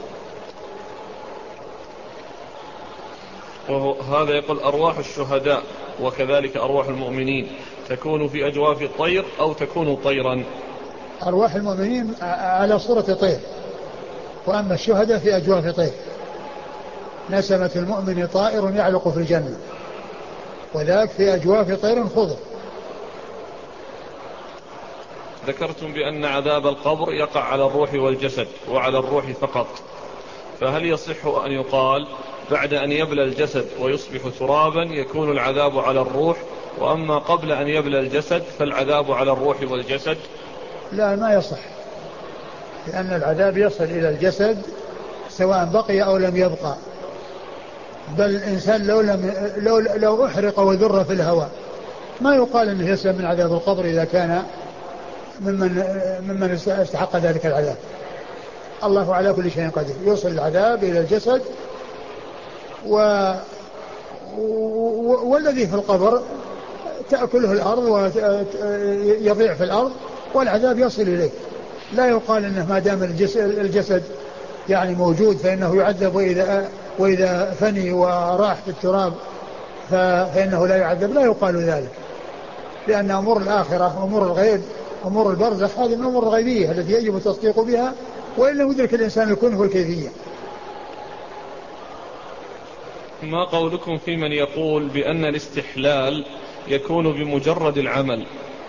S1: وهذا يقول أرواح الشهداء وكذلك أرواح المؤمنين تكون في أجواف الطير أو تكون طيرا؟
S2: أرواح المؤمنين على صورة طير، وأما الشهداء في أجواف طير. نسمة المؤمن طائر يعلق في الجنة، وذاك في أجواف طير خضر.
S1: ذكرتم بأن عذاب القبر يقع على الروح والجسد وعلى الروح فقط، فهل يصح أن يقال بعد أن يبلى الجسد ويصبح ترابا يكون العذاب على الروح، وأما قبل أن يبلى الجسد فالعذاب على الروح والجسد؟
S2: لا، ما يصح، لأن العذاب يصل إلى الجسد سواء بقي أو لم يبقى. بل الإنسان لو أحرق وذر في الهواء ما يقال أنه يسلم من عذاب القبر إذا كان ممن استحق ذلك العذاب. الله على كل شيء قدير. يوصل العذاب إلى الجسد والذي في القبر تأكله الأرض ويضيع في الأرض والعذاب يصل إليه. لا يقال أنه ما دام الجسد يعني موجود فإنه يعذب، وإذا فني وراح في التراب فإنه لا يعذب. لا يقال ذلك، لأن أمور الآخرة أمور الغيب أمور البرزخ هذه من الأمور الغيبية التي يجب التصديق بها، وإلا يدرك الإنسان الكنه والكيفية.
S1: ما قولكم في من يقول بأن الاستحلال يكون بمجرد العمل؟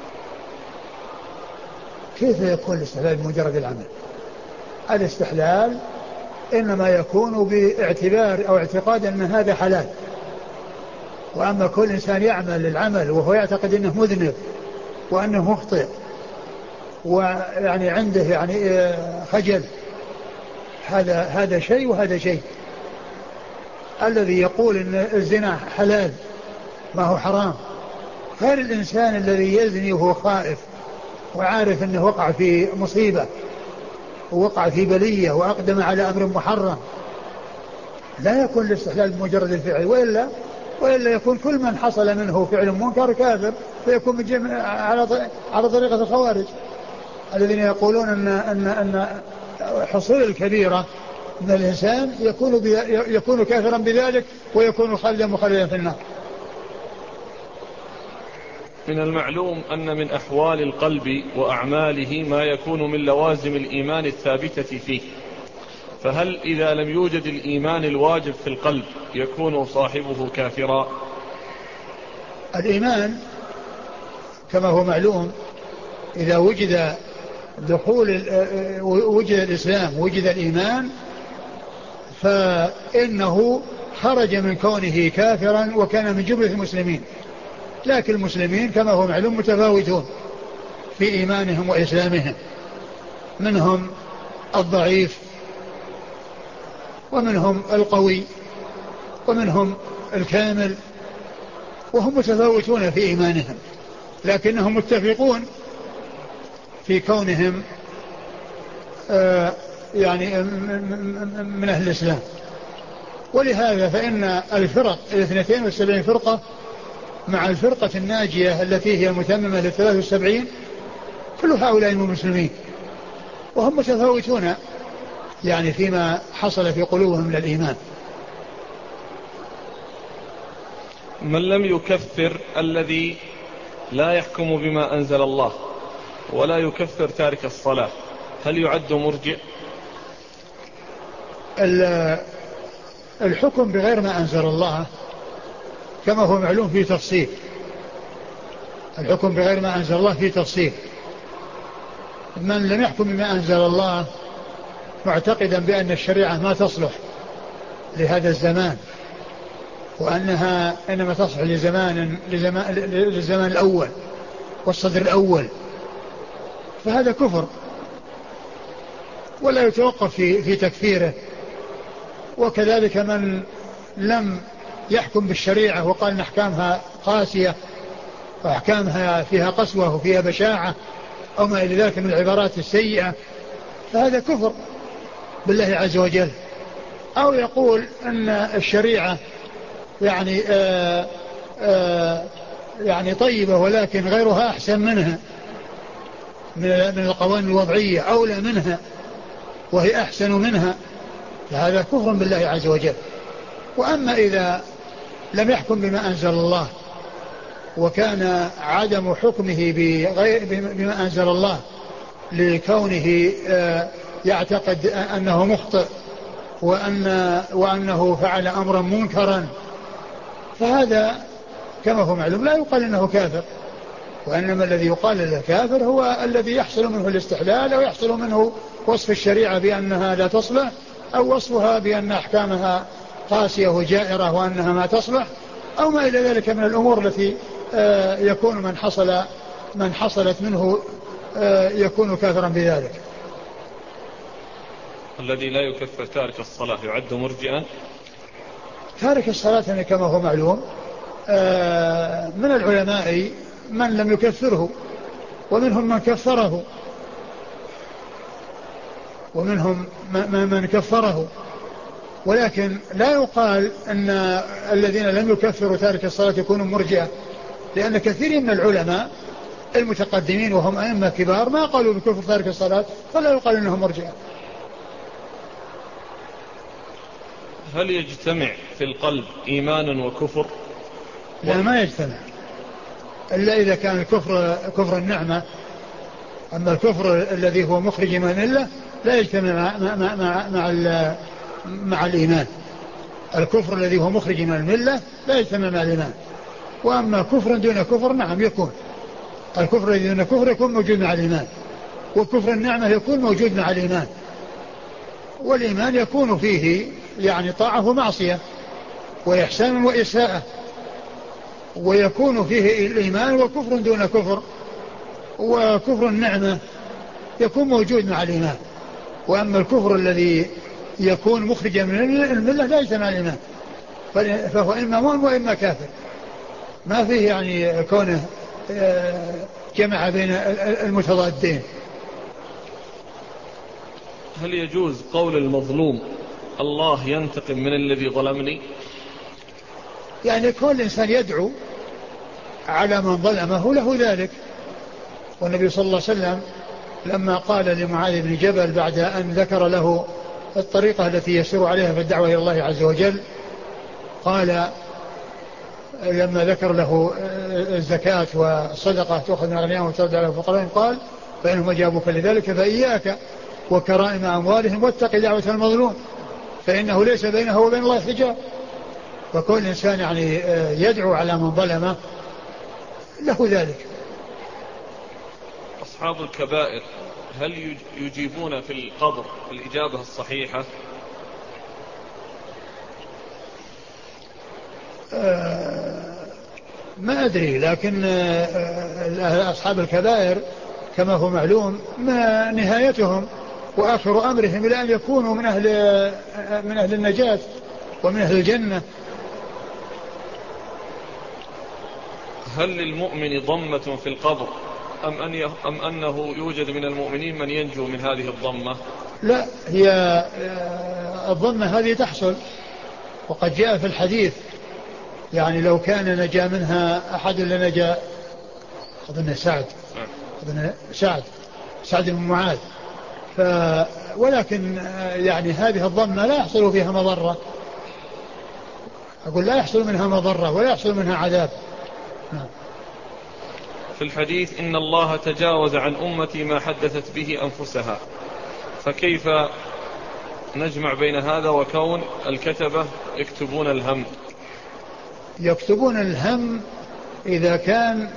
S2: كيف يكون الاستحلال بمجرد العمل؟ الاستحلال إنما يكون باعتبار أو اعتقاد أن هذا حلال. وأما كل إنسان يعمل العمل وهو يعتقد أنه مذنب وأنه مخطئ ويعني عنده يعني خجل، هذا شيء وهذا شيء. الذي يقول أن الزنا حلال ما هو حرام، غير الإنسان الذي يزني وهو خائف وعارف أنه وقع في مصيبة ووقع في بلية وأقدم على أمر محرم. لا يكون الاستحلال بمجرد الفعل، وإلا يكون كل من حصل منه فعل منكر كافر، فيكون على طريقة الخوارج الذين يقولون أن حصول الكبيرة من الإنسان يكون كافرا بذلك ويكون خالدا مخلدا في النار.
S1: من المعلوم أن من أحوال القلب وأعماله ما يكون من لوازم الإيمان الثابتة فيه، فهل إذا لم يوجد الإيمان الواجب في القلب يكون صاحبه كافرا؟
S2: الإيمان كما هو معلوم إذا وجد وجد الإسلام وجد الإيمان فإنه خرج من كونه كافرا وكان من جملة المسلمين. لكن المسلمين كما هو معلوم متفاوتون في إيمانهم وإسلامهم، منهم الضعيف ومنهم القوي ومنهم الكامل، وهم متفاوتون في إيمانهم، لكنهم متفقون في كونهم يعني من أهل الإسلام. ولهذا فإن الفرق 72 فرقة مع الفرقة الناجية التي هي المتممة 73 كل هؤلاء من المسلمين، وهم متفاوتون يعني فيما حصل في قلوبهم من الإيمان.
S1: من لم يكفر الذي لا يحكم بما أنزل الله ولا يكفر تارك الصلاة هل يعد مرجئ؟
S2: الحكم بغير ما أنزل الله كما هو معلوم فيه تفصيل. الحكم بغير ما أنزل الله فيه تفصيل. من لم يحكم بما أنزل الله معتقدا بأن الشريعة ما تصلح لهذا الزمان وأنها إنما تصلح للزمان الأول والصدر الأول، فهذا كفر ولا يتوقف في تكفيره. وكذلك من لم يحكم بالشريعة وقال إن أحكامها قاسية وأحكامها فيها قسوة وفيها بشاعة أو ما إلى ذلك من العبارات السيئة فهذا كفر بالله عز وجل. أو يقول أن الشريعة يعني يعني طيبة ولكن غيرها أحسن منها من القوانين الوضعية، أولى منها وهي أحسن منها، فهذا كفر بالله عز وجل. وأما إذا لم يحكم بما أنزل الله وكان عدم حكمه بما أنزل الله لكونه يعتقد أنه مخطئ وأنه فعل أمرا منكرا فهذا كما هو معلوم لا يقال إنه كافر، وإنما الذي يقال له كافر هو الذي يحصل منه الاستحلال أو يحصل منه وصف الشريعة بأنها لا تصلح أو وصفها بأن أحكامها قاسية وجائرة وأنها ما تصلح أو ما إلى ذلك من الأمور التي يكون من حصلت منه يكون كافرا بذلك.
S1: الذي لا يكفر تارك الصلاة يعد مرجئا؟
S2: تارك الصلاة كما هو معلوم من العلماء من لم يكفره ومنهم من كفره ومنهم من كفره، ولكن لا يقال أن الذين لم يكفروا تارك الصلاة يكونوا مرجئة، لأن كثير من العلماء المتقدمين وهم أئمة كبار ما قالوا بكفر تارك الصلاة فلا يقال أنهم مرجئة.
S1: هل يجتمع في القلب إيمان وكفر؟
S2: لا ما يجتمع إلا إذا كان الكفر كفر النعمة. أما الكفر الذي هو مخرج من الملة لا يجتمع مع الإيمان. الكفر الذي هو مخرج من الملة لا يجتمع مع الإيمان. وأما كفر دون كفر نعم يكون الكفر الذي دون كفر يكون موجود مع الإيمان، وكفر النعمة يكون موجود مع الإيمان. والإيمان يكون فيه يعني طاعة ومعصية وإحسان وإساءة، ويكون فيه الإيمان وكفر دون كفر، وكفر النعمة يكون موجود مع الإيمان. وأما الكفر الذي يكون مخرجا من الملة لا يجتمع الإيمان، فهو إما مؤمن وإما كافر، ما فيه يعني كونه جمع بين المتضادين.
S1: هل يجوز قول المظلوم الله ينتقم من الذي ظلمني؟
S2: يعني كل إنسان يدعو على من ظلمه له ذلك. والنبي صلى الله عليه وسلم لما قال لمعاذ بن جبل بعد أن ذكر له الطريقة التي يسير عليها في الدعوة إلى الله عز وجل، قال لما ذكر له الزكاة والصدقة تأخذ من أغنياءهم وترد على الفقراء قال فإنهم أجابوك لذلك فإياك وكرائم أموالهم واتق دعوة المظلوم فإنه ليس بينه وبين الله حجاب. فكل إنسان يعني يدعو على من ظلمه له ذلك،
S1: أصحاب الكبائر هل يجيبون في القبر الإجابة الصحيحة؟
S2: ما أدري، لكن أصحاب الكبائر كما هو معلوم ما نهايتهم وآخر أمرهم إلى أن يكونوا من أهل النجاة ومن أهل الجنة.
S1: هل للمؤمن ضمة في القبر أم أنه يوجد من المؤمنين من ينجو من هذه الضمة؟
S2: لا، هي الضمة هذه تحصل، وقد جاء في الحديث يعني لو كان نجا منها أحد لنجا أظن سعد بن معاذ. ولكن يعني هذه الضمة لا يحصل فيها مضرة، أقول لا يحصل منها مضرة ولا يحصل منها عذاب.
S1: في الحديث إن الله تجاوز عن أمتي ما حدثت به أنفسها، فكيف نجمع بين هذا وكون الكتبة يكتبون الهم؟
S2: يكتبون الهم إذا كان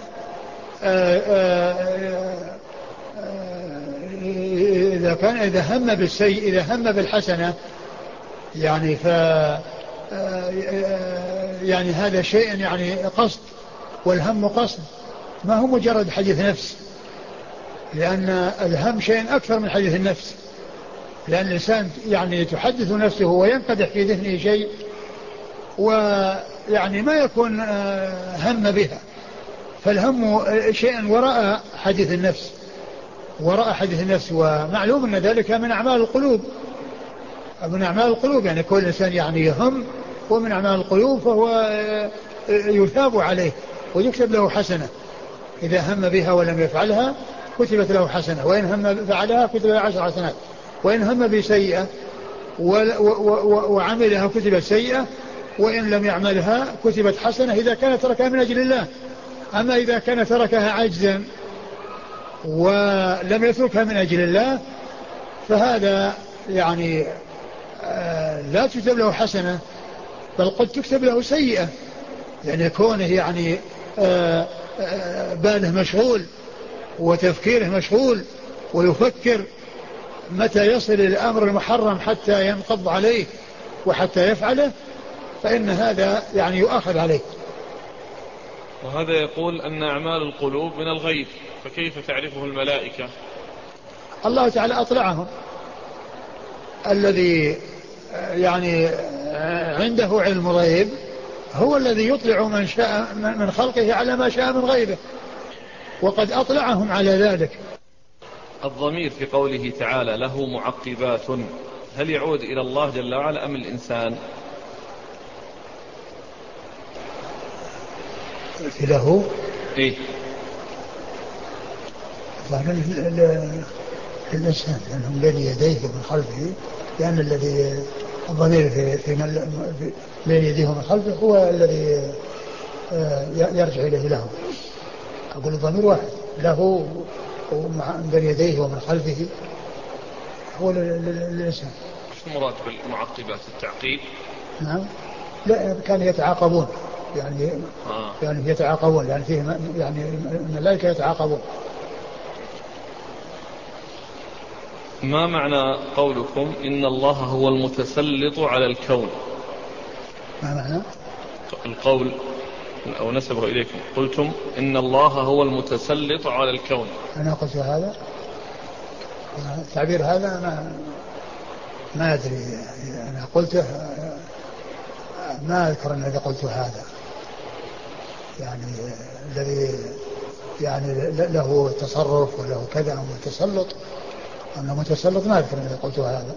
S2: إذا هم بالسيء، إذا هم بالحسنة يعني يعني هذا شيء يعني قصد، والهم قصد، ما هو مجرد حديث نفس، لأن الهم شيء أكثر من حديث النفس، لأن الإنسان يعني تحدث نفسه وينقدح في ذهنه شيء ويعني ما يكون هم بها، فالهم شيء وراء حديث النفس، ومعلوم أن ذلك من أعمال القلوب، يعني كل إنسان يعني يهم ومن أعمال القلوب، فهو يثاب عليه ويكتب له حسنة، إذا هم بها ولم يفعلها كتبت له حسنة، وإن هم فعلها كتب له 10 حسنات، وإن هم بسيئة وعملها كتبت سيئة، وإن لم يعملها كتبت حسنة إذا كان تركها من أجل الله. أما إذا كان تركها عجزا ولم يتركها من أجل الله فهذا يعني لا تكتب له حسنة، بل قد تكتب له سيئة، يعني كونه يعني باله مشغول وتفكيره مشغول ويفكر متى يصل الأمر المحرم حتى ينقض عليه وحتى يفعله، فإن هذا يعني يؤخذ عليه.
S1: وهذا يقول أن أعمال القلوب من الغيب، فكيف تعرفه الملائكة؟
S2: الله تعالى أطلعهم، الذي يعني عنده علم الغيب هو الذي يطلع من شاء من خلقه على ما شاء من غيبه، وقد أطلعهم على ذلك.
S1: الضمير في قوله تعالى له معقبات، هل يعود إلى الله جل وعلا أم الإنسان؟
S2: له
S1: إيه؟
S2: الإنسان لأنهم بين يديه ومن خلفه، لأن الذي الضمير في بين يديه ومن خلفه هو الذي يرجع إليه له. أقول الضمير واحد، له بين يديه ومن خلفه هو الإنسان.
S1: شو المراد بالمعقبات؟ التعقيب؟
S2: نعم، لا كانوا يتعاقبون يعني يعني يتعاقبون، يعني فيه يعني الملائكة يتعاقبون.
S1: ما معنى قولكم إن الله هو المتسلط على الكون؟
S2: ما معنى
S1: القول أو نسبه إليكم؟ قلتم إن الله هو المتسلط على الكون.
S2: أنا قلت هذا التعبير هذا ما أدري، أنا قلته ما أذكر أني قلت هذا، يعني الذي يعني له تصرف وله كذا أو متسلط، أنا متسلط ما أذكر أني قلت هذا.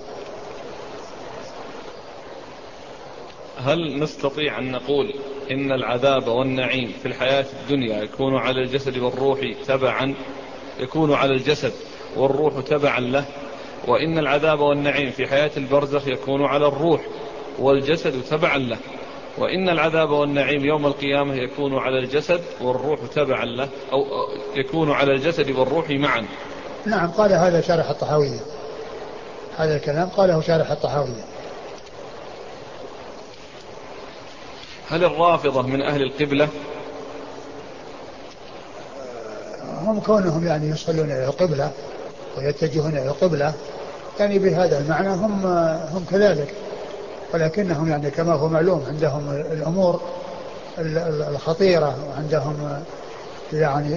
S1: هل نستطيع أن نقول إن العذاب والنعيم في الحياة الدنيا يكون على الجسد والروح تبعا، يكون على الجسد والروح تبعا له، وإن العذاب والنعيم في حياة البرزخ يكون على الروح والجسد تبعا له، وإن العذاب والنعيم يوم القيامة يكون على الجسد والروح تبعا له، أو يكون على الجسد والروح معا؟
S2: نعم، قال هذا شارح الطحاوية، هذا الكلام قاله شارح الطحاوية.
S1: هل الرافضة من أهل القبلة؟
S2: هم كونهم يعني يصلون إلى القبلة ويتجهون إلى القبلة يعني بهذا المعنى هم كذلك، ولكنهم يعني كما هو معلوم عندهم الأمور الخطيرة، وعندهم يعني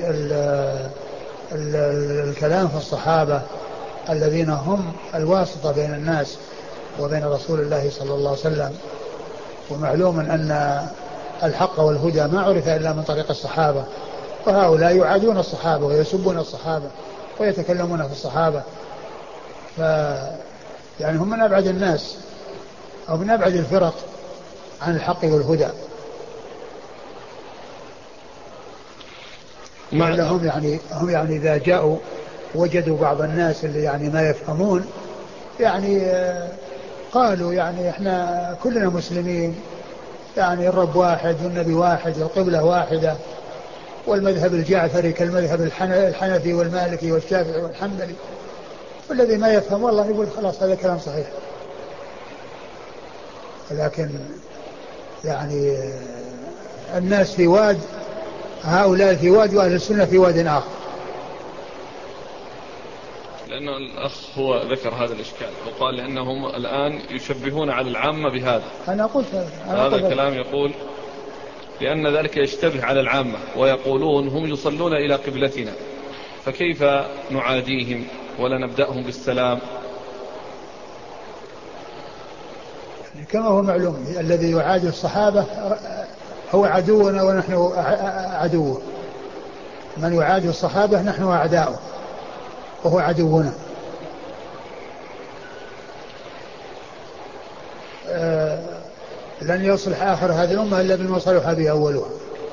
S2: الكلام في الصحابة الذين هم الواسطة بين الناس وبين رسول الله صلى الله عليه وسلم. ومعلوم أن الحق والهدى ما عرف إلا من طريق الصحابة، وهؤلاء يعادون الصحابة ويسبون الصحابة ويتكلمون في الصحابة، يعني هم من أبعد الناس أو من أبعد الفرق عن الحق والهدى. هم يعني إذا جاءوا وجدوا بعض الناس اللي يعني ما يفهمون يعني قالوا يعني احنا كلنا مسلمين، يعني الرب واحد والنبي واحد والقبلة واحدة والمذهب الجعفري كالمذهب الحنفي والمالكي والشافعي والحنبلي. والذي ما يفهم والله يقول خلاص هذا كلام صحيح، لكن يعني الناس في واد، هؤلاء في واد وأهل السنة في واد آخر.
S1: لأن الأخ هو ذكر هذا الإشكال وقال لأنهم الآن يشبهون على العامة بهذا.
S2: أنا قلت
S1: هذا الكلام يقول لأن ذلك يشتبه على العامة ويقولون هم يصلون إلى قبلتنا فكيف نعاديهم ولا نبدأهم بالسلام؟
S2: كما هو معلوم الذي يعادي الصحابة هو عدونا ونحن عدوه، من يعادي الصحابة نحن أعداؤه وهو عدونا. لن يصلح آخر هذه الأمة إلا بما صلح به أولها.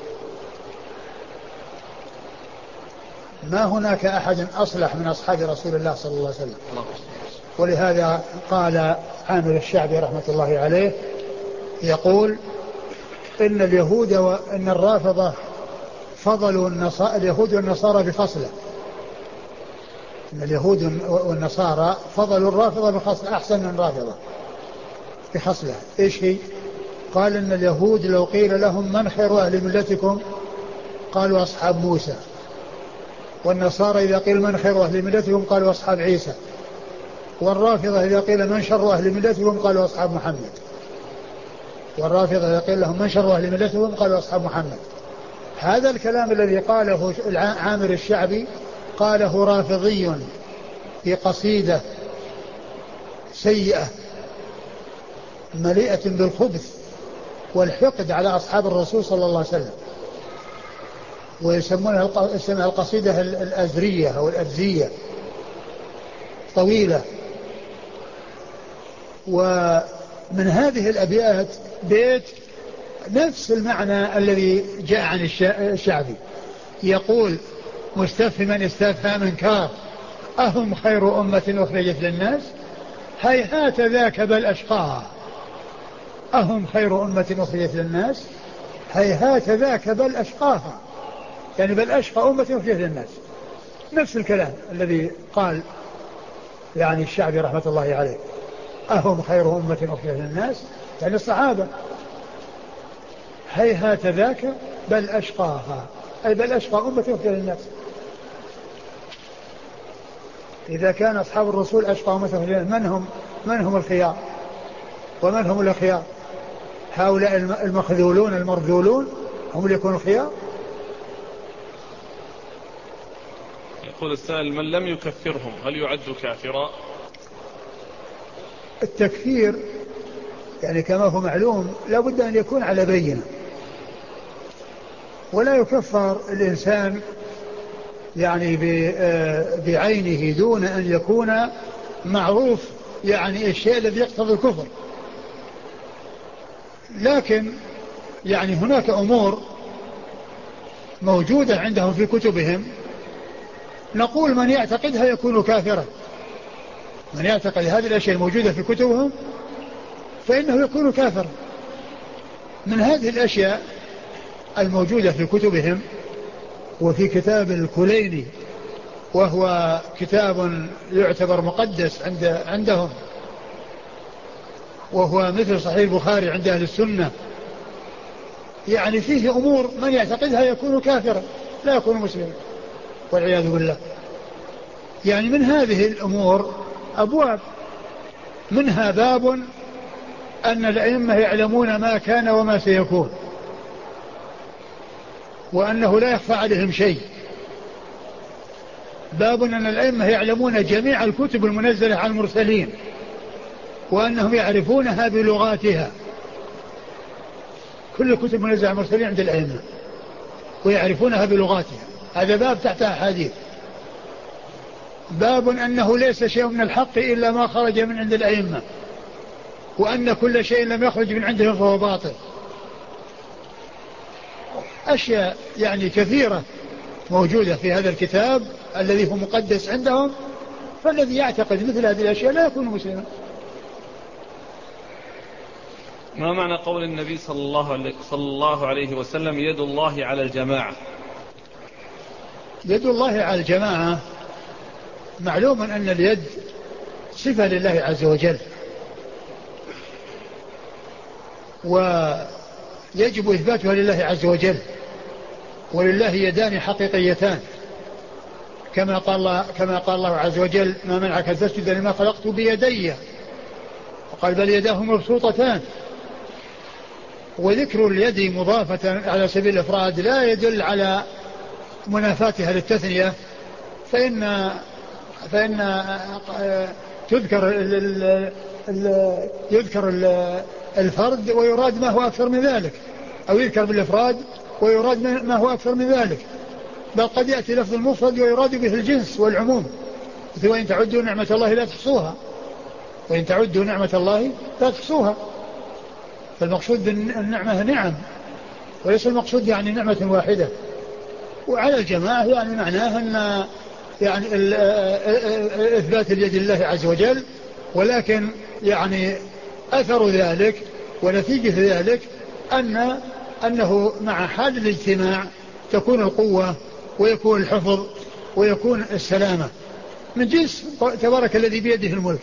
S2: ما هناك أحد أصلح من أصحاب رسول الله صلى الله عليه وسلم. ولهذا قال عامر الشعبي رحمة الله عليه يقول إن اليهود وإن الرافضة فضلوا اليهود والنصارى بفصله، إن اليهود والنصارى فضلوا الرافضة بخصلة أحسن من الرافضة بخصلة. إيش هي؟ قال إن اليهود لو قيل لهم من خير أهل ملتكم قالوا أصحاب موسى، والنصارى إذا قيل من خير أهل ملتكم قالوا أصحاب عيسى، والرافضة إذا قيل من شر أهل ملتكم قالوا أصحاب محمد، والرافضة إذا قيل لهم من شر أهل ملتكم قالوا أصحاب محمد. هذا الكلام الذي قاله عامر الشعبي قاله رافضي في قصيدة سيئة مليئة بالخبث والحقد على أصحاب الرسول صلى الله عليه وسلم، ويسمونها القصيدة الأزرية أو الأبزية، طويلة. ومن هذه الأبيات بيت نفس المعنى الذي جاء عن الشعبي، يقول مستفهما استفهام انكار أهم خير أمة أخرجت للناس هيهات ذاك بل أشقاها. أهم خير أمة أخرجت للناس هيهات ذاك بل أشقاها، يعني بل أشقى أمة أخرجت للناس. نفس الكلام الذي قال يعني الشعبي رحمة الله عليه، أهم خير أمة أخرجت للناس يعني الصحابة، هيهات ذاك بل أشقاها أي بل أشقى أمة أخرجت للناس. إذا كان أصحاب الرسول أشقى أمة أخرجت للناس من هم الخيار ومن هم الأخيار؟ هؤلاء المخذولون المرذولون هم اللي يكونوا الخيار.
S1: يقول السائل من لم يكفرهم هل يعد كافرا؟
S2: التكفير يعني كما هو معلوم لا بد أن يكون على بينة، ولا يكفر الإنسان يعني بعينه دون أن يكون معروف يعني الشيء الذي يقتضي الكفر. لكن يعني هناك أمور موجودة عندهم في كتبهم نقول من يعتقدها يكون كافرا، من يعتقد هذه الأشياء الموجودة في كتبهم فإنه يكون كافرا. من هذه الأشياء الموجودة في كتبهم وفي كتاب الكليني، وهو كتاب يعتبر مقدس عندهم، وهو مثل صحيح البخاري عند أهل السنة، يعني فيه أمور من يعتقدها يكون كافرا لا يكون مسلما. والعياذ بالله. يعني من هذه الأمور أبواب، منها باب أن الأئمة يعلمون ما كان وما سيكون، وأنه لا يخفى عليهم شيء. باب أن الأئمة يعلمون جميع الكتب المنزلة على المرسلين، وأنهم يعرفونها بلغاتها. كل الكتب المنزلة على المرسلين عند الأئمة ويعرفونها بلغاتها، هذا باب تحت أحاديث. باب أنه ليس شيء من الحق إلا ما خرج من عند الأئمة، وأن كل شيء لم يخرج من عندهم فهو باطل. أشياء يعني كثيرة موجودة في هذا الكتاب الذي هو مقدس عندهم، فالذي يعتقد مثل هذه الأشياء لا يكون مسلما.
S1: ما معنى قول النبي صلى الله عليه وسلم يد الله على الجماعة؟
S2: يد الله على الجماعة معلوم أن اليد صفة لله عز وجل، ويجب إثباتها لله عز وجل، ولله يدان حقيقيتان كما قال الله عز وجل: ما منعك أن تسجد لما خلقت بيدي، وقال: بل يداه مبسوطتان. وذكر اليد مضافة على سبيل الإفراد لا يدل على منافاتها للتثنية، فإن يذكر الفرد ويراد ما هو أكثر من ذلك، أو يذكر بالإفراد ويراد ما هو أكثر من ذلك، بل قد يأتي لفظ المفرد ويراد به الجنس والعموم، وإن تعدوا نعمة الله لا تحصوها، وإن تعدوا نعمة الله لا تحصوها. فالمقصود بالنعمة نعم، وليس المقصود يعني نعمة واحدة. وعلى الجماعة يعني معناه أن يعني إثبات اليد لله عز وجل، ولكن يعني أثر ذلك ونتيجة ذلك أنه مع حال الاجتماع تكون القوة ويكون الحفظ ويكون السلامة من جنس تبارك الذي بيده الملك.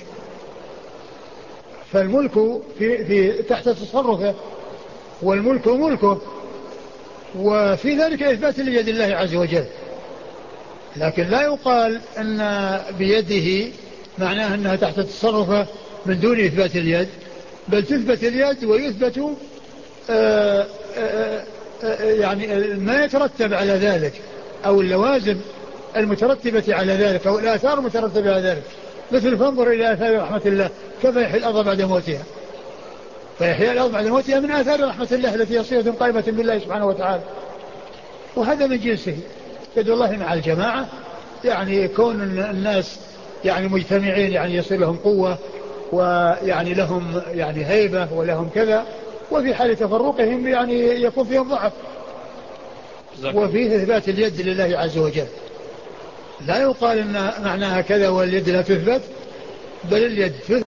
S2: فالملك في تحت تصرفه، والملك ملكه، وفي ذلك إثبات اليد الله عز وجل. لكن لا يقال أن بيده معناه أنها تحت تصرفه من دون إثبات اليد، بل تثبت اليد ويثبت يعني ما يترتب على ذلك، أو اللوازم المترتبة على ذلك، أو الآثار المترتبة على ذلك. مثل فانظر إلى آثار رحمة الله كيف يحيي الأرض بعد موتها، فيحيي الأرض بعد موتها من آثار رحمة الله التي هي صلة قائمة بالله سبحانه وتعالى. وهذا من جنسه يد الله مع الجماعة، يعني كون الناس يعني مجتمعين يعني يصير لهم قوة، ويعني لهم يعني هيبة ولهم كذا، وفي حال تفرقهم يعني يكون فيهم ضعف. وفيه إثبات اليد لله عز وجل، لا يقال إن معناها كذا واليد لا تثبت، بل اليد